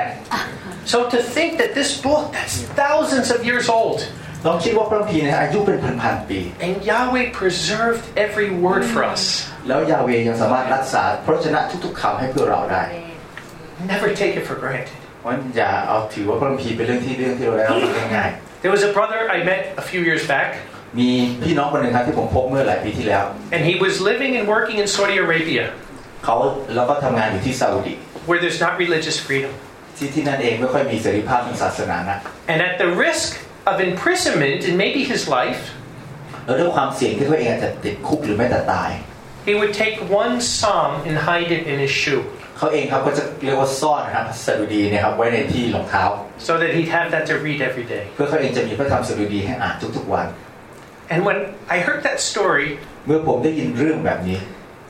So to think that this book that's thousands of years old ๆลองคิดว่าพระคัมภีร์เนี่ยอายุเป็นพันๆปี and Yahweh preserved every word for us. แล้วยาห์เวห์ยังสามารถรักษาพระวจนะทุกๆคำให้เพื่อเราได้ Never take it for granted. เพราะอย่าเอาถือว่าพระคัมภีร์เป็นเรื่องที่เรื่องที่เราได้รับง่าย There was a brother I met a few years back. ๆมีพี่น้องคนหนึ่งครับที่ผมพบเมื่อหลายปีที่แล้ว And he was living and working in Saudi Arabia. เขาแล้วก็ทำงานอยู่ที่ซาอุดิ where there's not religious freedom. ที่ที่นั่นเองไม่ค่อยมีเสรีภาพทางศาสนานะ And at the risk of imprisonment and maybe his life, แล้วด้วยความเสี่ยงที่เขาเองอาจจะติดคุกหรือแม้แต่ตาย he would take one psalm and hide it in his shoe. เขาเองครับก็จะเรียกว่าซ่อนนะครับสดุดีเนี่ยครับไว้ในที่รองเท้า So that he'd have that to read every day. เพื่อเขาเองจะมีพระธรรมสดุดีให้อ่านทุกๆวัน And when I heard that story, เมื่อผมได้ยินเรื่องแบบนี้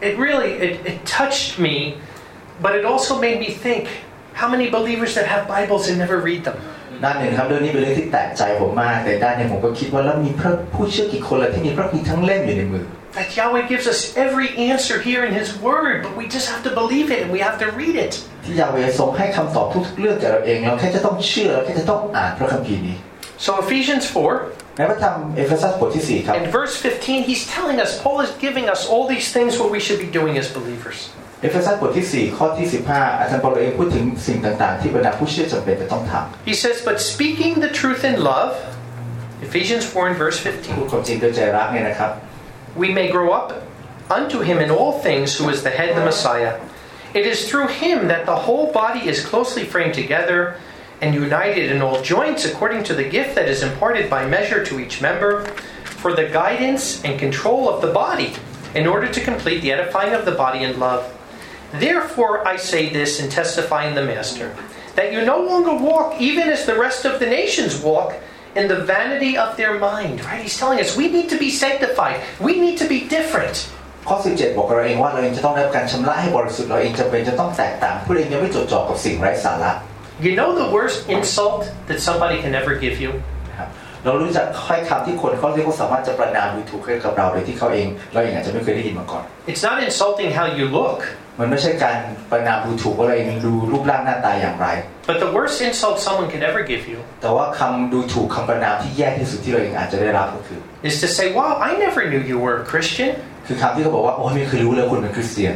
it really it, it touched me, but it also made me think, how many believers that have Bibles and never read them? ด้านหนึ่งครับเรื่องนี้เป็นเรื่องที่แตะใจผมมากแต่ด้านหนึ่งผมก็คิดว่าแล้วมีพระผู้เชื่อกี่คนล่ะที่มีพระคัมภีร์ทั้งเล่มอยู่ในมือ That Yahweh gives us every answer here in His Word, but we just have to believe it and we have to read it. ที่ยาห์เวห์ทรงให้คำตอบทุกๆเรื่องแก่เราเองเราแค่จะต้องเชื่อเราแค่จะต้องอ่านพระคัมภีร์นี้ So Ephesians four, ในพระธรรมเอเฟซัสบทที่สี่ครับ in verse fifteen, he's telling us, Paul is giving us all these things what we should be doing as believers. เอเฟซัสบทที่สี่ข้อที่สิบห้าอาจารย์เปาโลเองพูดถึงสิ่งต่างๆที่บรรดาผู้เชื่อจำเป็นจะต้องทำ He says, but speaking the truth in love, Ephesians four and verse พูด fifteen, ความจริงด้วยใจรักเนี่ยนะครับ we may grow up unto Him in all things, who is the head, the Messiah. It is through Him that the whole body is closely framed together and united in all joints according to the gift that is imparted by measure to each member, for the guidance and control of the body, in order to complete the edifying of the body in love. Therefore I say this and testify in the Master, that you no longer walk even as the rest of the nations walk, in the vanity of their mind. Right? He's telling us we need to be sanctified. We need to be different. ข้อสิบเจ็ดบอกเราเองว่าเราเองจะต้องได้รับการชำระให้บริสุทธิ์เราเองจำเป็นจะต้องแตกต่างผู้เองยังไม่จดจ่อกับสิ่งไร้สาระ You know the worst insult that somebody can ever give you? เรารู้จักค่อยคำที่คนเขาเรียกว่าสามารถจะประนามดูถูกให้กับเราโดยที่เขาเองเราเองอาจจะไม่เคยได้ยินมาก่อน It's not insulting how you look. มันไม่ใช่การประนามดูถูกว่าเราเองดูรูปร่างหน้าตาอย่างไร But the worst insult someone could ever give you แต่ว่าคำดูถูกคำประนามที่แย่ที่สุดที่เราเองอาจจะได้รับก็คือ is to say, wow, I never knew you were a Christian. คือคำที่เขาบอกว่าโอ้ไม่เคยรู้เลยคุณเป็นคริสเตียน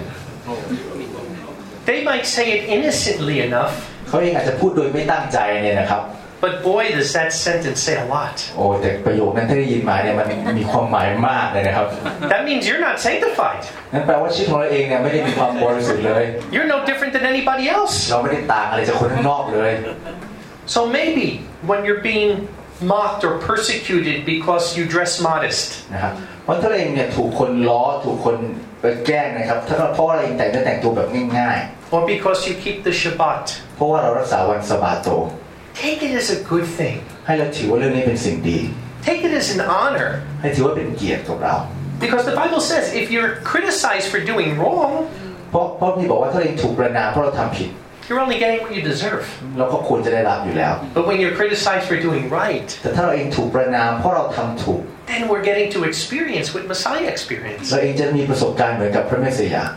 They might say it innocently enough. เขาเองอาจจะพูดโดยไม่ตั้งใจเนี่ยนะครับ But boy, does that sentence say a lot. โอ้แต่ประโยคนั้นที่ได้ยินมาเนี่ยมันมีความหมายมากเลยนะครับ That means you're not sanctified. นั่นแปลว่าชีวิตของเราเองเนี่ยไม่ได้มีความบริสุทธิ์เลย You're no different than anybody else. เราไม่ได้ต่างอะไรจากคนข้างนอกเลย So maybe when you're being mocked or persecuted because you dress modest. นะครับเพราะถ้าเราเองเนี่ยถูกคนล้อถูกคนไปแกล้งนะครับถ้าเพราะเราเองแต่งเนื้อแต่งตัวแบบง่ายๆ Or because you keep the Shabbat. เพราะว่าเรารักษาวันสะบาโต Take it as a good thing. ให้เราถือว่าเรื่องนี้เป็นสิ่งดี Take it as an honor. ให้ถือว่าเป็นเกียรติกับเรา Because the Bible says if you're criticized for doing wrong, เพราะเพราะพี่บอกว่าถ้าเราเองถูกประณามเพราะเราทำผิด you're only getting what you deserve. เราก็ควรจะได้รับอยู่แล้ว But when you're criticized for doing right, แต่ถ้าเราเองถูกประณามเพราะเราทำถูก then we're getting to experience what Messiah experienced. เราเองจะมีประสบการณ์เหมือนกับพระเมสสิยา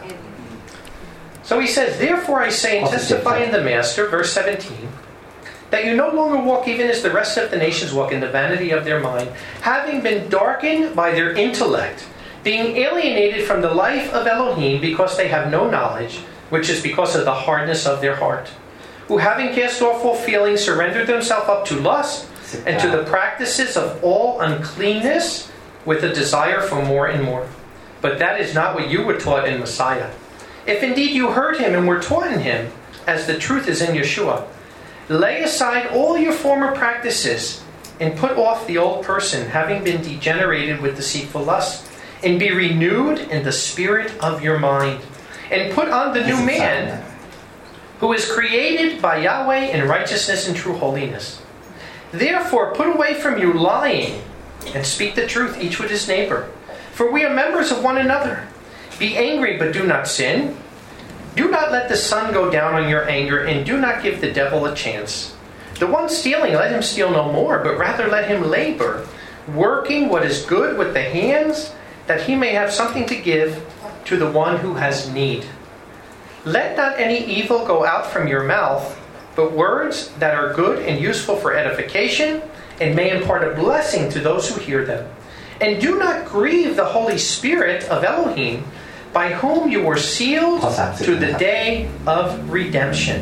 So he says, therefore I say and testify in the Master, verse seventeen, that you no longer walk even as the rest of the nations walk in the vanity of their mind, having been darkened by their intellect, being alienated from the life of Elohim because they have no knowledge, which is because of the hardness of their heart, who having cast off all feelings surrendered themselves up to lust and to the practices of all uncleanness with a desire for more and more. But that is not what you were taught in Messiah. If indeed you heard him and were taught in him, as the truth is in Yeshua, lay aside all your former practices and put off the old person, having been degenerated with deceitful lust, and be renewed in the spirit of your mind, and put on the new man, who is created by Yahweh in righteousness and true holiness. Therefore put away from you lying, and speak the truth each with his neighbor, for we are members of one another. Be angry, but do not sin. Do not let the sun go down on your anger, and do not give the devil a chance. The one stealing, let him steal no more, but rather let him labor, working what is good with the hands, that he may have something to give to the one who has need. Let not any evil go out from your mouth, but words that are good and useful for edification, and may impart a blessing to those who hear them. And do not grieve the Holy Spirit of Elohim, by whom you were sealed to the day of redemption.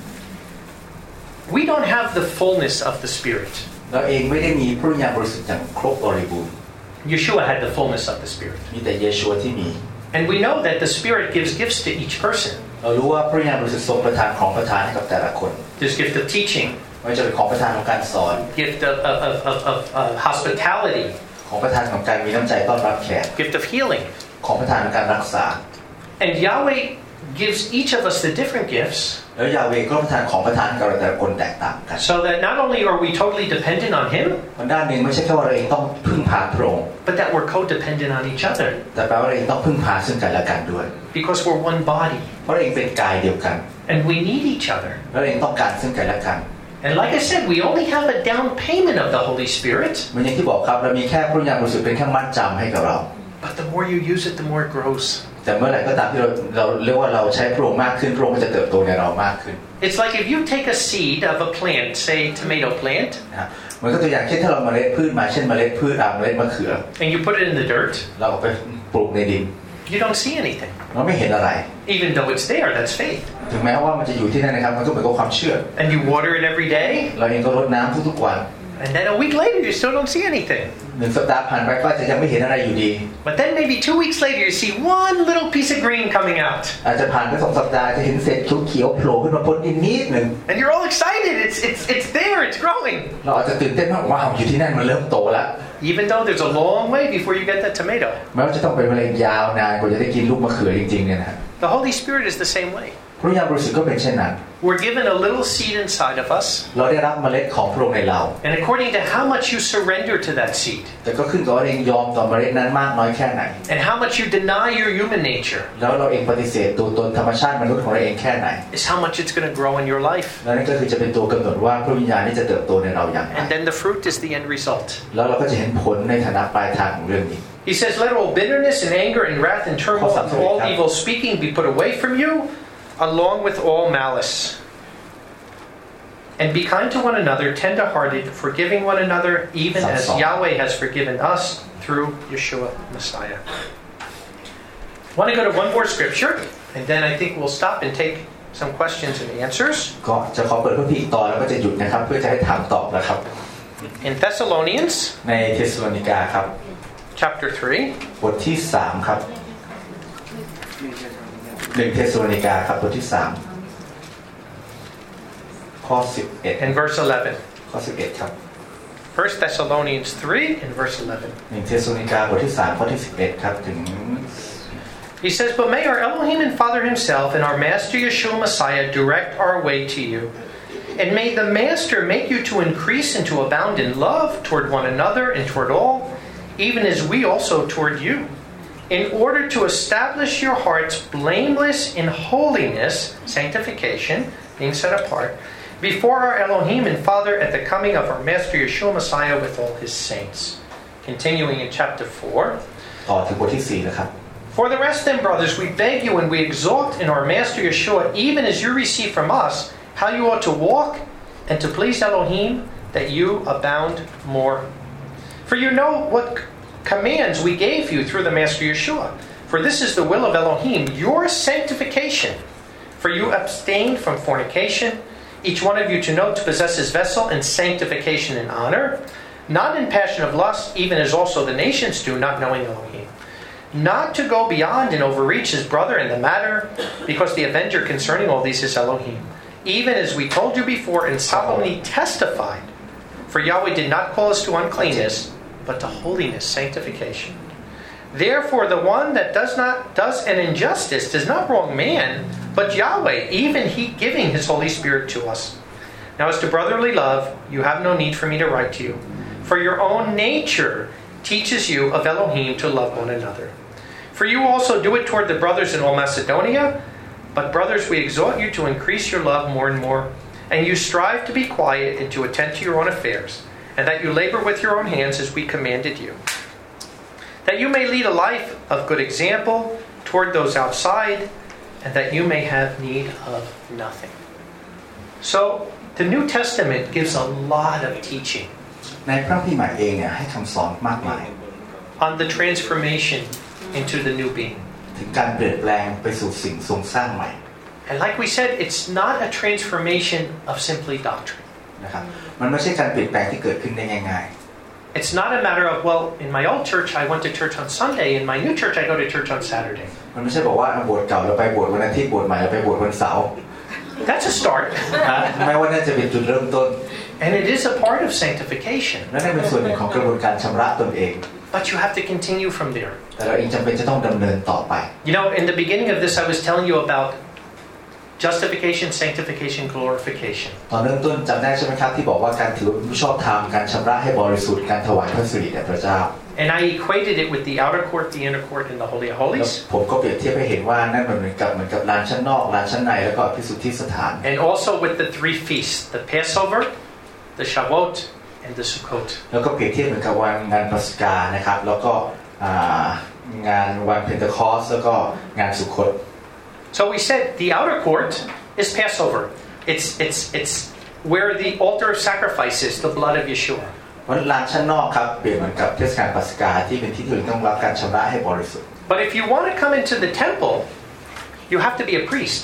We don't have the fullness of the Spirit. เราเองไม่ได้มีพระวิญญาณบริสุทธิ์อย่างครบบริบูรณ์ Yeshua had the fullness of the Spirit. มีแต่เยชูวที่มี And we know that the Spirit gives gifts to each person. เรารู้ว่าพระวิญญาณบริสุทธิ์ทรงประทานของประทานให้กับแต่ละคน There's gift of teaching, ไม่ว่าจะเป็นของประทานของการสอน gift of, of, of, of, of uh, hospitality, ของประทานของการมีน้ำใจต้อนรับแขก gift of healing. ของประทานของการรักษา And Yahweh gives each of us the different gifts แล้วยาเวห์ก็ประทานของประทานให้กับเราแต่ละคนแตกต่างกัน so that not only are we totally dependent on Him ด้านหนึ่งไม่ใช่แค่ว่าเราเองต้องพึ่งพาพระองค์ but that we're codependent on each other แต่แปลว่าเราเองต้องพึ่งพาซึ่งกันและกันด้วย because we're one body เพราะเราเองเป็นกายเดียวกัน and we need each other เราเองต้องการซึ่งกันและกัน and like I said we only have a down payment of the Holy Spirit เหมือนอย่างที่บอกครับเรามีแค่พระวิญญาณบริสุทธิ์เป็นแค่มัดจำให้กับเรา but the more you use it the more it grows แต่เมื่อไหร่ก็ตามที่เราเราเรียกว่าเราใช้พระองค์มากขึ้นพระองค์ก็จะเติบโตในเรามากขึ้น It's like if you take a seed of a plant say tomato plant นะเหมือนกับตัวอย่างเช่นถ้าเราเมล็ดพืชมาเช่นเมล็ดพืชอ่าเมล็ดมะเขือ and you put it in the dirt เราเอาไปปลูกในดิน you don't see anything เราไม่เห็นอะไร even though it's there that's faith ถึงแม้ว่ามันจะอยู่ที่นั่นนะครับมันก็เหมือนกับความเชื่อ and you water it every day เราเองก็รดน้ำทุกๆวัน and then a week later you still don't see anything หนึ่งสัปดาห์ผ่านไปก็จะยังไม่เห็นอะไรอยู่ดี but then maybe two weeks later you see one little piece of green coming out อาจจะผ่านไปสองสัปดาห์จะเห็นเศษเขียวๆโผล่ขึ้นมาพ้นดินนิดหนึ่ง and you're all excited it's it's it's there it's growing เราอาจจะตื่นเต้นมากว้าวอยู่ที่นั่นมันเริ่มโตแล้ว even though there's a long way before you get that tomato แม้ว่าจะต้องเป็นเวลายาวนานกว่าจะได้กินลูกมะเขือจริงๆเนี่ยนะ the Holy Spirit is the same way พระวิญญาณบริสุทธิ์ก็เป็นเช่นนั้น we're given a little seed inside of us เราได้รับเมล็ดของพระองค์ในเรา and according to how much you surrender to that seed แต่ก็ขึ้นกับว่าเราเองยอมต่อเมล็ดนั้นมากน้อยแค่ไหน and how much you deny your human nature แล้วเราเองปฏิเสธตัวตนธรรมชาติมนุษย์ของเราเองแค่ไหน is how much it's going to grow in your life แล้วนั่นก็คือจะเป็นตัวกำหนดว่าพระวิญญาณนี้จะเติบโตในเราอย่างไร and then the fruit is the end result แล้วเราก็จะเห็นผลในฐานะปลายทางของเรื่องนี้ He says let all bitterness and anger and wrath and turmoil and all evil speaking be put away from you along with all malice and be kind to one another tender-hearted forgiving one another even as Yahweh has forgiven us through Yeshua Messiah. I want to go to one more scripture and then I think we'll stop and take some questions and answers. ก็จะขอเปิดพระพีต่อแล้วก็จะหยุดนะครับเพื่อจะให้ถามตอบนะครับ In Thessalonians ในเทสโลนิกาครับ chapter three บทที่สามครับหนึ่งเทสโลนิกาครับบทที่สามข้อสิบเอ็ด and verse eleven ข้อสิบเอ็ดครับ First Thessalonians three and verse eleven หนึ่งเทสโลนิกาบทที่สามข้อที่สิบเอ็ดครับถึง He says, but may our Elohim and Father himself and our Master Yeshua Messiah direct our way to you. And may the Master make you to increase and to abound in love toward one another and toward all, even as we also toward you, in order to establish your hearts blameless in holiness, sanctification, being set apart, before our Elohim and Father at the coming of our Master Yeshua Messiah with all his saints. Continuing in chapter four. ต่อถึงบทที่สี่นะครับ For the rest then, brothers, we beg you and we exhort in our Master Yeshua, even as you receive from us, how you ought to walk and to please Elohim, that you abound more. For you know what commands we gave you through the Master Yeshua. For this is the will of Elohim, your sanctification. For you abstained from fornication, each one of you to know to possess his vessel in sanctification and honor, not in passion of lust, even as also the nations do, not knowing Elohim. Not to go beyond and overreach his brother in the matter, because the avenger concerning all these is Elohim. Even as we told you before and solemnly testified, for Yahweh did not call us to uncleanness, but to holiness, sanctification. Therefore, the one that does not does an injustice does not wrong man, but Yahweh, even he giving his Holy Spirit to us. Now, as to brotherly love, you have no need for me to write to you, for your own nature teaches you of Elohim to love one another. For you also do it toward the brothers in all Macedonia. But brothers, we exhort you to increase your love more and more, and you strive to be quiet and to attend to your own affairs, and that you labor with your own hands as we commanded you, that you may lead a life of good example toward those outside, and that you may have need of nothing. So, the New Testament gives a lot of teaching ในพระคัมภีร์ใหม่เองเนี่ยให้คำสอนมากมาย on the transformation into the new being. ถึงการเปลี่ยนแปลงไปสู่สิ่งทรงสร้างใหม่ And like we said, it's not a transformation of simply doctrine. นะครับมันไม่ใช่การเปลี่ยนแปลงที่เกิดขึ้นได้ง่ายๆ It's not a matter of, well, in my old church I went to church on Sunday, in my new church I go to church on Saturday. มันไม่ใช่บอกว่าโบสถ์เก่าเราไปโบสถ์วันอาทิตย์โบสถ์ใหม่เราไปโบสถ์วันเสาร์ That's a start. แม้ว่านั่นจะเป็นจุดเริ่มต้น And it is a part of sanctification. และนั่นเป็นส่วนหนึ่งของกระบวนการชำระตนเอง but you have to continue from there. แต่เราเองจำเป็นจะต้องดำเนินต่อไป You know, in the beginning of this, I was telling you about justification, sanctification, glorification. ตอนเริ่มต้นจำได้ใช่ไหมครับที่บอกว่าการถือเป็นผู้ชอบธรรมการชำระให้บริสุทธิ์การถวายพระสิริแด่พระเจ้า And I equated it with the outer court, the inner court, and the Holy of Holies. ผมก็เปรียบเทียบให้เห็นว่านั่นเหมือนกับเหมือนกับลานชั้นนอกลานชั้นในแล้วก็พิสุทธิสถาน And also with the three feasts, the Passover, the Shavuot, and the Sukkot. แล้วก็เปรียบเทียบเหมือนกับวันงานปัสกานะครับแล้วก็งานวันเพนเทคอสแล้วก็งานสุคต So we said the outer court is Passover. It's it's it's where the altar of sacrifice is, the blood of Yeshua. วันลานชั้นนอกครับเปรียบเหมือนกับเทศกาลปัสกาที่เป็นที่ที่ต้องรับการชำระให้บริสุทธิ์ But if you want to come into the temple, you have to be a priest.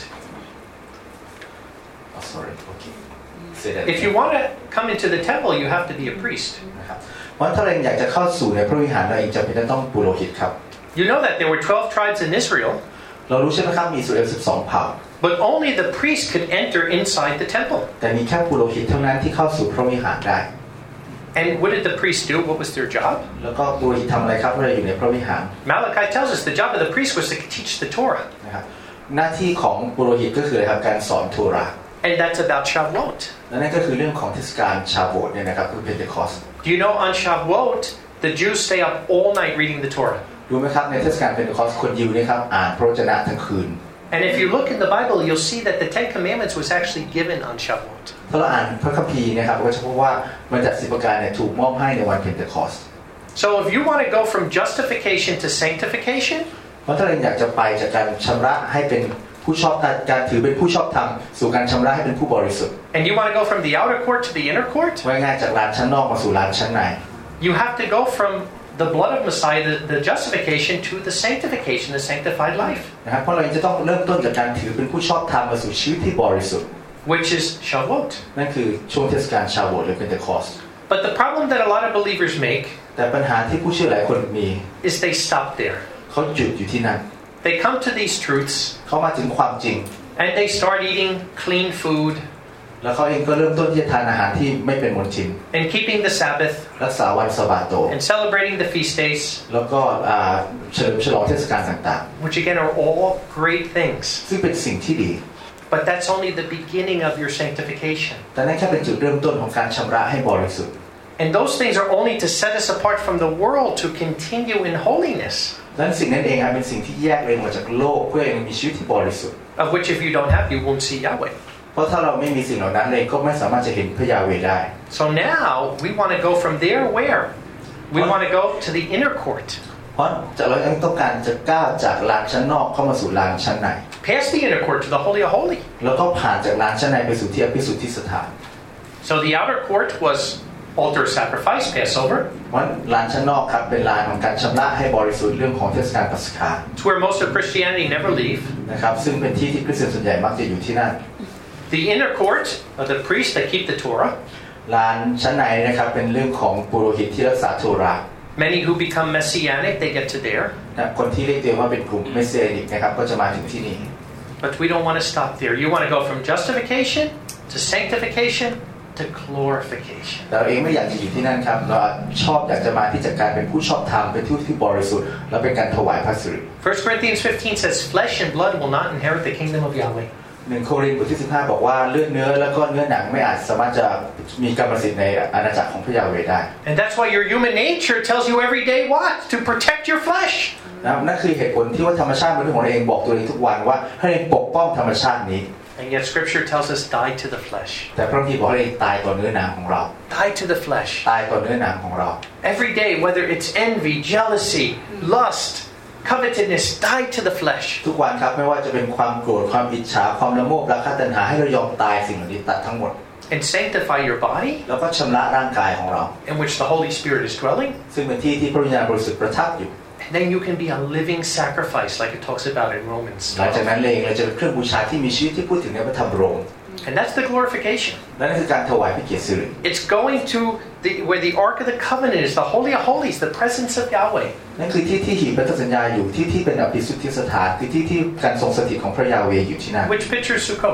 Oh, sorry. Okay. Say that. If you want to come into the temple, you have to be a priest. นะครับวันถ้าเราอยากจะเข้าสู่ในพระวิหารเราเองจำเป็นต้องปุโรหิตครับ You know that there were twelve tribes in Israel. เรารู้ใช่ไหมครับมีอิสราเอลสิบสองเผ่า But only the priest could enter inside the temple. แต่มีแค่ปุโรหิตเท่านั้นที่เข้าสู่พระวิหารได้ And what did the priest do? What was their job? แล้วก็ปุโรหิตทำอะไรครับเวลาอยู่ในพระวิหาร Malachi tells us the job of the priest was to teach the Torah. นะครับหน้าที่ของปุโรหิตก็คืออะไรครับการสอนโทราห์ And that's about Shavuot. และนั่นก็คือเรื่องของเทศกาลชาโวตเนี่ยนะครับคือเพนเทคอส Do you know on Shavuot the Jews stay up all night reading the Torah? รู้ไหมครับในเทศกาลเพนเทคอสคนยิวเนี่ยครับอ่านพระวจนะทั้งคืน And if you look in the Bible, you'll see that the Ten Commandments was actually given on Shavuot. ถ้าเราอ่านพระคัมภีร์นะครับก็จะพบว่าบัญญัติสิบประการเนี่ยถูกมอบให้ในวันเพนเทคอส So if you want to go from justification to sanctification, เพราะถ้าเราอยากจะไปจากการชำระให้เป็นผู้ชอบการถือเป็นผู้ชอบธรรมสู่การชำระให้เป็นผู้บริสุทธิ์ and you want to go from the outer court to the inner court, ว่าง่ายจากลานชั้นนอกมาสู่ลานชั้นใน you have to go from the blood of Messiah, the, the justification, to the sanctification, the sanctified life. นะครับเพราะเราจะต้องเริ่มต้นจากการถือเป็นผู้ชอบธรรมมาสู่ชีวิตที่บริสุทธิ์ Which is Shavuot. นั่นคือช่วงเทศกาลชาโวตหรือเพนเทคอส But the problem that a lot of believers make แต่ปัญหาที่ผู้เชื่อหลายคนมี is they stop there. เขาหยุดอยู่ที่นั่น They come to these truths เขามาถึงความจริง and they start eating clean food แล้วเขาเองก็เริ่มต้นที่จะทานอาหารที่ไม่เป็นมลทิน and keeping the Sabbath รักษาวันสะบาโต and celebrating the feast days, แล้วก็เฉลิมฉลองเทศกาลต่าง which again are all great things. ๆซึ่งเป็นสิ่งที่ดี But that's only the beginning of your sanctification. แต่นั่นแค่เป็นจุดเริ่มต้นของการชำระให้บริสุทธิ์ And those things are only to set us apart from the world to continue in holiness. นั้นสิ่งนั้นเองเป็นสิ่งที่แยกเองออกจากโลกเพื่อให้มีชีวิตที่บริสุทธิ์ Of which if you don't have, you won't see Yahweh. เพราะถ้าเราไม่มีสิ่งเหล่านั้นเลยก็ไม่สามารถจะเห็นพระยาเวห์ได้ So now we want to go from there where? We want to go to the inner court. เพราะเราต้องการจะก้าวจากลานชั้นนอกเข้ามาสู่ลานชั้นใน Past the inner court to the Holy of Holies. แล้วก็ผ่านจากลานชั้นในไปสู่ที่อภิสุทธิสถาน So the outer court was altar sacrifice, Passover. วันลานชั้นนอกครับเป็นลานของการชำระให้บริสุทธิ์เรื่องของเทศกาลปัสกา It's where most of Christianity never leave. นะครับซึ่งเป็นที่ที่คริสเตียนส่วนใหญ่มักจะอยู่ที่นั่น The inner court are the priests that keep the Torah. ลานชั้นในนะครับเป็นเรื่องของปุโรหิตที่รักษาโทราห์ Many who become messianic, they get to there. นะคนที่เรียกตัวเองว่าเป็นกลุ่มเมสเซียนิกนะครับก็จะมาถึงที่นี่ But we don't want to stop there. You want to go from justification to sanctification to glorification. แต่เราเองไม่อยากจะอยู่ที่นั่นครับเราชอบอยากจะมาที่จากการเป็นผู้ชอบธรรมเป็นผู้ที่บริสุทธิ์และเป็นการถวายพระสิริ First Corinthians fifteen says, "Flesh and blood will not inherit the kingdom of Yahweh." หนึ่งโครินธ์บทที่สิบห้าบอกว่าเลือดเนื้อแล้วก็เนื้อหนังไม่อาจสามารถจะมีกรรมสิทธิ์ในอาณาจักรของพระยาเวห์ได้ And that's why your human nature tells you every day what? To protect your flesh. นะครับนั่นคือเหตุผลที่ว่าธรรมชาติเป็นของเราเองบอกตัวเองทุกวันว่าให้ปกป้องธรรมชาตินี้ And yet Scripture tells us, "Die to the flesh." แต่พระคัมภีร์บอกให้ตายต่อเนื้อหนังของเรา Die to the flesh. ตายต่อเนื้อหนังของเรา Every day, whether it's envy, jealousy, lust, covetousness, die to the flesh. ทุกวันครับไม่ว่าจะเป็นความโกรธความอิจฉาความละโมบราคะตัณหาให้เรายอมตายสิ่งเหล่านี้ตัดทั้งหมด And sanctify your body, แล้วก็ชำระร่างกายของเรา in which the Holy Spirit is dwelling. ซึ่งเป็นที่ที่พระวิญญาณบริสุทธิ์ประทับอยู่ And then you can be a living sacrifice, like it talks about in Romans. หลังจากนั้นเองเราจะเป็นเครื่องบูชาที่มีชีวิตที่พูดถึงในพระธรรมโรม And that's the glorification. และนั่นคือการถวายพระเกียรติสิริ It's going to the, where the Ark of the Covenant is, the Holy of Holies, the presence of Yahweh. นั่นคือที่ที่หีบพันธสัญญาอยู่ที่ที่เป็นอภิสุทธิสถานคือที่ที่การทรงสถิตของพระยาเวห์อยู่ที่นั่น Which pictures Sukkot? แ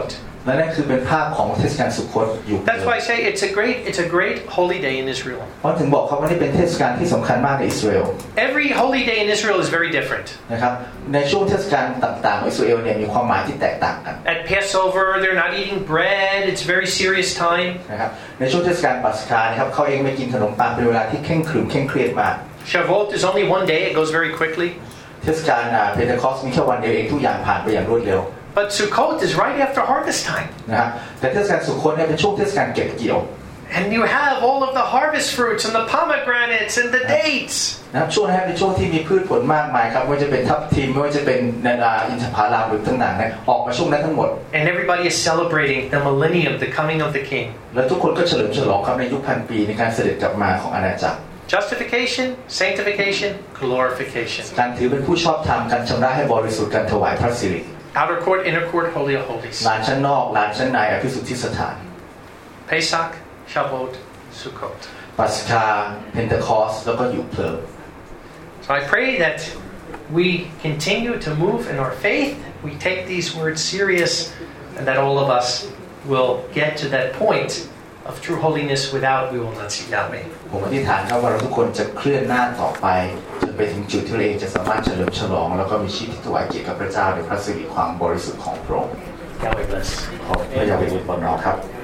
และนั่นคือเป็นภาพของเทศกาลสุคตอยู่ That's why I say it's a great it's a great holy day in Israel. เพราะถึงบอกครับว่านี่เป็นเทศกาลที่สำคัญมากในอิสราเอล Every holy day in Israel is very different. นะครับในช่วงเทศกาลต่างๆของอิสราเอลเนี่ยมีความหมายที่แตกต่างกัน At Passover, they're not eating bread. It's very serious time. นะครับในช่วงเทศกาลปัสกานะครับเขาเองไม่กินขนมปังเป็นเวลาที่เคร่งครึมเคร่งเครียดมาก Shavuot is only one day. It goes very quickly. เทศกาลเพนเทคอสต์มีแค่วันเดียวเองทุกอย่างผ่านไปอย่างรวดเร็ว But Sukkot is right after harvest time. นะครับแต่เทศกาลสุคตเนี่ยเป็นช่วงเทศกาลเก็บเกี่ยว And you have all of the harvest fruits and the pomegranates and the dates. นะครับช่วงนั้นเป็นช่วงที่มีพืชผลมากมายครับไม่ว่าจะเป็นทับทิมไม่ว่าจะเป็นอินทผลัมหรือต่างๆเนี่ยออกมาช่วงนั้นทั้งหมด And everybody is celebrating the millennium, the coming of the King. และทุกคนก็เฉลิมฉลองครับในยุคพันปีในการเสด็จกลับมาของอาณาจักร Justification, sanctification, glorification. การถือเป็นผู้ชอบธรรมการชำระให้บริสุทธิ์การถวายพระสิริ Outer court, inner court, holy of holies. ลานชั้นนอกลานชั้นในอภิสุทธิสถาน Pesach, Shavuot, Sukkot. ปัสกาเพนเทคอสแล้วก็อยู่เพลิง So I pray that we continue to move in our faith. We take these words serious, and that all of us will get to that point of true holiness. Without, we will not see Yahweh. ผมอธิษฐานครับว่าเราทุกคนจะเคลื่อนหน้าต่อไปจนไปถึงจุดที่เราเองจะสามารถเฉลิมฉลองแล้วก็มีชีวิตที่ถวายเกียรติกับพระเจ้าในพระสิริความบริสุทธิ์ของพระองค์ Yahweh bless. ขอบพระยาเวห์บนน้อครับ